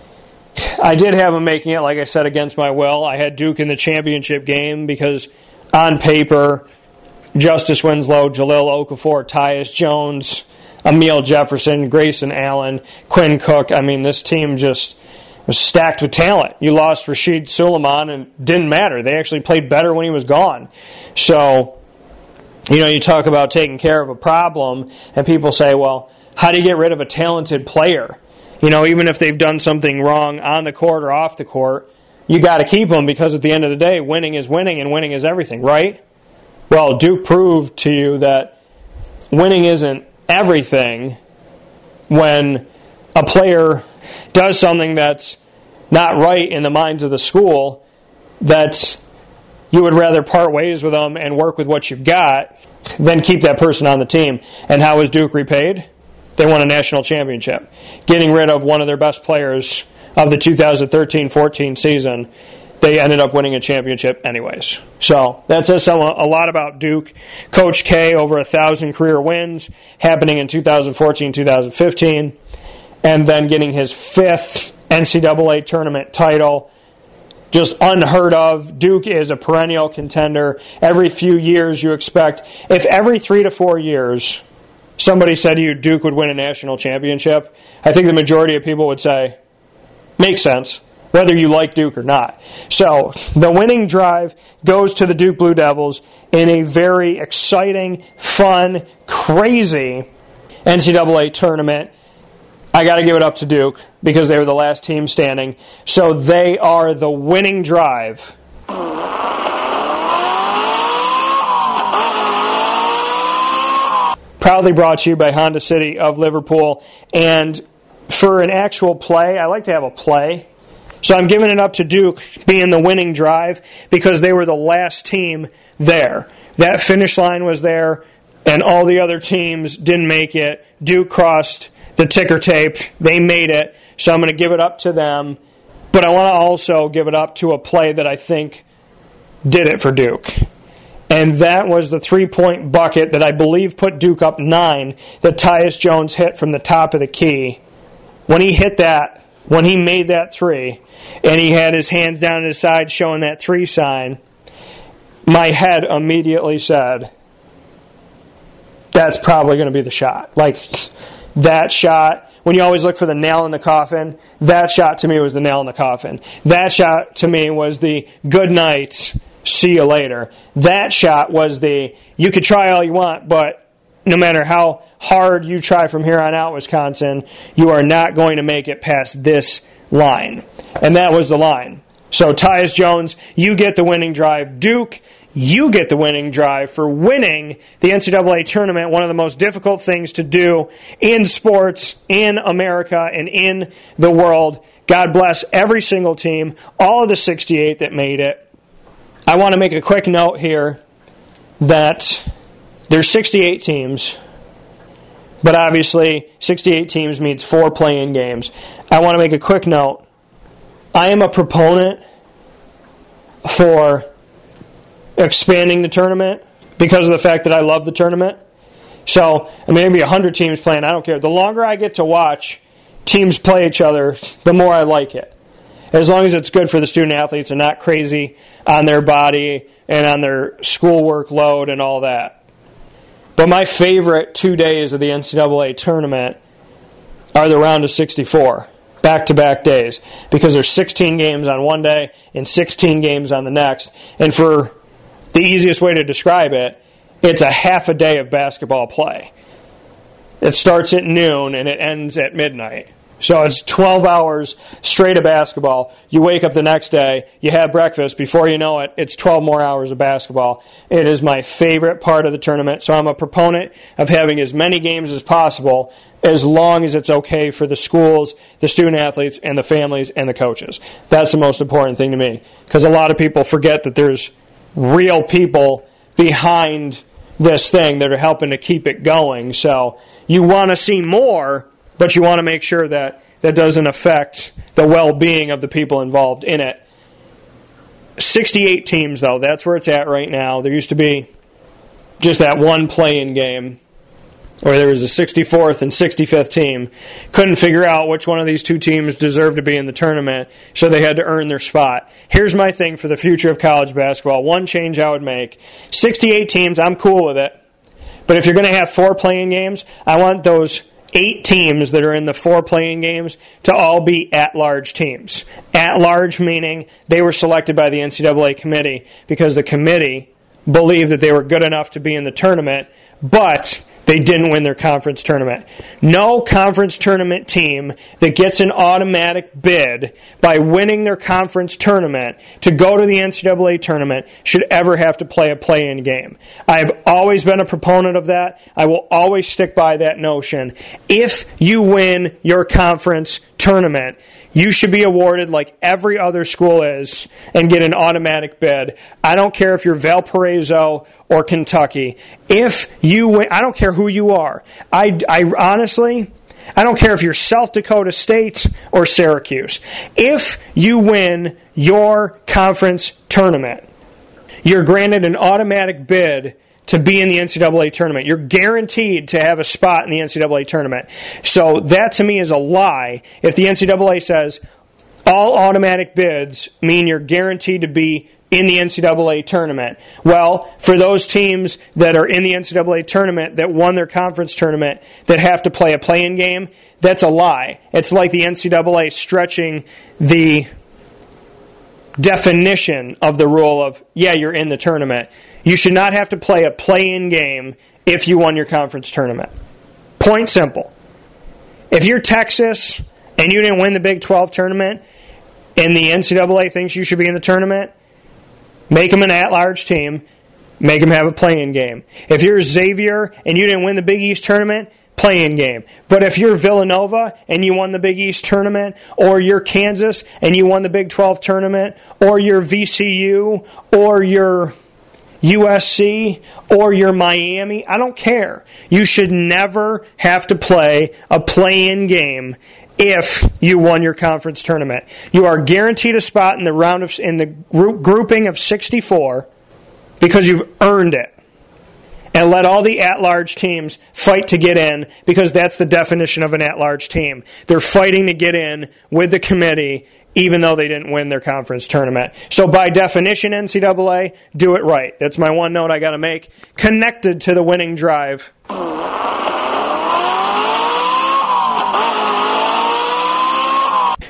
Speaker 1: I did have them making it, like I said, against my will. I had Duke in the championship game because on paper, Justice Winslow, Jahlil Okafor, Tyus Jones, Emile Jefferson, Grayson Allen, Quinn Cook. I mean, this team just was stacked with talent. You lost Rashid Suleiman, and it didn't matter. They actually played better when he was gone. So, you talk about taking care of a problem, and people say, well, how do you get rid of a talented player? Even if they've done something wrong on the court or off the court, you got to keep them because at the end of the day, winning is winning, and winning is everything, right? Well, Duke proved to you that winning isn't everything when a player does something that's not right in the minds of the school, that you would rather part ways with them and work with what you've got than keep that person on the team. And how was Duke repaid? They won a national championship, getting rid of one of their best players of the 2013-14 season. They ended up winning a championship anyways. So that says a lot about Duke. Coach K, over 1,000 career wins, happening in 2014-2015, and then getting his 5th NCAA tournament title. Just unheard of. Duke is a perennial contender. Every few years you expect, if every 3 to 4 years somebody said to you Duke would win a national championship, I think the majority of people would say, makes sense, whether you like Duke or not. So the winning drive goes to the Duke Blue Devils in a very exciting, fun, crazy NCAA tournament. I got to give it up to Duke because they were the last team standing. So they are the winning drive. Proudly brought to you by Honda City of Liverpool. And for an actual play, I like to have a play. So I'm giving it up to Duke being the winning drive because they were the last team there. That finish line was there, and all the other teams didn't make it. Duke crossed the ticker tape. They made it. So I'm going to give it up to them. But I want to also give it up to a play that I think did it for Duke. And that was the 3-point bucket that I believe put Duke up 9 that Tyus Jones hit from the top of the key. When he hit that, when he made that 3, and he had his hands down at his side showing that 3 sign, my head immediately said, that's probably going to be the shot. Like, that shot when you always look for the nail in the coffin, that shot to me was the nail in the coffin. That shot to me was the good night, see you later. That shot was the, you could try all you want, but no matter how hard you try from here on out, Wisconsin, you are not going to make it past this line. And that was the line. So Tyus Jones, you get the winning drive. Duke, you get the winning drive for winning the NCAA tournament, one of the most difficult things to do in sports, in America, and in the world. God bless every single team, all of the 68 that made it. I want to make a quick note here that there's 68 teams, but obviously 68 teams means 4 play-in games. I want to make a quick note. I am a proponent for expanding the tournament because of the fact that I love the tournament. So, maybe 100 teams playing, I don't care. The longer I get to watch teams play each other, the more I like it. As long as it's good for the student athletes and not crazy on their body and on their schoolwork load and all that. But my favorite 2 days of the NCAA tournament are the round of 64. Back-to-back days, because there's 16 games on one day and 16 games on the next. And for the easiest way to describe it, it's a half a day of basketball play. It starts at noon and it ends at midnight. So it's 12 hours straight of basketball. You wake up the next day, you have breakfast. Before you know it, it's 12 more hours of basketball. It is my favorite part of the tournament, so I'm a proponent of having as many games as possible as long as it's okay for the schools, the student athletes, and the families and the coaches. That's the most important thing to me, because a lot of people forget that there's real people behind this thing that are helping to keep it going. So you want to see more, but you want to make sure that that doesn't affect the well-being of the people involved in it. 68 teams, though, that's where it's at right now. There used to be just that one play-in game where there was a 64th and 65th team. Couldn't figure out which one of these two teams deserved to be in the tournament, so they had to earn their spot. Here's my thing for the future of college basketball. One change I would make. 68 teams, I'm cool with it. But if you're going to have 4 play-in games, I want those 8 teams that are in the 4 play-in games to all be at-large teams. At-large meaning they were selected by the NCAA committee because the committee believed that they were good enough to be in the tournament, but they didn't win their conference tournament. No conference tournament team that gets an automatic bid by winning their conference tournament to go to the NCAA tournament should ever have to play a play-in game. I've always been a proponent of that. I will always stick by that notion. If you win your conference tournament, you should be awarded like every other school is and get an automatic bid. I don't care if you're Valparaiso or Kentucky. If you win, I don't care who you are. I honestly, I don't care if you're South Dakota State or Syracuse. If you win your conference tournament, you're granted an automatic bid to be in the NCAA tournament. You're guaranteed to have a spot in the NCAA tournament. So that to me is a lie. If the NCAA says all automatic bids mean you're guaranteed to be in the NCAA tournament. Well, for those teams that are in the NCAA tournament that won their conference tournament that have to play a play-in game, that's a lie. It's like the NCAA stretching the definition of the rule of, yeah, you're in the tournament. You should not have to play a play-in game if you won your conference tournament. Point simple. If you're Texas and you didn't win the Big 12 tournament and the NCAA thinks you should be in the tournament, make them an at-large team, make them have a play-in game. If you're Xavier and you didn't win the Big East tournament, play-in game. But if you're Villanova and you won the Big East tournament, or you're Kansas and you won the Big 12 tournament, or you're VCU, or you're USC, or you're Miami, I don't care. You should never have to play a play-in game if you won your conference tournament. You are guaranteed a spot in the round of in the grouping of 64 because you've earned it. And let all the at-large teams fight to get in, because that's the definition of an at-large team. They're fighting to get in with the committee even though they didn't win their conference tournament. So by definition, NCAA, do it right. That's my one note I got to make. Connected to the winning drive.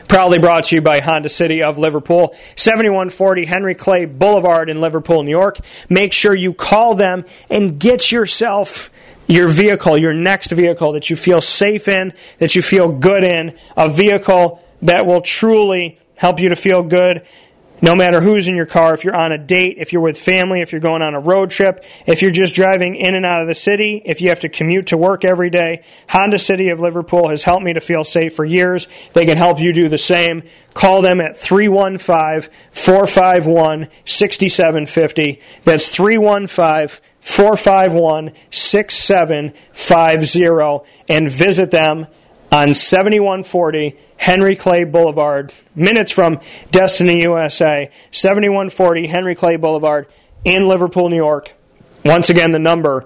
Speaker 1: Proudly brought to you by Honda City of Liverpool, 7140 Henry Clay Boulevard in Liverpool, New York. Make sure you call them and get yourself your vehicle, your next vehicle that you feel safe in, that you feel good in, a vehicle that will truly help you to feel good no matter who's in your car, if you're on a date, if you're with family, if you're going on a road trip, if you're just driving in and out of the city, if you have to commute to work every day. Honda City of Liverpool has helped me to feel safe for years. They can help you do the same. Call them at 315-451-6750. That's 315-451-6750. And visit them on 7140 Henry Clay Boulevard, minutes from Destiny, USA, 7140 Henry Clay Boulevard in Liverpool, New York. Once again, the number,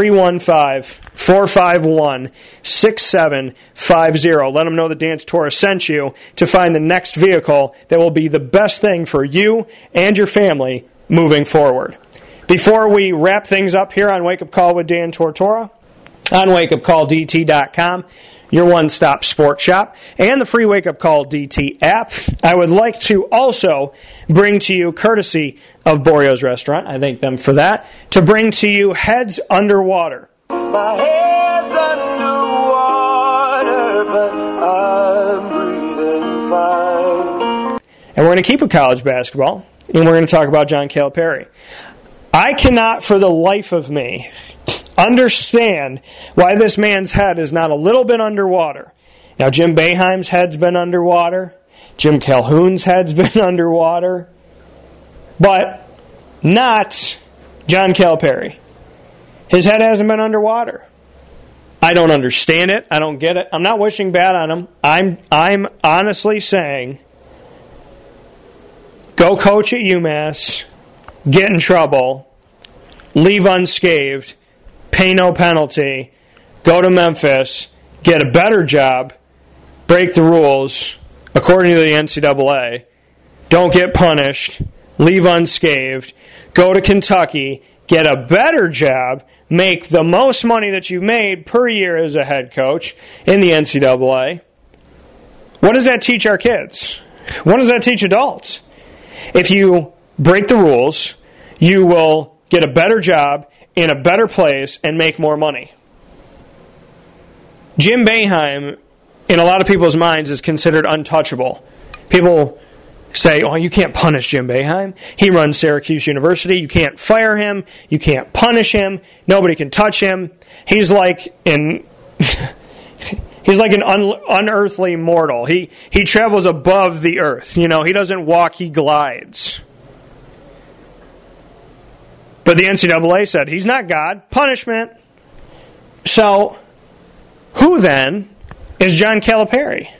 Speaker 1: 315-451-6750. Let them know that Dan Tortora sent you to find the next vehicle that will be the best thing for you and your family moving forward. Before we wrap things up here on Wake Up Call with Dan Tortora, on wakeupcalldt.com, your one-stop sports shop, and the free Wake Up Call DT app, I would like to also bring to you, courtesy of Borio's Restaurant, I thank them for that, to bring to you Heads Underwater.
Speaker 3: My head's underwater, but I'm breathing fine.
Speaker 1: And we're going to keep with college basketball, and we're going to talk about John Calipari. I cannot, for the life of me, understand why this man's head is not a little bit underwater. Now, Jim Boeheim's head's been underwater. Jim Calhoun's head's been underwater. But not John Calipari. His head hasn't been underwater. I don't understand it. I don't get it. I'm not wishing bad on him. I'm honestly saying, go coach at UMass, get in trouble, leave unscathed, pay no penalty, go to Memphis, get a better job, break the rules according to the NCAA, don't get punished, leave unscathed, go to Kentucky, get a better job, make the most money that you made per year as a head coach in the NCAA. What does that teach our kids? What does that teach adults? If you break the rules, you will get a better job in a better place and make more money. Jim Boeheim, in a lot of people's minds, is considered untouchable. People say, oh, you can't punish Jim Boeheim. He runs Syracuse University. You can't fire him. You can't punish him. Nobody can touch him. He's like an unearthly mortal. He travels above the earth. You know, he doesn't walk, he glides. But the NCAA said, he's not God. Punishment. So, who then is John Calipari?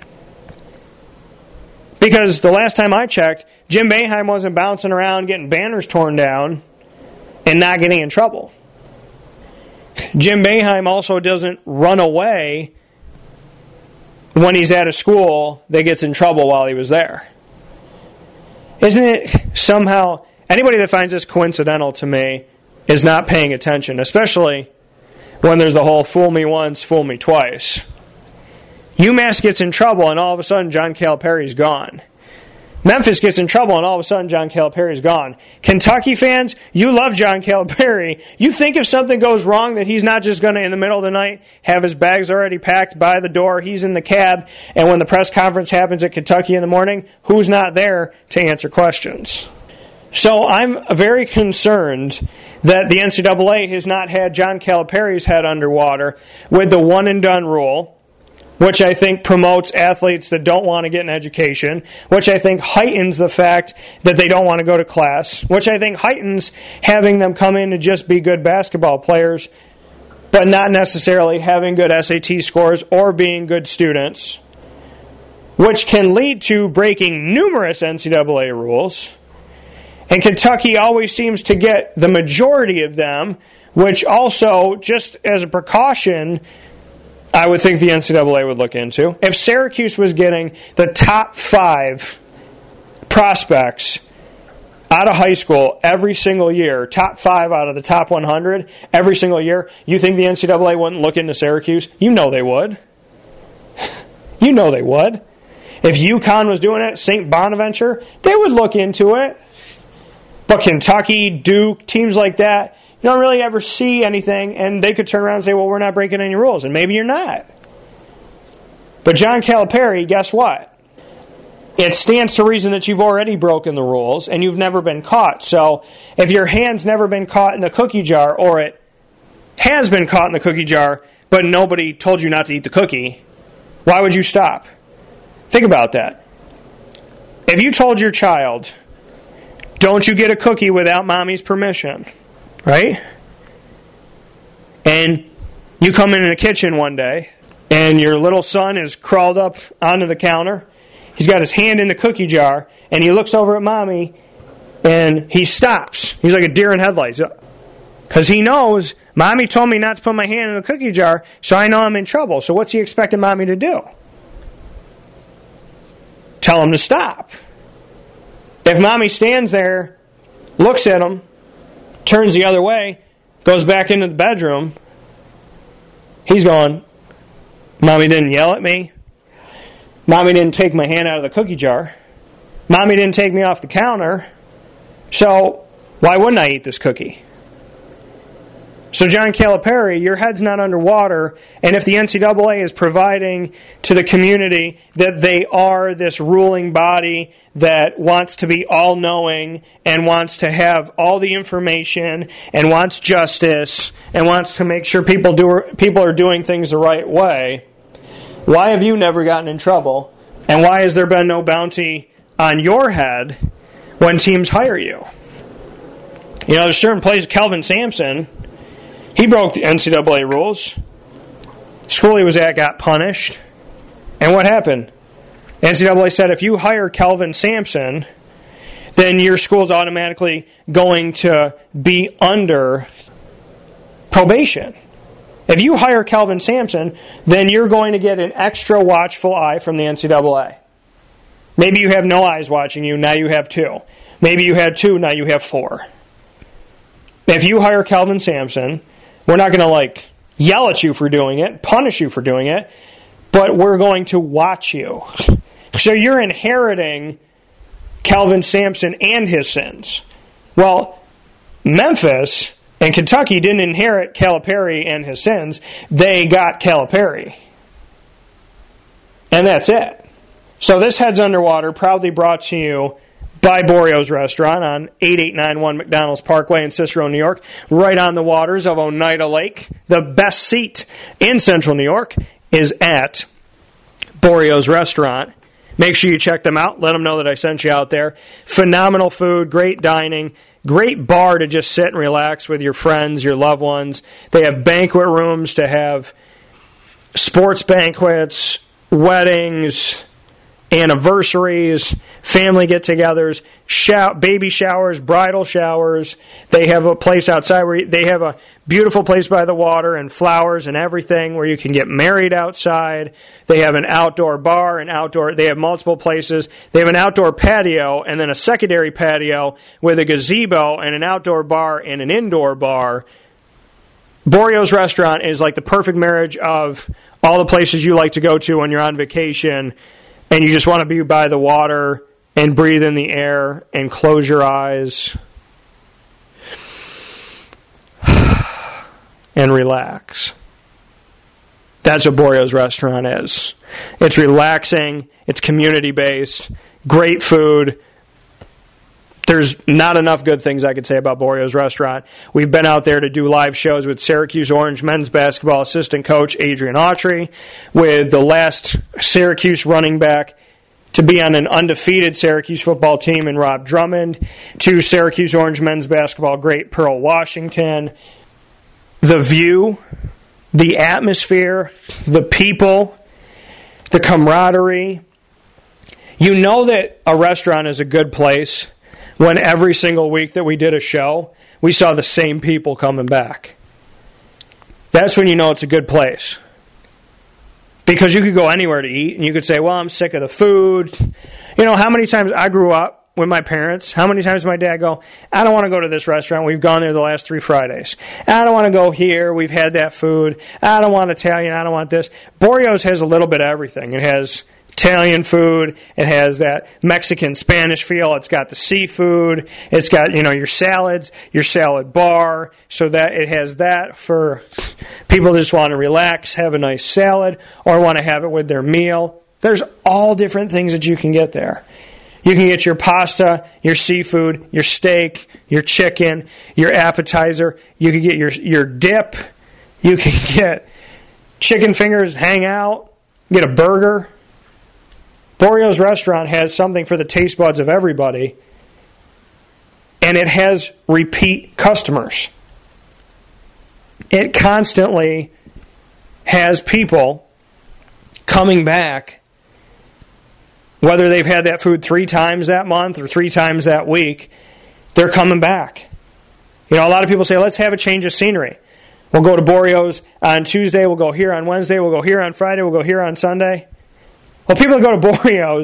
Speaker 1: Because the last time I checked, Jim Boeheim wasn't bouncing around getting banners torn down and not getting in trouble. Jim Boeheim also doesn't run away when he's at a school that gets in trouble while he was there. Isn't it somehow... Anybody that finds this coincidental to me is not paying attention, especially when there's the whole fool me once, fool me twice. UMass gets in trouble and all of a sudden John Calipari's gone. Memphis gets in trouble and all of a sudden John Calipari's gone. Kentucky fans, you love John Calipari. You think if something goes wrong that he's not just going to, in the middle of the night, have his bags already packed by the door, he's in the cab, and when the press conference happens at Kentucky in the morning, who's not there to answer questions? So I'm very concerned that the NCAA has not had John Calipari's head underwater with the one-and-done rule, which I think promotes athletes that don't want to get an education, which I think heightens the fact that they don't want to go to class, which I think heightens having them come in to just be good basketball players, but not necessarily having good SAT scores or being good students, which can lead to breaking numerous NCAA rules. And Kentucky always seems to get the majority of them, which also, just as a precaution, I would think the NCAA would look into. If Syracuse was getting the top 5 prospects out of high school every single year, top 5 out of the top 100 every single year, you think the NCAA wouldn't look into Syracuse? You know they would. You know they would. If UConn was doing it, St. Bonaventure, they would look into it. But Kentucky, Duke, teams like that, you don't really ever see anything, and they could turn around and say, well, we're not breaking any rules, and maybe you're not. But John Calipari, guess what? It stands to reason that you've already broken the rules, and you've never been caught. So if your hand's never been caught in the cookie jar, or it has been caught in the cookie jar, but nobody told you not to eat the cookie, why would you stop? Think about that. If you told your child, don't you get a cookie without mommy's permission, right? And you come in the kitchen one day, and your little son is crawled up onto the counter. He's got his hand in the cookie jar, and he looks over at mommy, and he stops. He's like a deer in headlights. Because he knows, mommy told me not to put my hand in the cookie jar, so I know I'm in trouble. So what's he expecting mommy to do? Tell him to stop. If mommy stands there, looks at him, turns the other way, goes back into the bedroom, he's going, mommy didn't yell at me. Mommy didn't take my hand out of the cookie jar. Mommy didn't take me off the counter. So why wouldn't I eat this cookie? So John Calipari, your head's not underwater, and if the NCAA is providing to the community that they are this ruling body that wants to be all-knowing and wants to have all the information and wants justice and wants to make sure people are doing things the right way, why have you never gotten in trouble? And why has there been no bounty on your head when teams hire you? You know, there's certain places, Kelvin Sampson, he broke the NCAA rules. The school he was at got punished. And what happened? NCAA said if you hire Kelvin Sampson, then your school's automatically going to be under probation. If you hire Kelvin Sampson, then you're going to get an extra watchful eye from the NCAA. Maybe you have no eyes watching you, now you have 2. Maybe you had 2, now you have 4. If you hire Kelvin Sampson, we're not going to yell at you for doing it, punish you for doing it, but we're going to watch you. So you're inheriting Kelvin Sampson and his sins. Well, Memphis and Kentucky didn't inherit Calipari and his sins. They got Calipari. And that's it. So this Heads Underwater, proudly brought to you by Borio's Restaurant on 8891 McDonald's Parkway in Cicero, New York, right on the waters of Oneida Lake. The best seat in Central New York is at Borio's Restaurant. Make sure you check them out. Let them know that I sent you out there. Phenomenal food, great dining, great bar to just sit and relax with your friends, your loved ones. They have banquet rooms to have sports banquets, weddings, anniversaries, family get-togethers, baby showers, bridal showers. They have a place outside where they have a beautiful place by the water and flowers and everything where you can get married outside. They have an outdoor bar, they have multiple places. They have an outdoor patio and then a secondary patio with a gazebo and an outdoor bar and an indoor bar. Borio's Restaurant is like the perfect marriage of all the places you like to go to when you're on vacation and you just want to be by the water and breathe in the air and close your eyes and relax. That's what Borio's Restaurant is. It's relaxing, it's community-based, great food. There's not enough good things I could say about Borio's Restaurant. We've been out there to do live shows with Syracuse Orange men's basketball assistant coach Adrian Autry, with the last Syracuse running back to be on an undefeated Syracuse football team in Rob Drummond, to Syracuse Orange men's basketball great Pearl Washington. The view, the atmosphere, the people, the camaraderie. You know that a restaurant is a good place when every single week that we did a show, we saw the same people coming back. That's when you know it's a good place. Because you could go anywhere to eat, and you could say, well, I'm sick of the food. You know, how many times I grew up with my parents, how many times my dad go, I don't want to go to this restaurant, we've gone there the last 3 Fridays. I don't want to go here, we've had that food. I don't want Italian, I don't want this. Borio's has a little bit of everything. It has Italian food. It has that Mexican Spanish feel. It's got the seafood. It's got, your salads, your salad bar, so that it has that for people who just want to relax, have a nice salad, or want to have it with their meal. There's all different things that you can get there. You can get your pasta, your seafood, your steak, your chicken, your appetizer. You can get your dip. You can get chicken fingers, hang out, get a burger. Borio's Restaurant has something for the taste buds of everybody, and it has repeat customers. It constantly has people coming back, whether they've had that food 3 times that month or 3 times that week, they're coming back. A lot of people say, let's have a change of scenery. We'll go to Borio's on Tuesday, we'll go here on Wednesday, we'll go here on Friday, we'll go here on Sunday. Well, people that go to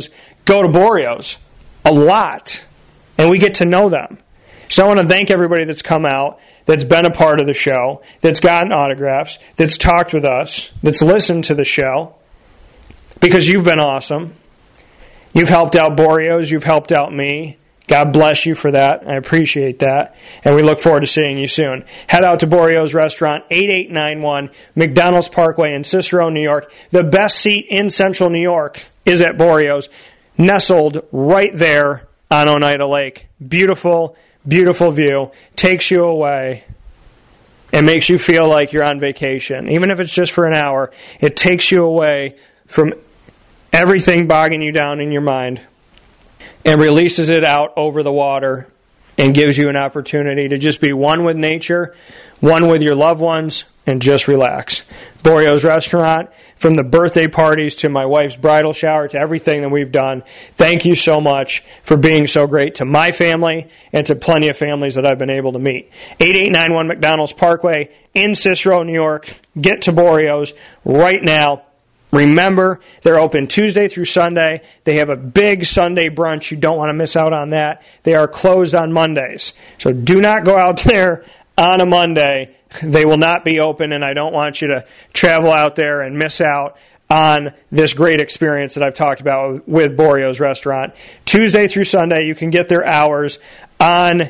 Speaker 1: Borio's a lot, and we get to know them. So I want to thank everybody that's come out, that's been a part of the show, that's gotten autographs, that's talked with us, that's listened to the show, because you've been awesome. You've helped out Borio's, you've helped out me. God bless you for that. I appreciate that. And we look forward to seeing you soon. Head out to Borio's Restaurant, 8891 McDonald's Parkway in Cicero, New York. The best seat in Central New York is at Borio's, nestled right there on Oneida Lake. Beautiful, beautiful view. Takes you away and makes you feel like you're on vacation. Even if it's just for an hour, it takes you away from everything bogging you down in your mind and releases it out over the water and gives you an opportunity to just be one with nature, one with your loved ones, and just relax. Borio's Restaurant, from the birthday parties to my wife's bridal shower to everything that we've done, thank you so much for being so great to my family and to plenty of families that I've been able to meet. 8891 McDonald's Parkway in Cicero, New York. Get to Borio's right now. Remember, they're open Tuesday through Sunday. They have a big Sunday brunch. You don't want to miss out on that. They are closed on Mondays. So do not go out there on a Monday. They will not be open, and I don't want you to travel out there and miss out on this great experience that I've talked about with Borio's Restaurant. Tuesday through Sunday, you can get their hours on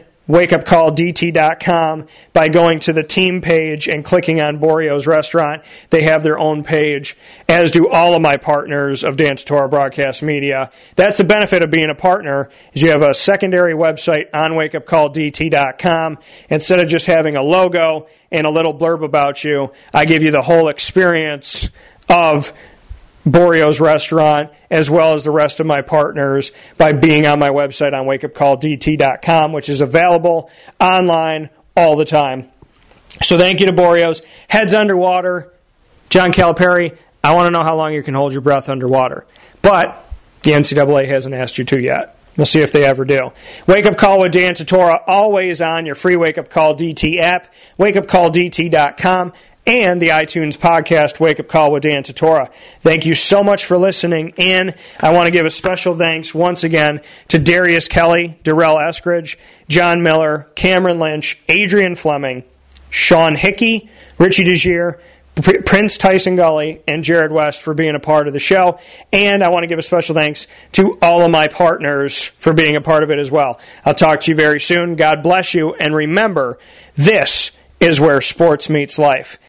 Speaker 1: wakeupcalldt.com by going to the team page and clicking on Borio's Restaurant. They have their own page, as do all of my partners of Dan Tortora Broadcast Media. That's the benefit of being a partner, is you have a secondary website on wakeupcalldt.com. Instead of just having a logo and a little blurb about you, I give you the whole experience of Borio's Restaurant, as well as the rest of my partners, by being on my website on wakeupcalldt.com, which is available online all the time. So thank you to Borio's. Heads underwater. John Calipari, I want to know how long you can hold your breath underwater. But the NCAA hasn't asked you to yet. We'll see if they ever do. Wake Up Call with Dan Tortora, always on your free Wake Up Call DT app, wakeupcalldt.com, and the iTunes podcast, Wake Up Call with Dan Tortora. Thank you so much for listening in. I want to give a special thanks once again to Darius Kelly, Darrell Eskridge, John Miller, Cameron Lynch, Adrian Fleming, Sean Hickey, Richie DeGier, Prince Tyson Gully, and Jared West for being a part of the show. And I want to give a special thanks to all of my partners for being a part of it as well. I'll talk to you very soon. God bless you. And remember, this is where sports meets life.